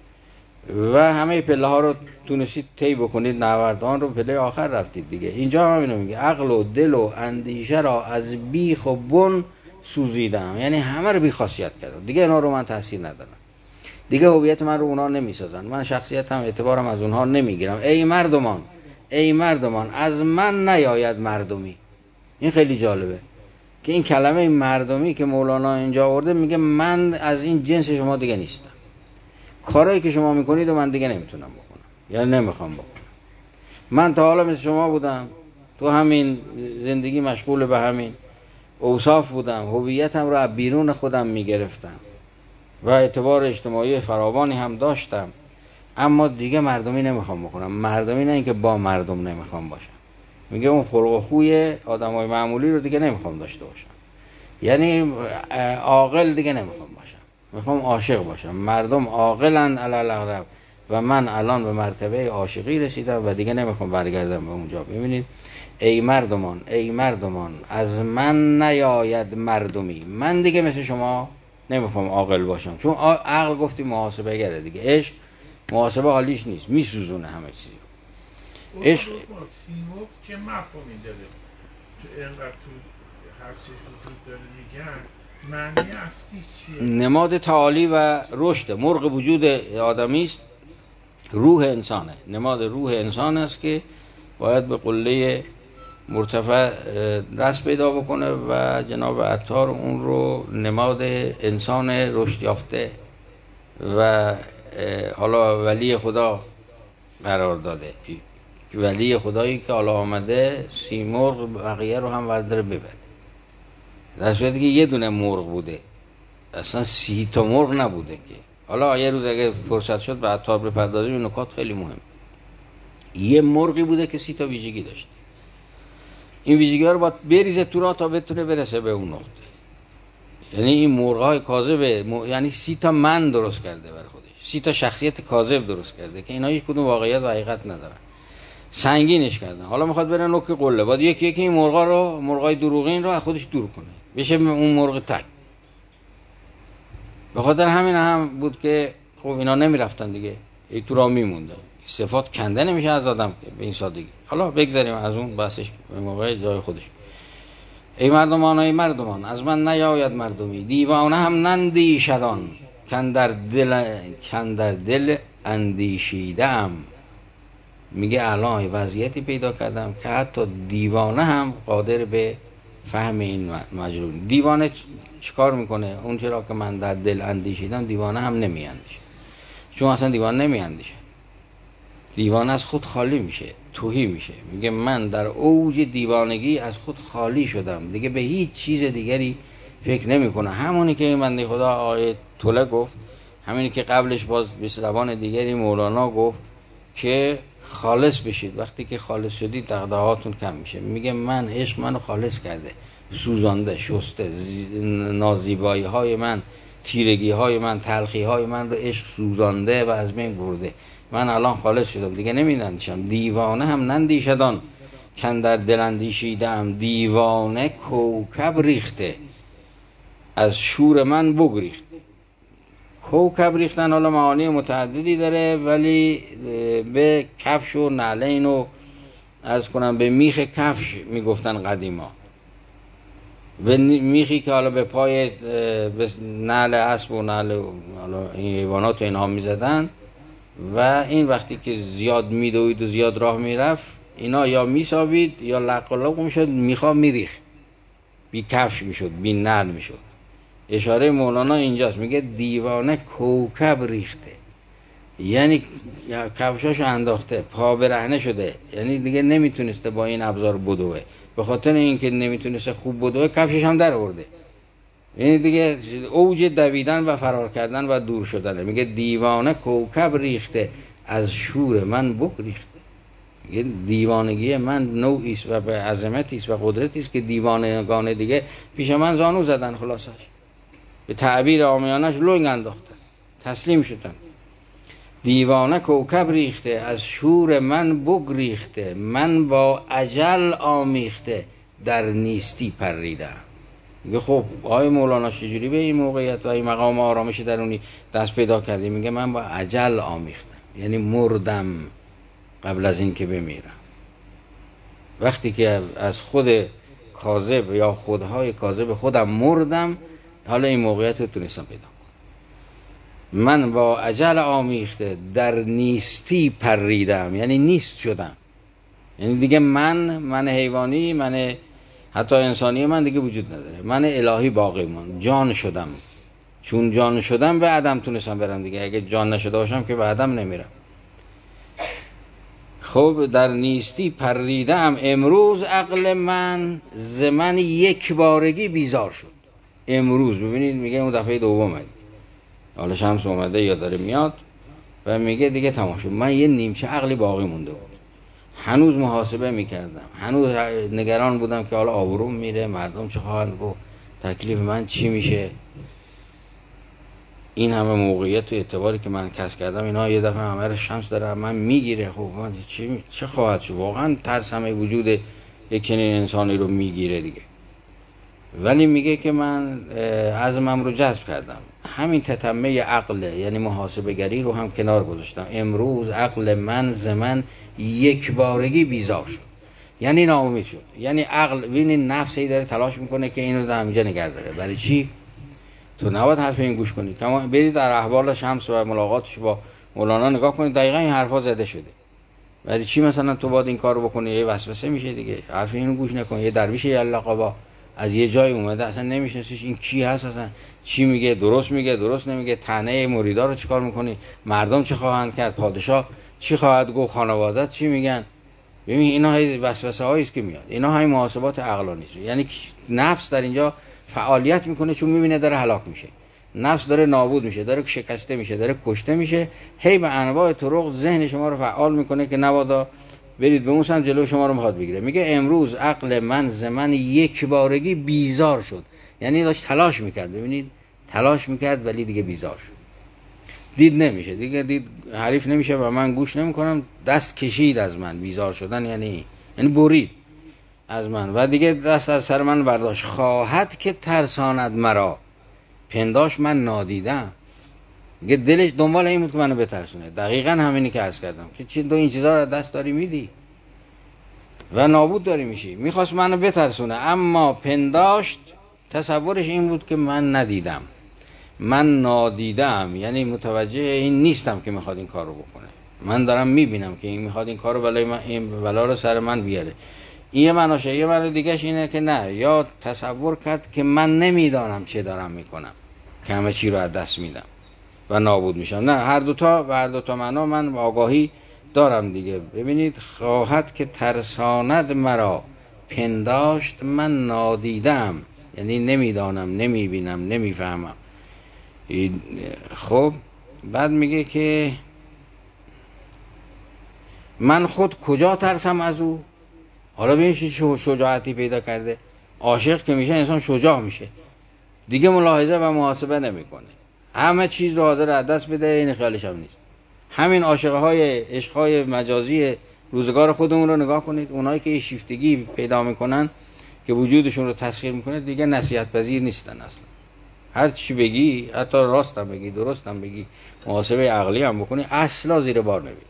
و همه پله ها رو تونستید طی بکنید، نوردان رو پله آخر رفتید دیگه. اینجا هم اینو میگه عقل و دل و اندیشه را از بیخ و بن سوزیدم. یعنی همه رو بی خاصیت کردم دیگه. اینا رو من تاثیر ندارم دیگه، هویت من رو اونا نمیسازن، من شخصیتم اعتبارم از اونها نمیگیرم. ای مردمان، ای مردمان از من نیاید مردمی. این خیلی جالبه که این کلمه مردمی که مولانا اینجا آورده، میگه من از این جنس شما دیگه نیستم. کارهایی که شما میکنید و من دیگه نمیتونم بکنم، یعنی نمیخوام بکنم. من تا حالا مثل شما بودم، تو همین زندگی مشغول به همین اوصاف بودم، هویتم رو از بیرون خودم میگرفتم و اعتبار اجتماعی فراوانی هم داشتم، اما دیگه مردمی نمیخوام بکنم. مردمی نه اینکه با مردم نمیخوام باشم، میگه اون خلق و خوی آدمای معمولی رو دیگه نمیخوام داشته باشم. یعنی عاقل دیگه نمیخوام باشم، میخوام عاشق باشم. مردم عاقلن علی الاغلب و من الان به مرتبه عاشقی رسیدم و دیگه نمیخوام برگردم به اونجا. ببینید ای مردمان، ای مردمان از من نیاید مردمی. من دیگه مثل شما نمیخوام عاقل باشم، چون عقل گفتی محاسبه گره دیگه. عشق محاسبه حالیش نیست، میسوزونه همه چیزی رو. عشق سیمرغ چه مفهومی داره؟ تو اینقدر تو هستش وجود داره میگن، معنی اصلی چیه؟ نماد تعالی و رشد. مرغ وجود آدمی است، روح انسانه، نماد روح انسان است که باید به قله مرتفع دست پیدا بکنه و جناب عطار اون رو نماد انسان رشد یافته و حالا ولی خدا قرار داده. ولی خدایی که حالا آمده سیمرغ بقیه رو هم ورداره ببره، در صورتی که یه دونه مرغ بوده، اصلا 30 تا مرغ نبوده که حالا یه روز اگه فرصت شد بعد تا بپردازیم این نکات خیلی مهم. یه مرغی بوده که 30 تا ویژگی داشت. این ویژگی ها رو باید بریزه تو راه تا بتونه برسه به اون نقطه. یعنی این مرغ‌های کاذب یعنی 30 تا من درست کرده برای خودش، 30 تا شخصیت کاذب درست کرده که اینا هیچ کدوم واقعیت و حقیقت ندارن. سنگینش کردن. حالا میخواد بره نوک قله، باید یکی یکی این مرغای دروغین رو از خودش دور کنه، بشه اون مرغ تک. به خاطر همین هم بود که خب اینا نمیرفتن دیگه، ای تو راه میموندن. صفات کنده نمیشه از آدم به این سادگی. حالا بگذاریم از اون بحثش به موقع جای خودش. ای مردمان از من نیاید مردمی، دیوانه هم نندیشدان کندر دل اندیشیدم. میگه الان وضعیتی پیدا کردم که حتی دیوانه هم قادر به فهم این مجنون. دیوانه چیکار میکنه؟ اون چرا که من در دل اندیشیدم، دیوانه هم نمیاندیشه، چون اصلا دیوانه نمیاندیشه. دیوانه از خود خالی میشه، تهی میشه. میگه من در اوج دیوانگی از خود خالی شدم، دیگه به هیچ چیز دیگری فکر نمیکنه. همونی که این بنده خدا آیه طلع گفت، همونی که قبلش باز به زبان دیگری مولانا گفت که خالص بشید. وقتی که خالص شدید دغدغه‌هاتون کم میشه. میگه من عشق منو خالص کرده، سوزانده، شسته، نازیبایی های من، تیرگی های من، تلخی های من رو عشق سوزانده و از بین برده. من الان خالص شدم، دیگه نمی‌اندیشم. دیوانه هم نندیشدان کندر دل اندیشیدم. دیوانه کوکب ریخته از شور من بگریخت. کوکب ریختن حالا معانی متعددی داره، ولی به کفش و نعلین و عرض کنم به میخ کفش میگفتن قدیما، به میخی که حالا به پای به نعل اسب و نعل حالا این حیوانات و اینها میزدن و این وقتی که زیاد میدوید و زیاد راه میرفت اینا یا میسابید یا لق میشد، میخواه میریخ، بی کفش میشد، بی نعل میشد. اشاره مولانا اینجاست، میگه دیوانه کوکب ریخته، یعنی کفشاشو انداخته، پا برهنه شده، یعنی دیگه نمیتونسته با این ابزار بدوه. به خاطر اینکه نمیتونسته خوب بدوه کفشش هم در آورده، یعنی دیگه اوج دویدن و فرار کردن و دور شدن. میگه دیوانه کوکب ریخته از شور من بگریخته. میگه دیوانگی من نوعی است و به عظمتی است و قدرتی است که دیوانگان دیگه پیش من زانو زدن، خلاصش به تعبیر عامیانش لنگ انداختن، تسلیم شدن. دیوانه کوکب ریخته از شور من بگریخته، من با اجل آمیخته در نیستی پریدم. میگه خب آقای مولانا چجوری به این موقعیت و این مقام آرامش درونی دست پیدا کردی؟ میگه من با اجل آمیختم، یعنی مردم قبل از این که بمیرم. وقتی که از خود کاذب یا خودهای کاذب خودم مردم، حالا این موقعیت رو تونستم پیدا کنم. من با اجل آمیخته در نیستی پریدم، یعنی نیست شدم، یعنی دیگه من حیوانی، من حتی انسانی من دیگه وجود نداره، من الهی باقی ماند، جان شدم. چون جان شدم به عدم تونستم برم دیگه، اگه جان نشده باشم که به عدم نمیرم. خب در نیستی پریدم، امروز عقل من ز من یک بارگی بیزار شد. امروز ببینید میگه اون دفعه دومه، حالا شمس اومده یا داره میاد و میگه دیگه تمام شد، من یه نیمچه عقلی باقی مونده بود. هنوز محاسبه میکردم، هنوز نگران بودم که حالا آبروم میره، مردم چه خواهند گفت، تکلیف من چی میشه. این همه موقعیت و اعتباری که من کسب کردم اینا یه دفعه همه رو شمس داره من میگیره. خب من چه خواهد شد؟ واقعا ترس همه وجود یک چنین انسانی رو میگیره دیگه. ولی میگه که من عزمم رو جذب کردم، همین تتمه عقل یعنی محاسبه گری رو هم کنار گذاشتم. امروز عقل من ز من یک بارگی بیزار شد، یعنی ناامید شد. یعنی عقل ببینید نفسی داره تلاش میکنه که اینو در همینجا نگه داره. برای چی؟ تو نباید حرف این گوش کنید. کما برید در احوال شمس و ملاقاتش با مولانا نگاه کنید، دقیقاً این حرفا زده شده. برای چی مثلا تو باید این کارو بکنی؟ یه وسوسه میشه دیگه. حرف اینو گوش نکن. یه درویش یلقبا از یه جای اومده، اصلا نمیشناسیش، این کی هست، اصلا چی میگه، درست میگه درست نمیگه، طعنه مریدا رو چیکار میکنی، مردم چه خواهند کرد، پادشاه چی خواهد گفت، خانواده‌ات چی میگن. ببین اینا های وسوسه هایی است که میاد، اینا های محاسبات عقلانی است. یعنی نفس در اینجا فعالیت میکنه چون میبینه داره هلاک میشه. نفس داره نابود میشه، داره شکسته میشه، داره کشته میشه، هی به انواع طرق ذهن شما رو فعال میکنه که نبادا برید به اون سمت، جلو شما رو میخواد بگیره. میگه امروز عقل من ز من یک بارگی بیزار شد، یعنی داشت تلاش میکرد، ببینید تلاش میکرد ولی دیگه بیزار شد، دید نمیشه دیگه، دید حریف نمیشه و من گوش نمیکنم، دست کشید از من. بیزار شدن یعنی برید از من و دیگه دست از سر من برداشت. خواهد که ترساند مرا، پنداش من نادیدم. دیگه دلش دنبال این بود که منو بترسونه. دقیقاً همینی که عرض کردم که چی تو این چیزا رو دست داری میدی و نابود داری میشی. میخواست منو بترسونه، اما پنداشت، تصورش این بود که من ندیدم، من نادیدم، یعنی متوجه این نیستم که میخواد این کار رو بکنه. من دارم میبینم که این میخواد این کار رو، ولی این بلا رو سر من بیاره. این یه معناشه. یه معنی دیگهش اینه که نه، یا تصور کرد که من نمیدانم چه دارم میکنم که همه چی رو از دست میدم و نابود میشم. نه، هر دوتا معنا من آگاهی دارم دیگه. ببینید، خواهد که ترساند مرا، پنداشت من نادیدم، یعنی نمیدانم، نمیبینم، نمیفهمم. خب بعد میگه که من خود کجا ترسم از او. حالا ببین چه شجاعتی پیدا کرده. عاشق که میشه انسان شجاع میشه، دیگه ملاحظه و محاسبه نمیکنه، همه چیز رو حاضر از دست بده، این خیالش هم نیست. همین عشقهای مجازی روزگار خودمون رو نگاه کنید، اونایی که شیفتگی پیدا میکنن که وجودشون رو تسخیر میکنه، دیگه نصیحت پذیر نیستن اصلا. هر چی بگی، حتی راست هم بگی، درست هم بگی، محاسبه عقلی هم بکنی، اصلا زیر بار نمیاد.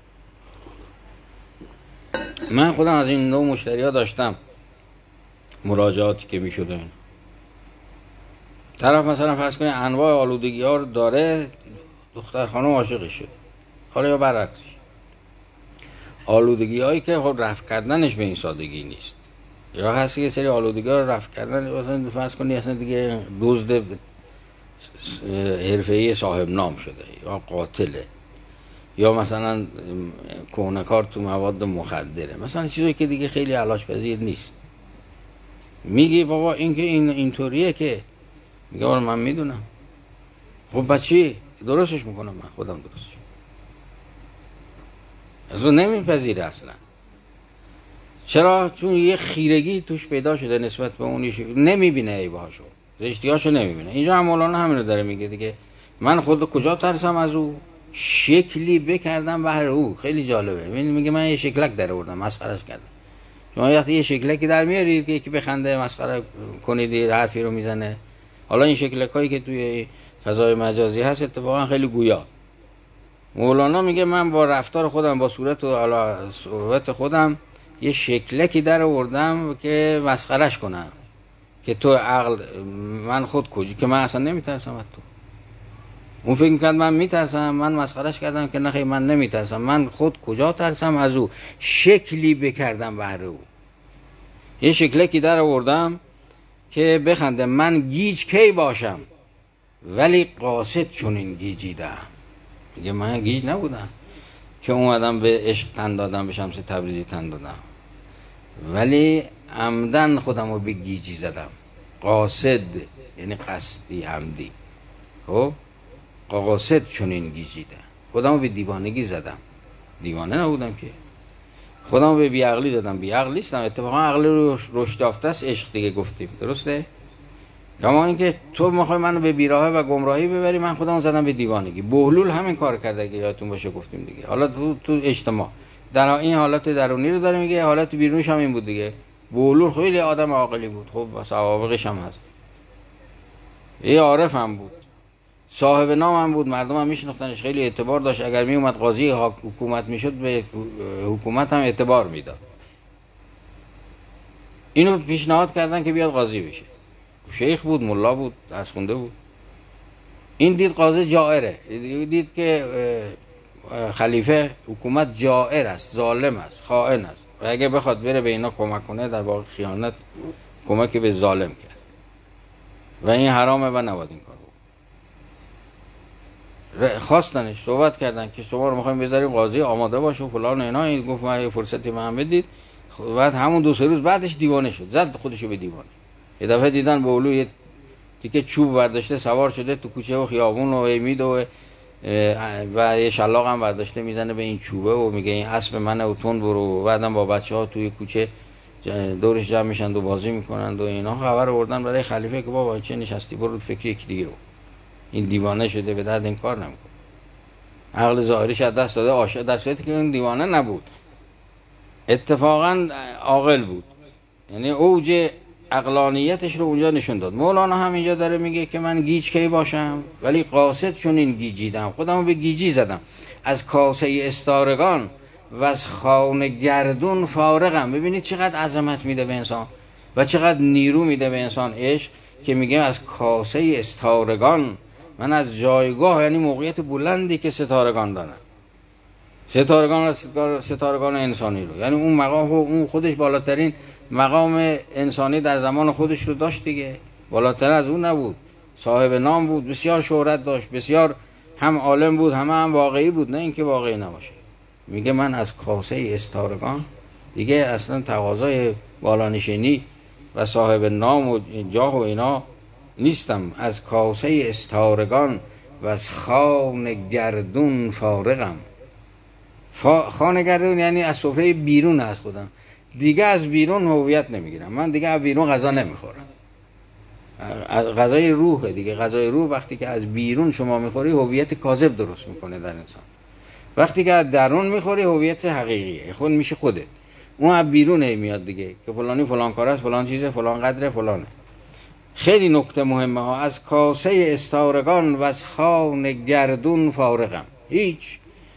من خودم از این نوع مشتری ها داشتم، مراجعاتی که میشده. طرف مثلا فرض کنید انواع آلودگی ها رو داره، دختر خانم عاشقش شد. حالا یا برعکس، آلودگی هایی که خب رفع کردنش به این سادگی نیست، یا هستی که سری آلودگی ها رو رفع کردن، مثلا فرض کنید اصلا دیگه دزد حرفه‌ای صاحب نام شده، یا قاتله، یا مثلا کهنه‌کار تو مواد مخدره، مثلا چیزی که دیگه خیلی علاج پذیر نیست. میگی بابا این که اینطوریه، که میگه آره من میدونم. خب بچی درستش میکنم، من خودم درستش از اون نمیپذیره اصلا. چرا؟ چون یه خیرگی توش پیدا شده نسبت به اون، نمیبینه عیبهاشو، زشتیاشو نمیبینه. اینجا هم مولانا همینو داره میگه دیگه. من خود کجا ترسم از او، شکلی بکردم بهر او. خیلی جالبه. میگه من یه شکلک در آوردم، مسخرهش کردم. شما وقتی یه شکلکی در میارید که یکی بخنده، مسخره کنید، حرفی رو میزنه. حالا این شکلکایی که توی فضای مجازی هست اتفاقا خیلی گویا. مولانا میگه من با رفتار خودم، با صورت خودم یه شکلکی در آوردم که مسخرهش کنم، که تو عقل من خود کجی، که من اصلا نمیترسم از تو. اون فکر میکرد من میترسم، من مسخرهش کردم که نخیر من نمیترسم، من خود کجا ترسم از او. شکلی بکردم بهر او، یه شکلکی در آوردم که بخنده. من گیج کی باشم، ولی قاصد چنین گیجیدم. میگه من گیج نبودم که اومدم به عشق تن دادم، به شمس تبریزی تن دادم، ولی عمدن خودم رو به گیجی زدم. قاصد یعنی قصدی، عمدی. خب قاصد چنین گیجیدم، خودم رو به دیوانگی زدم. دیوانه نبودم که، خودم رو به بیعقلی زدم. بیعقل نیستم، اتفاقا عقل رو رشد یافته است عشق دیگه گفتیم، درسته؟ کما اینکه تو میخوای منو به بیراهه و گمراهی ببری، من خودم زدم به دیوانگی. بهلول همین کار کرده که یادتون باشه گفتیم دیگه. حالا تو اجتماع در این حالت درونی رو داره میگه، حالت بیرونیش هم این بود دیگه. بهلول خیلی آدم عاقلی بود، خب سوابقش هم هست، یه عارف هم بود، صاحب نام هم بود، مردم هم میشناختنش، خیلی اعتبار داشت. اگر می اومد قاضی حکومت میشد، به حکومت هم اعتبار میداد. اینو پیشنهاد کردن که بیاد قاضی بشه. شیخ بود، ملا بود، درس خونده بود. این دید قاضی جائره، دید که خلیفه حکومت جائر است، ظالم است، خائن است، و اگه بخواد بره به اینا کمک کنه، در واقع خیانت، کمک به ظالم کرد و این حرامه و نباید این کار بکنه. خواستنش، صحبت کردن که شما رو میخوایم بذاریم قاضی، آماده باشه و فلان و اینا. این گفت من یه فرصتی من بدید. بعد همون 2-3 روز بعدش دیوانه شد، زد خودشو به دیوانه. یه دفعه دیدن بهلول یه دیگه چوب برداشته سوار شده تو کوچه و خیابون و میده و یه شلاق هم برداشته میزنه به این چوبه و میگه این اسب منه و تون برو. و بعدم با بچه‌ها توی کوچه دورش جمع میشن و بازی میکنن و اینا خبر آوردن برای خلیفه که بابا چه نشستی برو فکر یکی دیگه بود. این دیوانه شده به درد این کار نمیکنه. عقل ظاهریش از دست داده عاشق، در صورتی که اون دیوانه نبود، اتفاقا عاقل بود. یعنی اوج عقلانیتش رو اونجا نشون داد. مولانا هم اینجا داره میگه که من گیج کی باشم ولی قاصد چون این گیجیدم، خودمو به گیجی زدم، از کاسه استارگان و از خانه گردون فارغم. ببینید چقدر عظمت میده به انسان و چقدر نیرو میده به انسان عشق، که میگه از کاسه استارگان، من از جایگاه، یعنی موقعیت بلندی که ستارگان دارن، ستارگان انسانی رو، یعنی اون مقام اون خودش بالاترین مقام انسانی در زمان خودش رو داشت دیگه، بالاتر از اون نبود، صاحب نام بود، بسیار شهرت داشت، بسیار هم عالم بود، هم واقعی بود، نه اینکه واقعی نباشه. میگه من از کاسه استارگان، دیگه اصلا تقاضای بالانشینی و صاحب نام و جاه و اینا نیستم، از کاسه استارگان و از خان گردون فارغم. خانه گردون یعنی از سفره بیرون از خودم، دیگه از بیرون هویت نمیگیرم، من دیگه از بیرون غذا نمیخورم. غذای روحه دیگه. غذای روح وقتی که از بیرون شما میخوری هویت کاذب درست میکنه در انسان. وقتی که از درون میخوری هویت حقیقیه، خود میشه خودت. اون از بیرون میاد دیگه که فلانی فلان کار است، فلان چیزه، فلان قدره، فلانه. خیلی نکته مهمه ها. از کاسه استارگان و از خان گردون فارغم، هیچ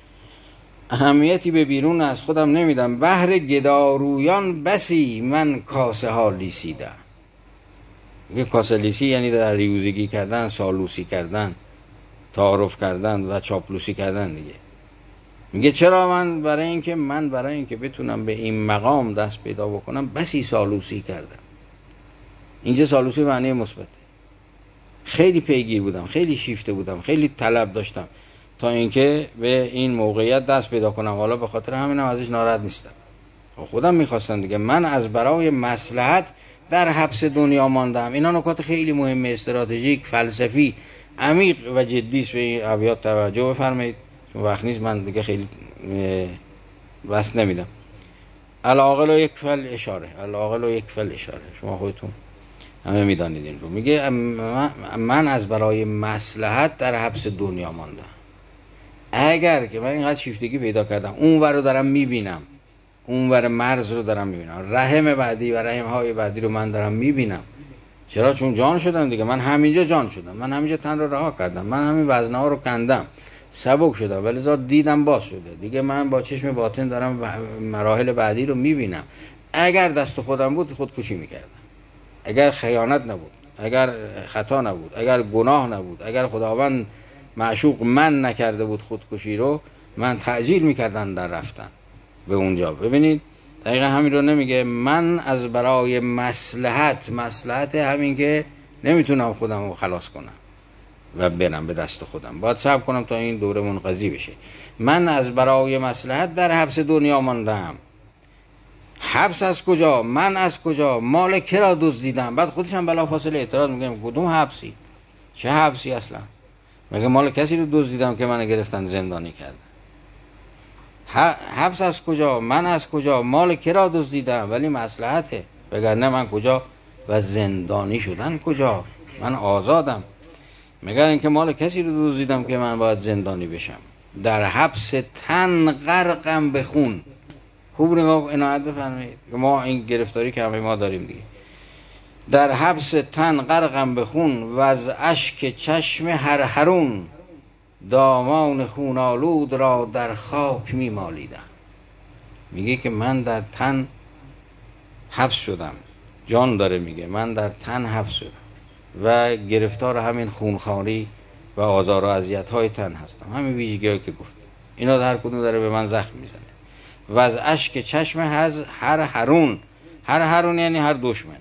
اهمیتی به بیرون از خودم نمیدم. بهر گدارویان بسی من کاسه ها لیسیدم. یه کاسه لیسی یعنی در ریوزگی کردن، سالوسی کردن، تعارف کردن و چاپلوسی کردن دیگه. میگه چرا؟ من برای اینکه بتونم به این مقام دست پیدا بکنم بسی سالوسی کردم. اینجا سالوسی معنی مثبته. خیلی پیگیر بودم، خیلی شیفته بودم، خیلی طلب داشتم تا اینکه به این موقعیت دست پیدا کنم. حالا به خاطر همینم ازش ناراحت نیستم. خودم میخواستم دیگه. من از برای مصلحت در حبس دنیا ماندم. اینا نکات خیلی مهمه، استراتژیک، فلسفی، عمیق و جدی است. به این ابیات توجه بفرمایید چون وقت نیست، من دیگه خیلی بس نمیدم. العاقل و یکفل اشاره، شما خودتون همه میدانید این رو. میگه من از برای مصلحت در حبس دنیا ماندم. اگر که من اینقدر شیفتگی پیدا کردم، اون ور رو دارم میبینم، اون ور مرز رو دارم میبینم، رحم بعدی و رحم های بعدی رو من دارم میبینم. چرا؟ چون جان شدم دیگه. من همینجا جان شدم، من همینجا تن رو رها کردم، من همین وزنه ها رو کندم، سبک شدم، ولی ذات دیدم باز شده دیگه. من با چشم باطن دارم مراحل بعدی رو میبینم. اگر دست خودم بود خودکشی میکردم، اگر خیانت نبود، اگر خطا نبود، اگر گناه نبود، اگر خداوند معشوق من نکرده بود خودکشی رو، من تعجیل میکردن در رفتن به اونجا. ببینید دقیقا همین رو نمیگه؟ من از برای مصلحت همین که نمیتونم خودم رو خلاص کنم و برم به دست خودم، باید صبر کنم تا این دوره منقضی بشه. من از برای مصلحت در حبس دنیا ماندم. حبس از کجا؟ من از کجا؟ مال کی را دزدیدم؟ بعد خودش هم بلافاصله اعتراض میکنه کدوم حبسی؟ چه حبسی اصلا؟ مگه مال کسی رو دزدیدم که منو گرفتن زندانی کردن؟ حبس از کجا؟ من از کجا؟ مال کی را دزدیدم؟ ولی مصلحته، وگرنه من کجا؟ و زندانی شدن کجا؟ من آزادم. مگر اینکه مال کسی رو دزدیدم که من باید زندانی بشم؟ در حبس تن غرقم به خون. خوب نگاه عنایت بفرمایید، ما این گرفتاری که همه ما داریم دیگه. در حبس تن غرقم به خون و از اشک چشم هرهرون، دامان خون آلود را در خاک می مالیدم. میگه که من در تن حبس شدم. جان داره میگه من در تن حبس شدم و گرفتار همین خونخواری و آزار و اذیت‌های تن هستم. همین ویژگی‌هایی که گفت اینا هر کدوم داره به من زخم میزنه. و از اشک چشم هر هرون یعنی هر دشمن.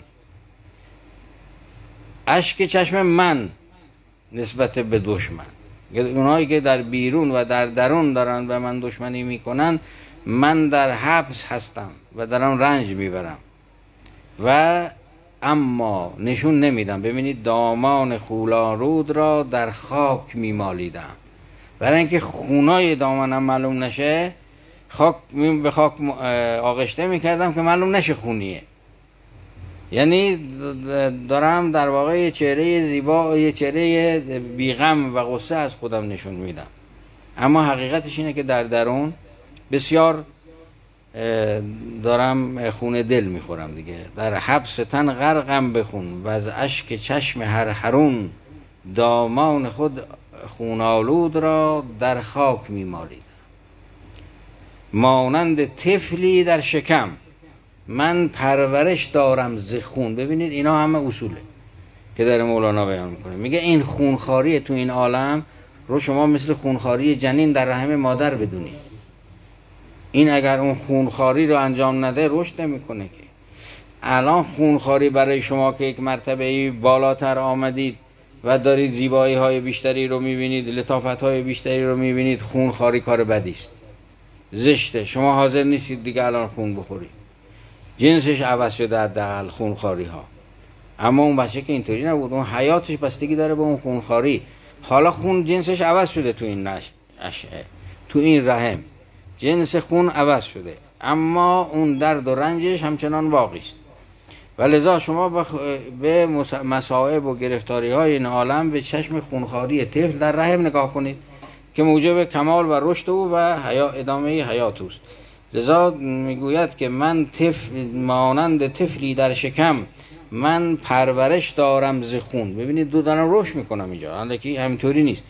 اشک چشم من نسبت به دشمن، اونایی که در بیرون و در درون دارن به من دشمنی میکنن، من در حبس هستم و دارم رنج میبرم و اما نشون نمیدم. ببینید دامان خولارود را در خاک میمالیدم. برای اینکه خونای دامنم معلوم نشه خاک به خاک آغشته میکردم که معلوم نشه خونیه. یعنی دارم در واقع یه چهره زیبا، یه چهره بیغم و غصه از خودم نشون میدم، اما حقیقتش اینه که در درون بسیار دارم خون دل میخورم دیگه. در حبس تن غرقم بخون و از اشک چشم هر حرون، دامان خود خونالود را در خاک میمالید. مانند طفلی در شکم من پرورش دارم ز خون. ببینید اینا همه اصوله که در مولانا بیان میکنه. میگه این خونخواری تو این عالم رو شما مثل خونخواری جنین در رحم مادر بدونید. این اگر اون خونخواری رو انجام نده رشد نمیکنه که. الان خونخواری برای شما که یک مرتبه بالاتر آمدید و دارید زیبایی های بیشتری رو میبینید، لطافت های بیشتری رو میبینید، خونخواری کار بدی است، زشته. شما حاضر نیستید دیگه الان خون بخورید. جنسش عوض شده حداقل خونخواری ها. اما اون بچه که اینطوری نبود، اون حیاتش بستگی داره به اون خونخواری. حالا خون جنسش عوض شده تو این تو این رحم جنس خون عوض شده، اما اون درد و رنجش همچنان باقی است. و لذا شما به مصائب و گرفتاری های این عالم به چشم خونخواری طفل در رحم نگاه کنید که موجب کمال و رشد او و ادامه حیات اوست. لذا میگوید که من مانند طفلی در شکم من پرورش دارم ز خون. ببینید دو دارم رشد میکنم اینجا، حالا همینطوری نیست.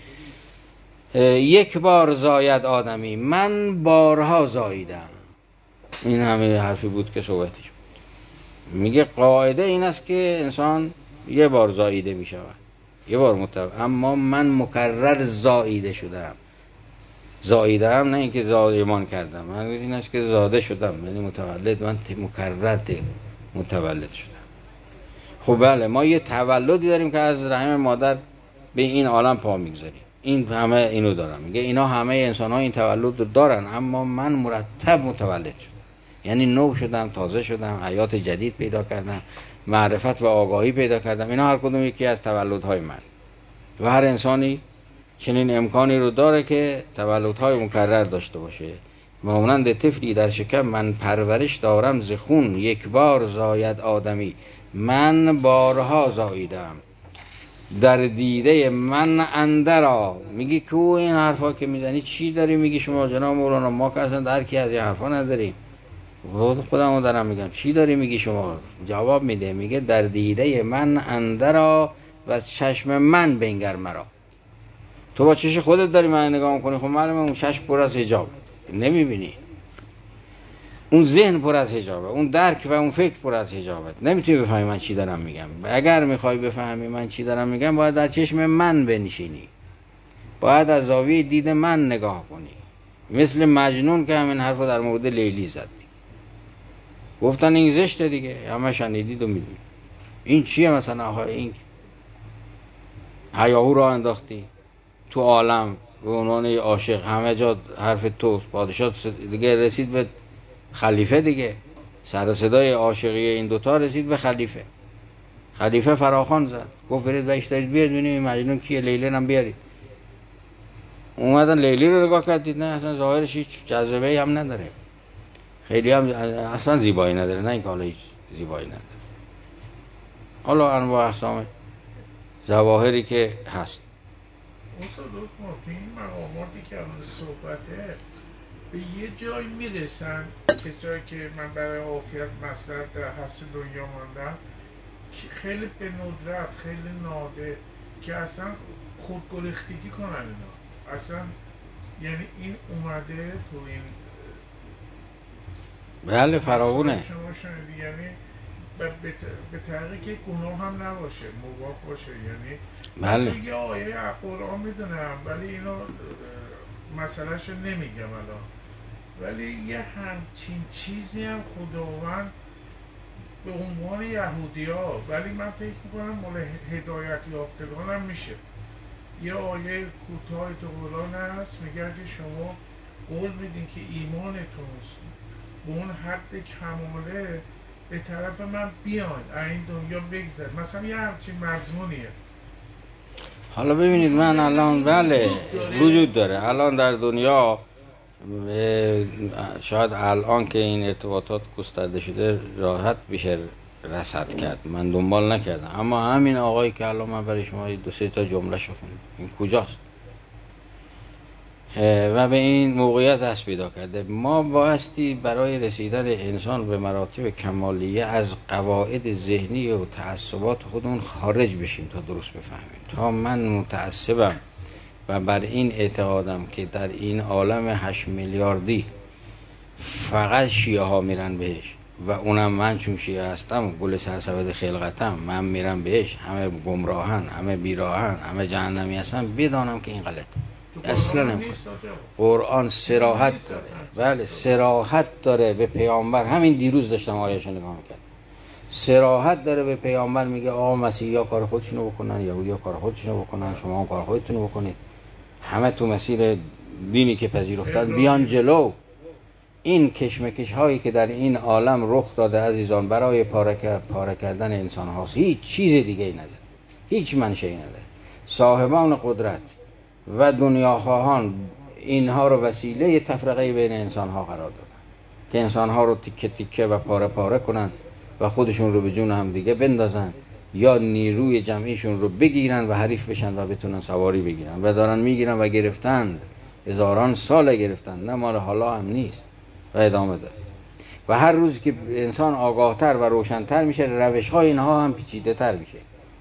یک بار زاید آدمی من بارها زاییدم. این همه حرفی بود که صحبتش بود. میگه قاعده این است که انسان یه بار زاییده میشود، یه بار اما من مکرر زاییده شدم. زاییدم نه اینکه زایمان کردم، من این است که زاده شدم، یعنی متولد. من مکرر متولد شدم. خب بله، ما یه تولدی داریم که از رحم مادر به این عالم پا میگذاریم. این همه اینو دارن. میگه اینا همه انسان ها این تولد رو دارن، اما من مرتب متولد شدم، یعنی نو شدم، تازه شدم، حیات جدید پیدا کردم، معرفت و آگاهی پیدا کردم. اینا هر کدوم یکی از تولدهای من. و هر انسانی چنین امکانی رو داره که تولدهای مکرر داشته باشه. مانند طفلی در شکم من پرورش دارم ز خون، یک بار زاید آدمی من بارها زاییدم. در دیده من اندرا. میگی که این حرفا که میزنی چی داری میگی شما جناب مولانا؟ ما که اصلا درکی از این حرفا نداریم. خودمو دارم میگم چی داری میگی شما؟ جواب میده، میگه در دیده من اندرا و چشم من بنگر مرا. تو با چشم خودت داری من نگاه میکنی، خب معلومه اون چشم پر از حجاب، نمیبینی. اون ذهن پر از حجابه، اون درک و اون فکر پر از حجابه، نمیتونی بفهمی من چی دارم میگم. اگر میخوای بفهمی من چی دارم میگم باید در چشم من بنشینی، باید از زاویه دید من نگاه کنی. مثل مجنون که همین حرفو در مورد لیلی زد. گفتن این زشته دیگه، همه شنیدید و میدونید. این چیه مثلا؟ آها این هیاهو را انداختی تو عالم به عنوان عاشق، همه جا حرف توست. پادشاه دیگه رسید به خلیفه دیگه، سر صدای عاشقی این دوتا رسید به خلیفه. خلیفه فراخوان زد، گفت برید بهش دارید بیاد ببینیم این مجنون کیه، لیلی هم بیارید. اومدن لیلی رو نگاه کردید، نه اصلا ظاهرش هیچ جذبه‌ای هم نداره، خیلی هم اصلا زیبایی نداره، نه این که حالا هیچ زیبایی نداره. حالا انواع اقسام ظواهری که هست. اصلا دوست ما تو این مقاماتی که الان صحبته به یه جای میرسن که جایی که من برای عافیت مصلحت در حبس دنیا ماندم که خیلی به ندرت، خیلی نادر که اصلا خودگریختگی کنن اینا. اصلا یعنی این اومده تو این بله فراوونه. شما شنیدی، یعنی به طریقی که گناه هم نباشه، مباح باشه. یعنی بله. من یه آیه از قرآن میدونم ولی اینو مسئلهش رو نمیگم الان، ولی یه همچین چیزی هم خداوند به عنوان یهودی‌ها، ولی من فکر میکنم مال هدایت یافتگان هم میشه. یه آیه کوتاه تو قرآن هست میگه که شما قول میدین که ایمانتون به اون حد کماله به طرف من بیان این دنیا بگذر، مثلا یه همچین مضمونیه. حالا ببینید من الان بله وجود داره الان در دنیا، شاید الان که این ارتباطات گسترده شده راحت بشه رصد کرد، من دنبال نکردم، اما همین آقایی که الان من برای شما 2-3 تا جمله شو خوندم این کجاست و به این موقعیت دست پیدا کرده. ما بایستی برای رسیدن انسان به مراتب کمالیه از قواعد ذهنی و تعصبات خودمون خارج بشیم تا درست بفهمیم. تا من متعصبم و بر این اعتقادم که در این عالم 8 میلیاردی فقط شیعه ها میرن بهش و اونم من چون شیعه هستم گل سرسبد خلقتم من میرم بهش، همه گمراهن، همه بیراهن، همه جهنمی هستن، بدانم که این غلطه. اصلا نمیخواد. قرآن صراحت داره، بله صراحت داره به پیامبر. همین دیروز داشتم آیه‌شو نگاه میکردم، صراحت داره به پیامبر، میگه آقا مسیحی‌ها کار خودشونو بکنن، یهودی‌ها کار خودشونو بکنن، شما هم کار خودتونو بکنید، همه تو مسیر دینی که پذیرفتن بیان جلو. این کشمکش هایی که در این عالم رخ داده عزیزان برای پاره کردن انسان هاست، هیچ چیز دیگه ای نداره، هیچ منشئی نداره. صاحبان قدرت و دنیاخواهان اینها رو وسیله تفرقه بین انسان ها قرار دادن که انسان ها رو تیکه تیکه و پاره پاره کنن و خودشون رو به جون هم دیگه بندازن یا نیروی جمعیشون رو بگیرن و حریف بشن و بتونن سواری بگیرن و دارن میگیرن و گرفتند، هزاران سال گرفتند، نه مال حالا هم نیست و ادامه داره. و هر روز که انسان آگاهتر و روشنتر میشه روش های اینها هم پیچیده تر میشه.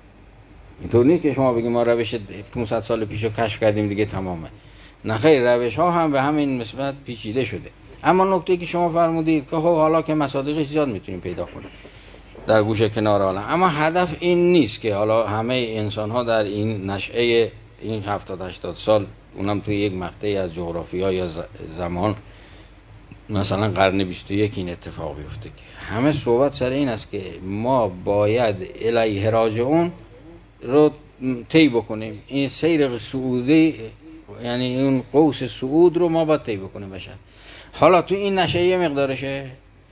اینطور نیست که شما بگیم ما روش 500 سال پیشو کشف کردیم دیگه تمامه، نه خیر، روش ها هم به همین نسبت پیچیده شده. اما نکته که شما فرمودید که خب حالا که مصادیقش زیاد میتونیم پیدا کنیم در گوشه کنار عالم، اما هدف این نیست که حالا همه انسان ها در این نشأه این 70-80 سال، اونم توی یک مقطعی از جغرافیا یا زمان مثلا قرن 21 این اتفاق بیفته، که همه صحبت سر این است که ما باید الیه راجعون رو طی بکنیم. این سیر صعودی یعنی اون قوس صعود رو ما باید طی بکنیم بشن. حالا تو این نشه یه مقدارشه،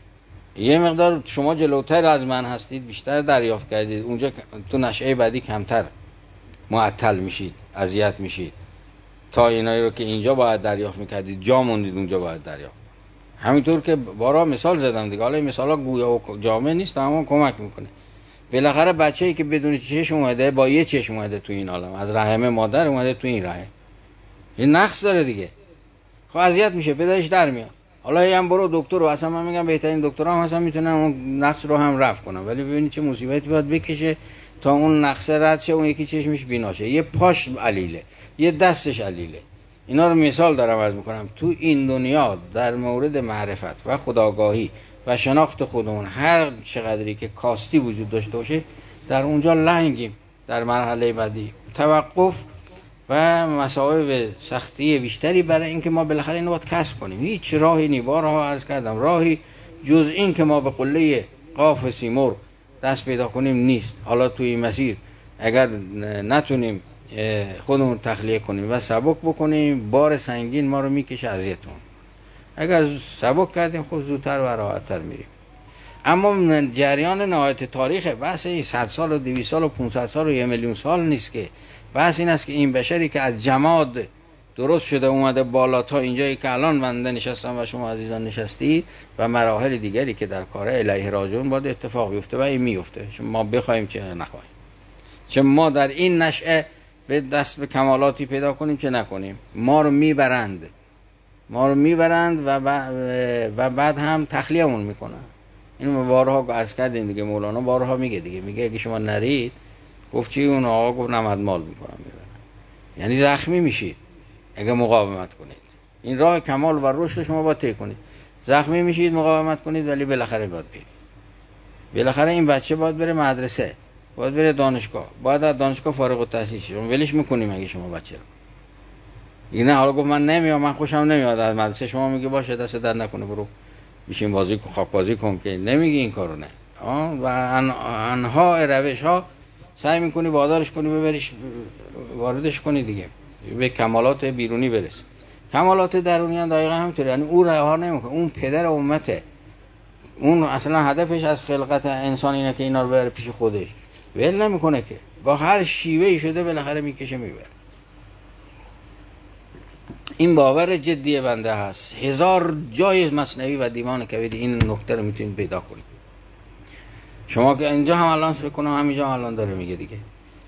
یه مقدار شما جلوتر از من هستید، بیشتر دریافت کردید، اونجا تو نشه بعدی کمتر معطل میشید، اذیت میشید، تا اینایی رو که اینجا باید دریافت میکردید جا موندید اونجا باید دریافت. همینطور که بارا مثال زدم دیگه، حالا این مثالا گویا و جامع نیست اما کمک میکنه. بالاخره بچه‌ای که بدون چشم اومده با یه چشم اومده تو این عالم، از رحم مادر اومده تو این راه، این نقص داره دیگه، خب اذیت میشه، پدرش در میاد. حالا هم برو دکتر رو، اصلا من میگم بهترین دکترها هم اصلا میتونن اون نقص رو هم رفع کنن، ولی ببینید چه مصیبتی باید بکشه تا اون نقص رد شه، اون یکی چشمش بینا شه، یه پاش علیله، یه دستش علیله. اینا رو مثال دارم عرض میکنم. تو این دنیا در مورد معرفت و خودآگاهی و شناخت خودمون هر چقدری که کاستی وجود داشته باشه در اونجا لنگیم. در مرحله بعدی توقف و مصائب سختی بیشتری برای اینکه ما بالاخره اینو باید کسب کنیم. هیچ راهی نی، بارها عرض کردم، راهی جز این که ما به قله قاف سیمرغ دست پیدا کنیم نیست. حالا توی این مسیر اگر نتونیم خودمون تخلیه کنیم و سبک بکنیم، بار سنگین ما رو میکشه، اذیتمون. اگر سبک کردیم خب زودتر و راحت‌تر میریم. اما جریان نهایت تاریخ بحث این 100 سال و 200 سال و 500 سال و 1,000,000 سال نیست، که بحث این است که این بشری که از جماد درست شده اومده بالا تا اینجایی که الان بنده نشستم و شما عزیزان نشستی و مراحل دیگری که در کار الیه راجعون باید اتفاق بیفته و این میفته، چون ما بخوایم چه نخواهیم، چون ما در این نشأه به دست به کمالاتی پیدا کنیم چه نکنیم، ما رو میبرند و بعد هم تخلیه‌مون میکنن. اینو بارها عرض کردیم دیگه، مولانا بارها میگه دیگه، میگه اگه شما نرید، گفت چی؟ اون آقا گفت نمدمال میکنم میبرن، یعنی زخمی میشید اگه مقاومت کنید. این راه کمال و رشد شما باید طی کنید، زخمی میشید مقاومت کنید، ولی بالاخره باید برید. بالاخره این بچه باید بره مدرسه، باید بره دانشگاه، باید از دانشگاه فارغ التحصیل شه. ولش میکنیم اگه شما بچه رو دیگه نه، حالا گفت من نمیام، من خوشم نمیاد از مدرسه، شما میگه باشه دست در نکنه برو بشین بازی کن، خواب بازی کن، که نمیگی این کارو نه. و انها روش ها سعی میکنی وادارش کنی ببریش، واردش کنی دیگه، به کمالات بیرونی برسه. کمالات درونی هم دقیقا همینطوره، یعنی اون رها نمیکنه، اون پدر امته، اون اصلا هدفش از خلقت انسان اینه که اینا رو ببره پیش خودش، ول نمیکنه که، با هر شیوهی شده بالاخره میکشه میبره. این باور جدی بنده هست. 1000 جای مثنوی و دیوان کبیر این نکته رو میتونید پیدا کنید. شما که اینجا هم الان فکر کنم همینجا هم الان داره میگه دیگه.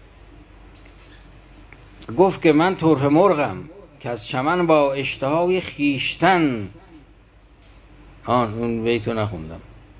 گفت که من طرف مرغم که از چمن با اشتهای خیشتن، اون بیتو نخوندم،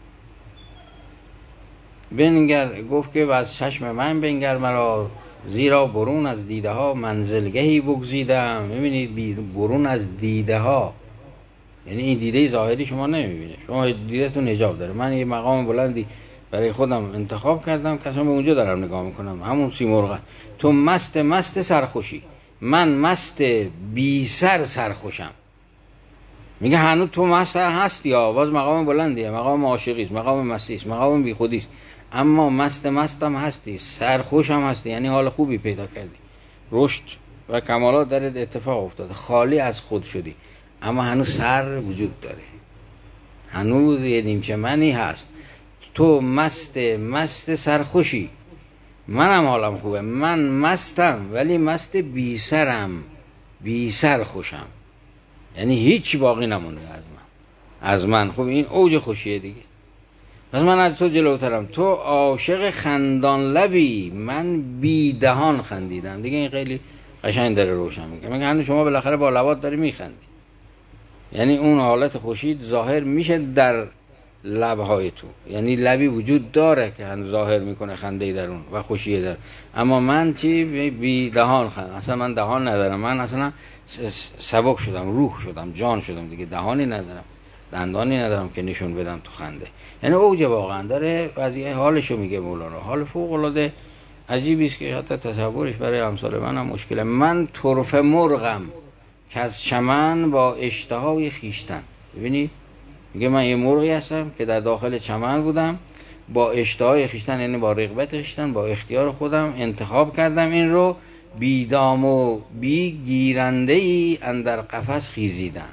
بنگر. گفت که از چشم من بنگر مرا، زیرا برون از دیده ها منزلگهی بگزیدم. میبینید برون از دیده ها یعنی این دیده ظاهری شما نمیبینه، شما دیدتون حجاب داره. من یه مقام بلندی برای خودم انتخاب کردم که اصلا به اونجا دارم نگاه میکنم، همون سیمرغ. تو مست سرخوشی، من مست بی سر سرخوشم. میگه هنوز تو مست هستی، باز مقام بلندیه، مقام عاشقی است، مقام مستی است، مقام بی خودی است، اما مستم هستی، سرخوشم هستی، یعنی حال خوبی پیدا کردی، رشد و کمالات درت اتفاق افتاده، خالی از خود شدی، اما هنوز سر وجود داره، هنوز یه نیمچه منی هست. تو مست سرخوشی، منم حالم خوبه، من مستم ولی مست بی سرم، بی سر خوشم، یعنی هیچ باقی نمونده از من. خب این اوج خوشیه دیگه. پس من از تو جلوترم، تو عاشق خندان لبی، من بی دهان خندیدم. دیگه این خیلی قشنگ داره روشن میگه. میگه هنوز شما بالاخره با لبات داری میخندی، یعنی اون حالت خوشی ظاهر میشه در لبهای تو، یعنی لبی وجود داره که هنوز ظاهر میکنه خنده درون و خوشی در. اما من چی؟ بی دهان خندم، اصلا من دهان ندارم، من اصلا سبک شدم، روح شدم، جان شدم دیگه، دهانی ندارم، دندانی ندارم که نشون بدم تو خنده. یعنی اوج واقعا داره وضعیه حالشو میگه مولانا، حال فوق العاده عجیبی است که حتی تصورش برای امثال من هم مشکله. من طرف مرغم که از چمن با اشتهای خیشتن. ببینید میگه من یه مرغی هستم که در داخل چمن بودم، با اشتهای خیشتن یعنی با رغبت خیشتن، با اختیار خودم انتخاب کردم این رو، بی دام و بی گیرنده ای اندر قفس خیزیدم.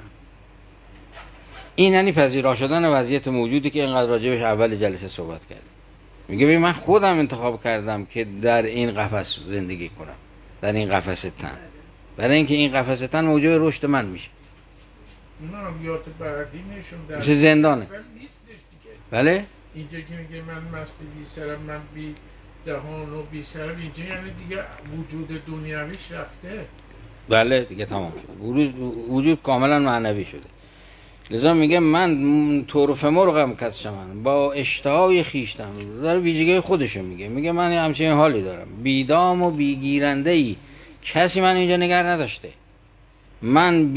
این یعنی پذیرا شدن وضعیت موجودی که اینقدر راجبش اول جلسه صحبت کردیم. میگه من خودم انتخاب کردم که در این قفس زندگی کنم، در این قفس تن، برای اینکه این قفس تن موجب رشد من میشه. اونم یاد بعدی نشون در مثل زندانه. بله اینجا که میگه من مست بی سرم، من بی دهان و بی سرم، اینجا یعنی دیگه وجود دنیویش رفته. بله دیگه تمام شد، وجود کاملا معنوی شده. لذا میگه من طرف مرغم کس چمن با اشتهای خیشتم، در ویژگی خودشو میگه من همچین حالی دارم، بیدام و بیگیرنده ای، کسی من اینجا نگر نداشته، من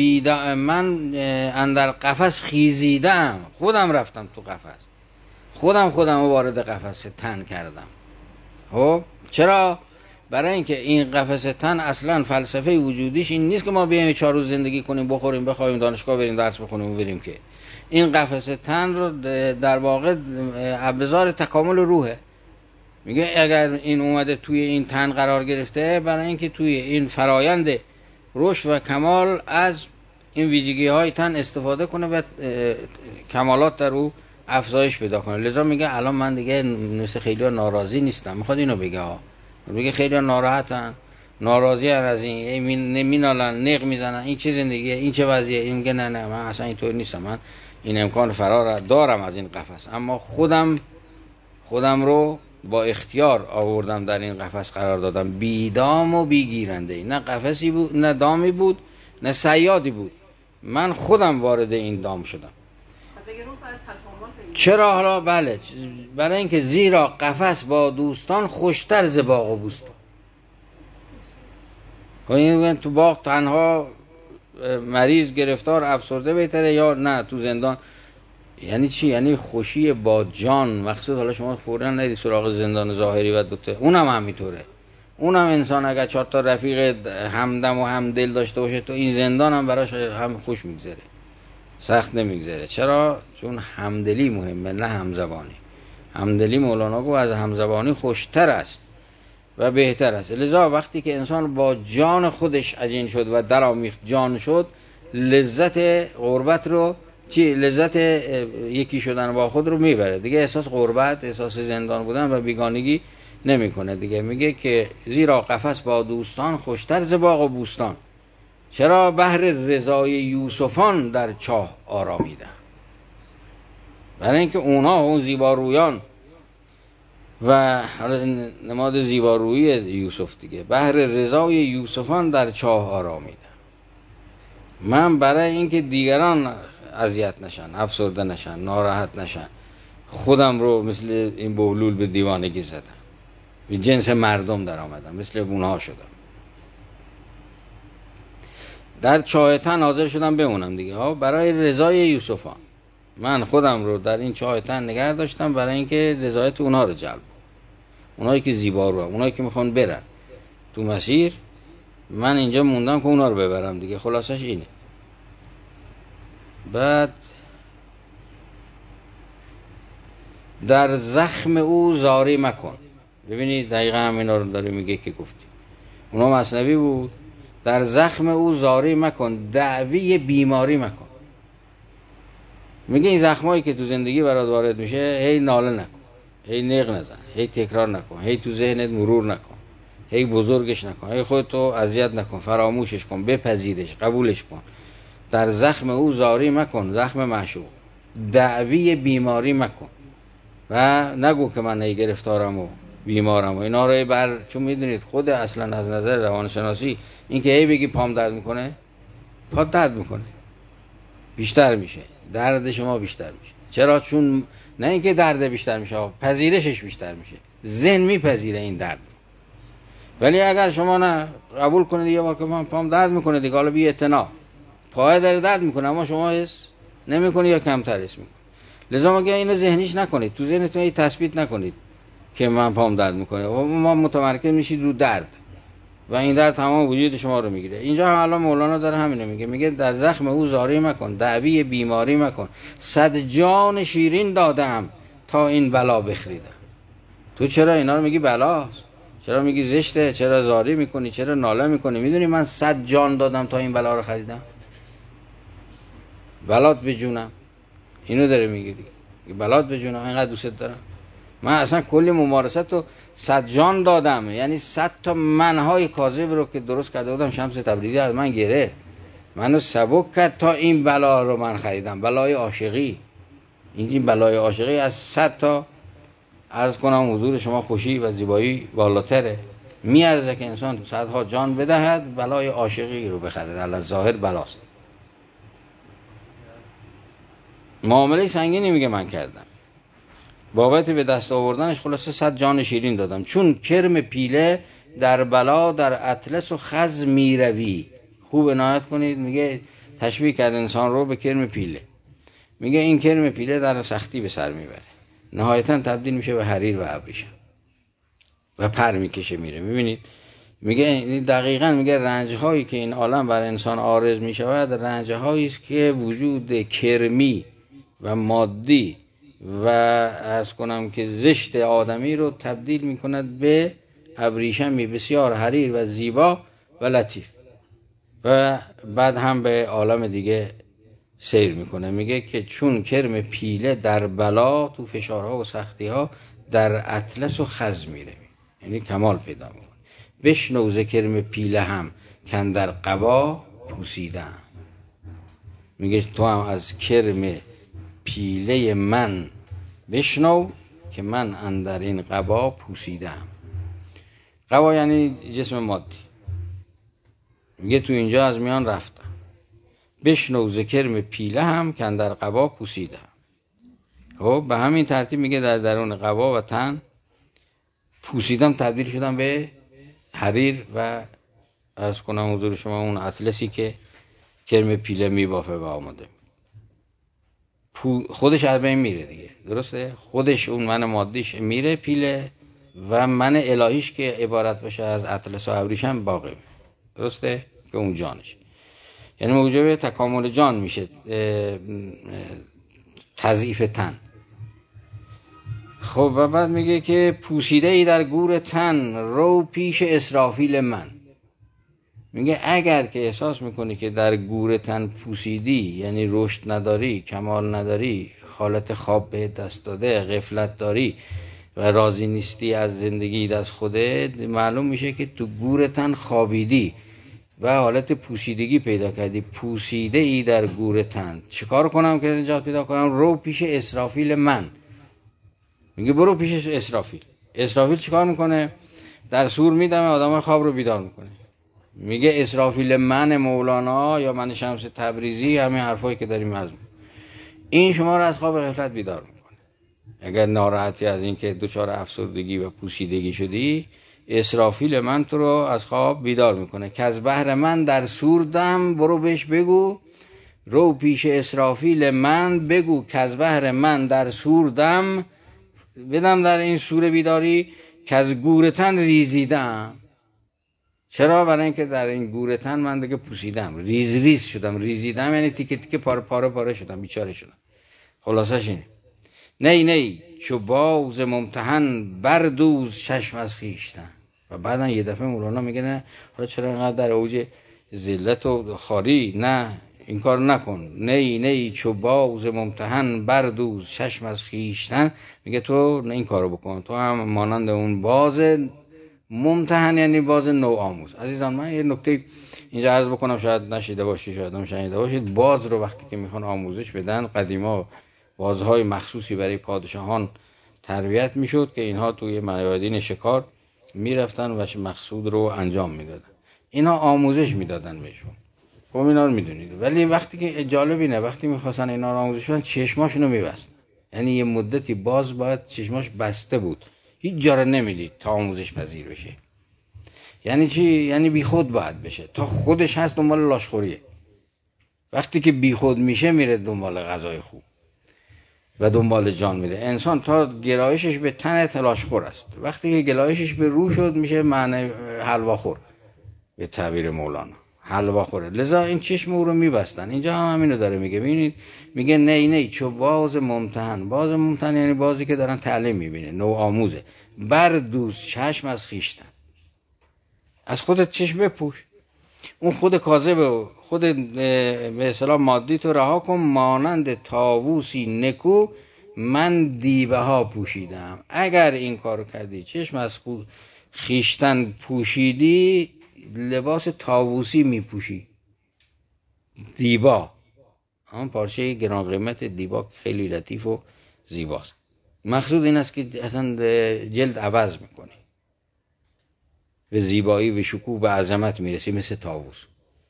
اندر قفس خیزیدم، خودم رفتم تو قفس، خودم وارد قفس تن کردم. خب چرا؟ برای اینکه این قفس تن اصلا فلسفه وجودیش این نیست که ما بیایم 4 روز زندگی کنیم، بخوریم بخوایم، دانشگاه بریم درس بخونیم و بریم، که این قفس تن رو در واقع ابزار تکامل روحه. میگه اگر این اومده توی این تن قرار گرفته، برای اینکه توی این فرایند رشد و کمال از این ویژگی های تن استفاده کنه و کمالات در او افزایش پیدا کنه. لذا میگه الان من دیگه مثل خیلی ناراضی نیستم. میخواد اینو بگه ها، میگه خیلی ناراحتن، ناراضی از این، مینالن، نق میزنن، این چه زندگیه، این چه وضعیه. این میگه نه من اصلا اینطور نیستم، من این امکان فرار دارم از این قفس، اما خودم رو با اختیار آوردم در این قفس قرار دادم، بی دام و بی گیرنده. نه قفسی بود، نه دامی بود، نه صیادی بود، من خودم وارد این دام شدم. چرا حالا؟ بله برای اینکه زیرا قفس با دوستان خوشتر ز باغ و بوستان. این تو باغ تنها مریض، گرفتار، افسرده بهتره یا نه تو زندان؟ یعنی چی؟ یعنی خوشی با جان مقصود. حالا شما فوراً نرید سراغ زندان ظاهری و دکتر، اونم همینطوره. اونم انسان اگر 4 تا رفیق همدم و همدل داشته باشه، تو این زندان هم براش هم خوش میگذره، سخت نمیگذره. چرا؟ چون همدلی مهمه نه همزبانی. همدلی مولانا گفت از همزبانی خوشتر است و بهتر است. لذا وقتی که انسان با جان خودش عجین شد و در آمیخت جان شد، لذت غربت رو لذت یکی شدن با خود رو میبره دیگه، احساس غربت، احساس زندان بودن و بیگانگی نمیکنه دیگه. میگه که زیرا قفس با دوستان خوشتر ز باغ و بوستان، چرا بهر رضای یوسفان در چاه آرامیدن. برای اینکه اونها اون زیبارویان و نماد زیبارویی یوسف دیگه، بهر رضای یوسفان در چاه آرامیدن. من برای اینکه دیگران اذیت نشن، افسرده نشن، ناراحت نشن، خودم رو مثل این بهلول به دیوانگی زدم، به جنس مردم در آمدم، مثل اونها شدم، در چاه تن حاضر شدم بمونم دیگه برای رضای یوسفان. من خودم رو در این چاه تن نگه داشتم برای اینکه رضایت اونها رو جلب، اونایی که زیبا رو، اونایی که میخوان برن تو مسیر، من اینجا موندم که اونا رو ببرم دیگه. خلاصش اینه. بعد در زخم او زاری مکن. ببینید دقیقا همینا رو داره میگه که گفتیم، اونا مثنوی بود. در زخم او زاری مکن، دعوی بیماری مکن. میگه این زخمایی که تو زندگی برات وارد میشه، هی ناله نکن، هی نق نزن، هی تکرار نکن، هی تو ذهنت مرور نکن، هی بزرگش نکن، هی خودتو اذیت نکن، فراموشش کن، بپذیرش، قبولش کن. در زخم او زاری مکن، زخم معشوق، دعوی بیماری مکن و نگو که من ای گرفتارم و بیمارم و اینا رو چون میدونید خود اصلا از نظر روانشناسی این که هی بگی پام درد میکنه، پا درد میکنه، بیشتر میشه درد شما، بیشتر میشه. چرا؟ چون نه اینکه درد بیشتر میشه، پذیرشش بیشتر میشه، ذهن میپذیره این درد. ولی اگر شما نه قبول کنید یه بار که من پام درد میکنه دیگه، حالا بی اعتنا پای داره درد میکنه اما شما حس نمیکنید یا کمتر حس میکنید. لذا میگه اینو ذهنیش نکنید، تو ذهنتون تثبیت نکنید که من پام درد میکنه، ما متمرکز میشید رو درد و این درد تمام وجود شما رو میگیره. اینجا هم الان مولانا داره همینو میگه در زخم او زاری مکن، دعوی بیماری مکن، 100 جان شیرین دادم تا این بلا بخریدم. تو چرا اینا رو میگی بلاست؟ چرا میگی زشته؟ چرا زاری میکنی؟ چرا ناله میکنی؟ میدونی من 100 جان دادم تا این بلا رو خریدم؟ بلات بجونم، اینو داره میگی دیگه، بلات بجونم، اینقدر دوست دارم. من اصلا کلی ممارست رو 100 جان دادم، یعنی 100 تا منهای کاذب رو که درست کرده بودم شمس تبریزی از من گرفت، منو سبک کرد تا این بلا رو من خریدم، بلای عاشقی. این بلای عاشقی از 100 تا عرض کنم حضور شما خوشی و زیبایی بالاتره. میارزه که انسان 100 ها جان بدهد بلای عاشقی رو بخرد، علی ظاهر بلاست. معامله سنگینی میگه من کردم، بابت به دست آوردنش خلاصه 100 جان شیرین دادم. چون کرم پیله در بلا در اطلس و خز میروی. خوب عنایت کنید، میگه تشبیه کرد انسان رو به کرم پیله. میگه این کرم پیله در سختی به سر میبره، نهایتا تبدیل میشه به حریر و ابریشم و پر میکشه میره. میبینید میگه دقیقاً میگه رنجهایی که این عالم بر انسان عارض میشود، رنجهایی است که وجود کرمی و مادی و عرض کنم که زشت آدمی رو تبدیل میکند به ابریشمی بسیار حریر و زیبا و لطیف و بعد هم به عالم دیگه سیر میکنه. میگه که چون کرم پیله در بلا، تو فشارها و سختیها، در اطلس و خز میره، یعنی کمال پیدا میکنه. بشنو ز کرم پیله هم کاندر قبا پوسیدم. میگه تو هم از کرم پیله من بشنو که من اندر این قبا پوسیدم. قبا یعنی جسم مادی. میگه تو اینجا از میان رفتم. بشنو ز کرم پیله هم که اندر قبا پوسیدم. خب به همین ترتیب میگه در درون قبا و تن پوسیدم، تبدیل شدم به حریر و عرض کنم حضور شما اون اطلسی که کرم پیله میبافه و آماده. خودش از بین میره دیگه، درسته؟ خودش اون من مادیش میره پیله و من الهیش که عبارت باشه از اطلس و ابریشم باقی میره، درسته؟ که اون جانش، یعنی موجب تکامل جان میشه، تضعیف تن. خب و بعد میگه که پوسیده ای در گور تن، رو پیش اسرافیل من. میگه اگر که احساس میکنی که در گور تن پوسیدی، یعنی رشد نداری، کمال نداری، حالت خواب به دست داده، غفلت داری و راضی نیستی از زندگی از خودت، معلوم میشه که تو گور تن خوابیدی و حالت پوسیدگی پیدا کردی، پوسیده ای در گور تن. چیکار کنم که نجات پیدا کنم؟ رو پیش اسرافیل من. میگه برو پیش اسرافیل. اسرافیل چیکار میکنه؟ در سور میدمه، آدم خواب رو بیدار میکنه. میگه اسرافیل من مولانا یا من شمس تبریزی، همین حرفایی که داریم از این شما رو از خواب غفلت بیدار میکنه. اگر ناراحتی از این که دچار افسردگی و پوسیدگی شدی، اسرافیل من تو رو از خواب بیدار میکنه که از بحر من در سوردم. برو بهش بگو، رو پیش اسرافیل من بگو که از بحر من در سوردم، بدم در این سور بیداری که از گورتن ریزیدم. چرا؟ برای اینکه در این گورتن من دیگه پوسیدم، ریز شدم. ریزیدم یعنی تیکه تیکه پاره شدم، بیچاره شدم. خلاصش اینه. نی چو باز ممتحن بردوز چشم از خویشتن. و بعدن یه دفعه مولانا میگه نه حالا چرا اینقدر در اوج ذلت و خاری؟ نه این کار نکن. نی چو باز ممتحن بردوز چشم از خویشتن. میگه تو این کارو بکن، تو هم مانند اون باز ممتحن، یعنی باز نو آموز. عزیزان من یه نکته اینجا عرض بکنم، شاید نشیده باشی، شاید هم شنیده باشید. باز رو وقتی که میخوان آموزش بدن، قدیما بازهای مخصوصی برای پادشاهان تربیت میشد که اینها توی میادین شکار میرفتن و مقصود رو انجام میدادن. اینا آموزش میدادن بهشون. خب اینا رو میدونید. ولی وقتی که جالب اینه، وقتی میخواستن اینا رو آموزش بدن چشماشونو میبستن. یعنی یه مدتی باز باید چشماش بسته بود، هیچ جا رو نمیدید تا آموزش پذیر بشه. یعنی چی؟ یعنی بی خود باید بشه. تا خودش هست دنبال لاشخوریه. وقتی که بی خود میشه میره دنبال غذای خوب و دنبال جان میره. انسان تا گرایشش به تن لاشخور است. وقتی که گرایشش به روح شد میشه معنی حلواخور، به تعبیر مولانا حلواخوره. لذا این چشم او رو میبستن. اینجا هم همینو داره میگه. ببینید میگه نی چو باز ممتحن. باز ممتحن یعنی بازی که دارن تعلیم میبینه، نو آموزه. بردوز چشم از خویشتن. از خودت چشم بپوش. اون خود کاذب، خود به اصطلاح مادی تو رها کن. مانند طاووسی نکو من دیبه ها پوشیدم. اگر این کارو کردی، چشم از خویشتن پوشیدی، لباس طاووسی میپوشی. دیبا همون پارچه گران قیمت دیبا، خیلی لطیف و زیباست. مقصود این است که اصلا جلد عوض میکنی، به زیبایی، به شکوه، به عظمت میرسی، مثل طاووس.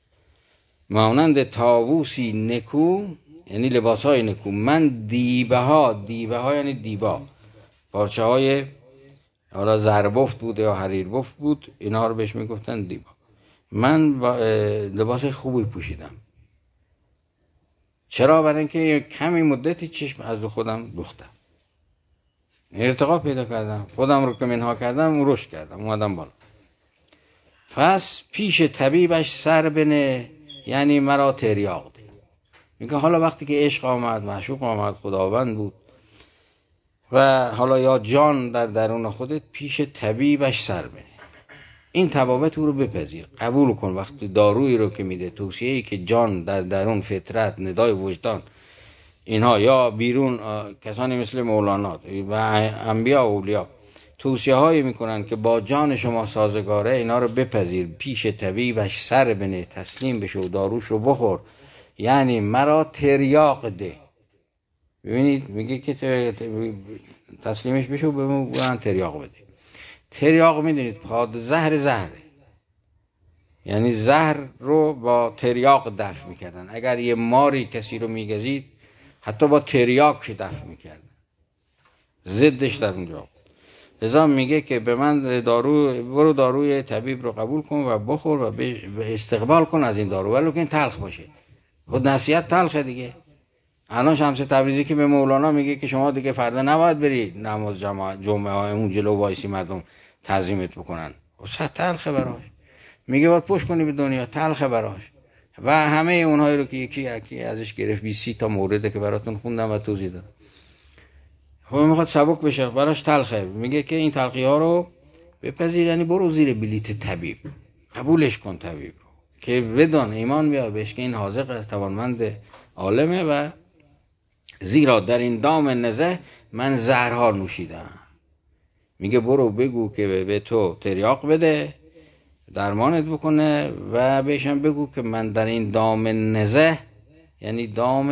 مانند طاووسی نکو یعنی لباس های نکو. من دیبه ها یعنی دیبا، پارچه های حالا زربفت بود یا حریر بفت بود، اینها رو بهش میگفتن دیبا. من لباس خوبی پوشیدم. چرا؟ برای اینکه کمی مدتی چشم از خودم دوختم، ارتقا پیدا کردم، خودم رو که منها کردم، رشد کردم، اومدم بالا. پس پیش طبیبش سر بنه، یعنی مرا تریاق ده. میگه حالا وقتی که عشق آمد، معشوق آمد، خداوند بود و حالا یا جان در درون خودت، پیش طبیبش سر بنه. این طبابت او رو بپذیر، قبول کن. وقتی دارویی رو که میده، توصیه‌ای که جان در درون، فطرت، ندای وجدان، اینها یا بیرون کسانی مثل مولانا و انبیا و اولیا توصیه هایی میکنن که با جان شما سازگاره، اینا رو بپذیر. پیش طبیبش سر بنه، تسلیم بشو، داروش رو بخور، یعنی مرا تریاق ده. ببینید میگه که تسلیمش بشو، به من تریاق بده. تریاق میدونید زهره، یعنی زهر رو با تریاق دفع میکردن. اگر یه ماری کسی رو میگزید، حتی با تریاق دفع میکردن، ضدش در اونجا. لذا میگه که به من برو داروی طبیب رو قبول کن و بخور و استقبال کن از این دارو، ولی که تلخ باشه. خود نصیحت تلخه دیگه. الان شمس تبریزی که به مولانا میگه که شما دیگه فردا نباید بری نماز جمعه اون جلو وایسی مردم تعظیمت بکنن، خب تلخه براش. میگه باید پشت کنی به دنیا، تلخه براش. و همه اونهایی رو که یکی ازش گرفت، 20 تا مورده که براتون خوندم و توضیح دادم، خب میخواد سبک بشه، براش تلخه. میگه که این تلخی ها رو بپذیر، یعنی برو زیر بلیت طبیب، قبولش کن طبیب رو. که بدان ایمان بیار بهش که این حاذق است، توانمند عالمه. و زیرا در این دام نزه من زهرها نوشیدم. میگه برو بگو که به تو تریاق بده درمانت بکنه و بهشم بگو که من در این دام نزه، یعنی دام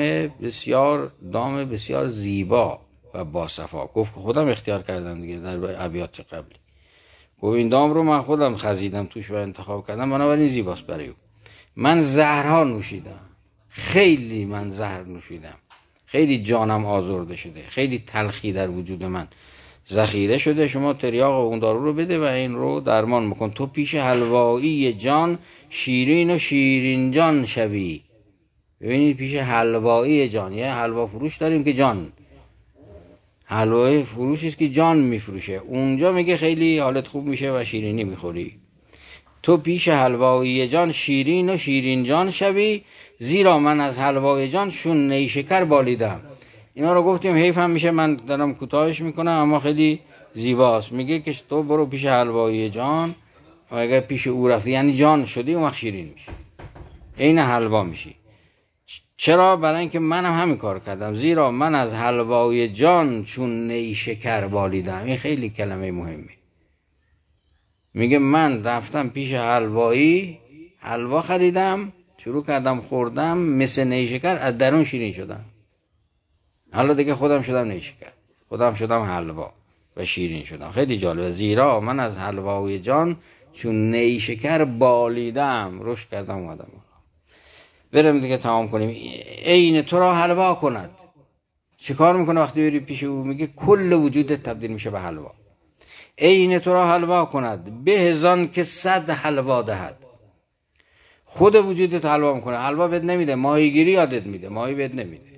بسیار زیبا و باصفا، گفت که خودم اختیار کردم دیگه در ابیات قبلی، گفت این دام رو من خودم خزیدم توش و انتخاب کردم، بنابراین زیباست برای او. من زهرها نوشیدم، خیلی من زهر نوشیدم، خیلی جانم آزرده شده، خیلی تلخی در وجود من ذخیره شده. شما تریاق و اون دارو رو بده و این رو درمان بکن. تو پیش حلوایی جان شیرین و شیرین جان شوی. ببینید پیش حلوایی جان، یه حلوا فروش داریم که جان، حلوای فروشی است که جان میفروشه، اونجا میگه خیلی حالت خوب میشه و شیرینی میخوری. تو پیش حلوایی جان شیرین و شیرین جان شوی، زیرا من از حلوای جان چون نیشکر بالیدم. اینا رو گفتیم حیف هم میشه من دارم کوتاهش میکنم اما خیلی زیباست. میگه که تو برو پیش حلوایی جان و اگر پیش او رفتی یعنی جان شدی اون وقت شیرین میشی، عین حلوا میشی. چرا؟ برای اینکه منم همین کار کردم، زیرا من از حلوای جان چون نیشکر بالیدم. این خیلی کلمه مهمه. میگه من رفتم پیش حلوایی، حلوا خریدم، شروع کردم خوردم، مثل نیشکر از درون شیرین شدم. حالا دیگه خودم شدم نیشکر، خودم شدم حلوا و شیرین شدم. خیلی جالبه. زیرا من از حلوای جان چون نیشکر بالیدم، رشد کردم اومدم. بریم دیگه تمام کنیم. عین تو را حلوا کند. چه کار میکنه وقتی بری پیش او؟ میگه کل وجودت تبدیل میشه به حلوا. عین تو را حلوا کند به زان که 100 حلوا دهد. خود وجودت حلوا میکنه. حلوا بهت نمیده، ماهیگیری یادت میده، ماهی بهت نمیده.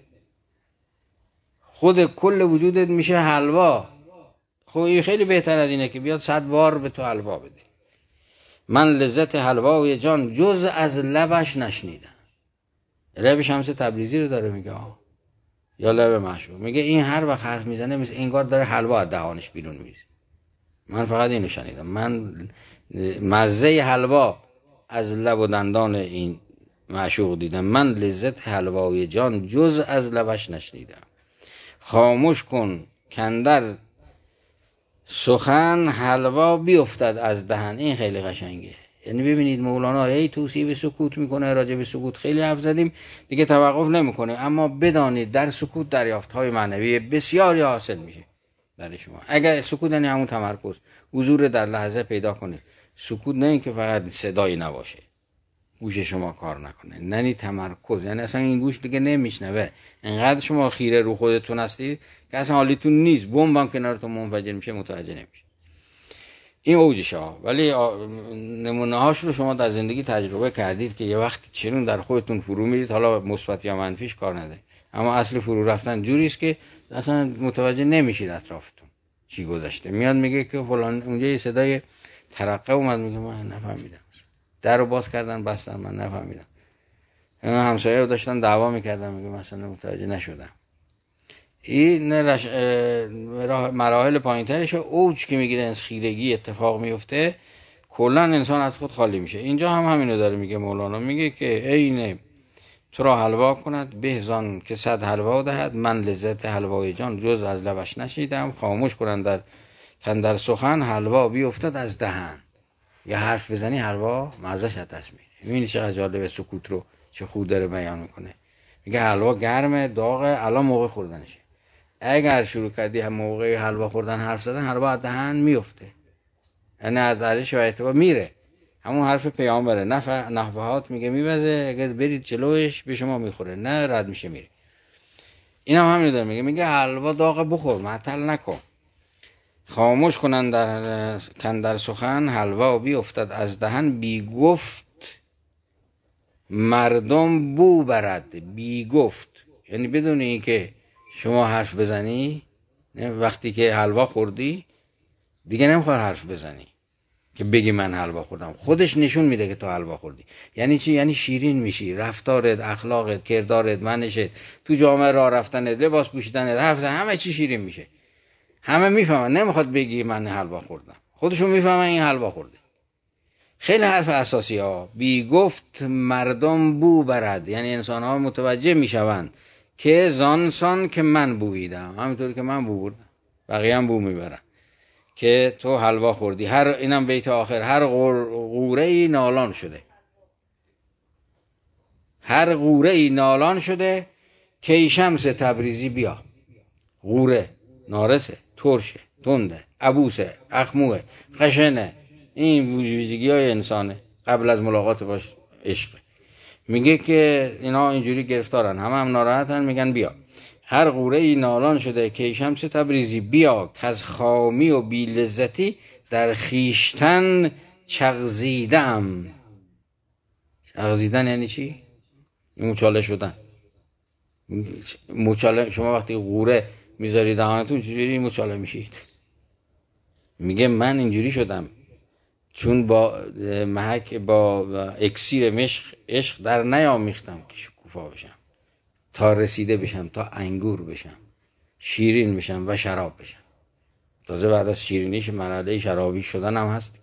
خود کل وجودت میشه حلوا. خب این خیلی بهتر از اینه که بیاد 100 بار به تو حلوا بده. من لذت حلوای جان جز از لبش نشنیدم. لب شمس تبریزی رو داره میگه یا لب معشوق. میگه این هر وقت حرف میزنه مثل انگار داره حلوا از دهانش بیرون میریزه. من فقط اینو شنیدم. من مزه حلوا از لب و دندان این معشوق دیدم. من لذت حلوای جان جز از لبش نشنیدم. خاموش کن کندر سخن حلوا بیفتد از دهن. این خیلی قشنگه. یعنی ببینید مولانا هی توصیه به سکوت میکنه. راجع به سکوت خیلی حرف زدیم دیگه، توقف نمیکنه، اما بدانید در سکوت دریافت‌های معنوی بسیاری حاصل میشه برای شما. اگر سکوت یعنی همون تمرکز، حضور در لحظه پیدا کنید. سکوت نه اینکه فقط صدایی نباشه، گوش شما کار نکنه، نه تمرکز، یعنی اصلا این گوش دیگه نمیشنوه. انقدر شما خیره رو خودتون هستید که اصلا حالیتون نیست، بمبم کنارتون منفجر میشه متوجه نمیشه. این اوجشه ها. ولی نمونه هاش رو شما در زندگی تجربه کردید که یه وقتی چنون در خودتون فرو میرید، حالا مثبت یا منفیش کار نداره، اما اصل فرو رفتن جوری است که اصلا متوجه نمیشید اطرافتون چی گذشته. میاد میگه که فلان اونجا یه صدای ترقه اومد، میگه من نفهمیدم، در رو باز کردن بستن من نفهمیدم. همسایه رو داشتن دعوا میکردن، میگه مثلا متوجه نشدم. این مراحل پایین‌ترش اوج که میگیره از خیرگی اتفاق میفته، کلا انسان از خود خالی میشه. اینجا هم همینو داره میگه مولانا. میگه که عین تو را حلوا کند به زان که 100 حلوا دهد. من لذت حلوای جان جز از لبش نشنیدم. خاموش کنند کندر سخن حلوا بیفتد از دهن. یه حرف بزنی حلوا مزه‌ش از دست میره. ببینید چقدر جالب سکوت رو چه خوب داره بیان میکنه. میگه حلوا گرمه داغه، الان موقع خوردنشه. اگر شروع کردی هم موقع حلوا خوردن حرف زدن، حلوا از دهن میفته، یعنی از ارزش و اعتبار میره. همون حرف پیامبره، نفحات میگه میوزه، اگر برید جلوش به شما میخوره، نه رد میشه میره. این هم همین داره میگه حلوا داغ بخور، معطل نکن. خاموش کنن در کندر سخن حلوا بیفتد از دهن. بی گفت مردم بو برد. بی گفت یعنی بدون اینکه شما حرف بزنی. وقتی که حلوا خوردی دیگه نمیخواد حرف بزنی که بگی من حلوا خوردم، خودش نشون میده که تو حلوا خوردی. یعنی چی؟ یعنی شیرین میشی، رفتارت، اخلاقت، کردارت، منشت، تو جامعه راه رفتنت، لباس پوشیدنت، حرف زدن، همه چی شیرین میشه. همه میفهمن، نمیخواد بگی من حلوا خوردم، خودشون میفهمن این حلوا خورده. خیلی حرف اساسی ها. بی گفت مردم بو برد، یعنی انسان ها متوجه می شوند که زانسان که من بویدم، همینطوری که من بو بردم بقیه هم بو می برن که تو حلوا خوردی. اینم بیت آخر، هر غوره ای نالان شده، هر غوره ای نالان شده که شمس تبریزی بیا. غوره نارسه، ترشه، تنده، عبوسه، اخموه، خشنه، این ویژگی های انسانه قبل از ملاقات باش عشق. میگه که اینا اینجوری گرفتارن، هم ناراحتن، میگن بیا. هر غوره ای نالان شده که شمس تبریزی بیا، که از خامی و بی لذتی در خیشتن چغزیدم. چغزیدن یعنی چی؟ مچاله شدن. مچاله، شما وقتی غوره میذاری دهانتون چجوری مچاله میشید؟ میگه من اینجوری شدم چون با محک، با اکسیر عشق در نیامیختم که شکوفا بشم، تا رسیده بشم، تا انگور بشم، شیرین بشم و شراب بشم. تازه بعد از شیرینیش مرحله شرابی شدن هم هست.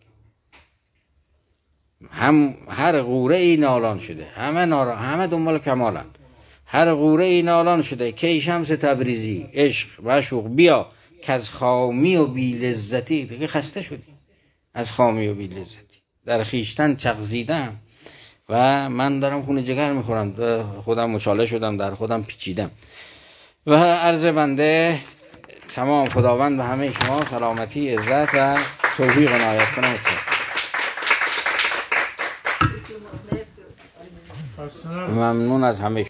هم هر غوره ای نالان شده، همه دنبال کمالن. هر غوره ای نالان شده که شمس تبریزی عشق معشوق بیا، که از خامی و بی لذتی، دیگه خسته شدی از خامی و بی لذتی، در خیشتن چغزیدم و من دارم خون جگر میخورم، خودم مچاله شدم، در خودم پیچیدم. و عرض بنده تمام خداوند به همه شما سلامتی، عزت و توفیق عنایت کنه. ممنون از همه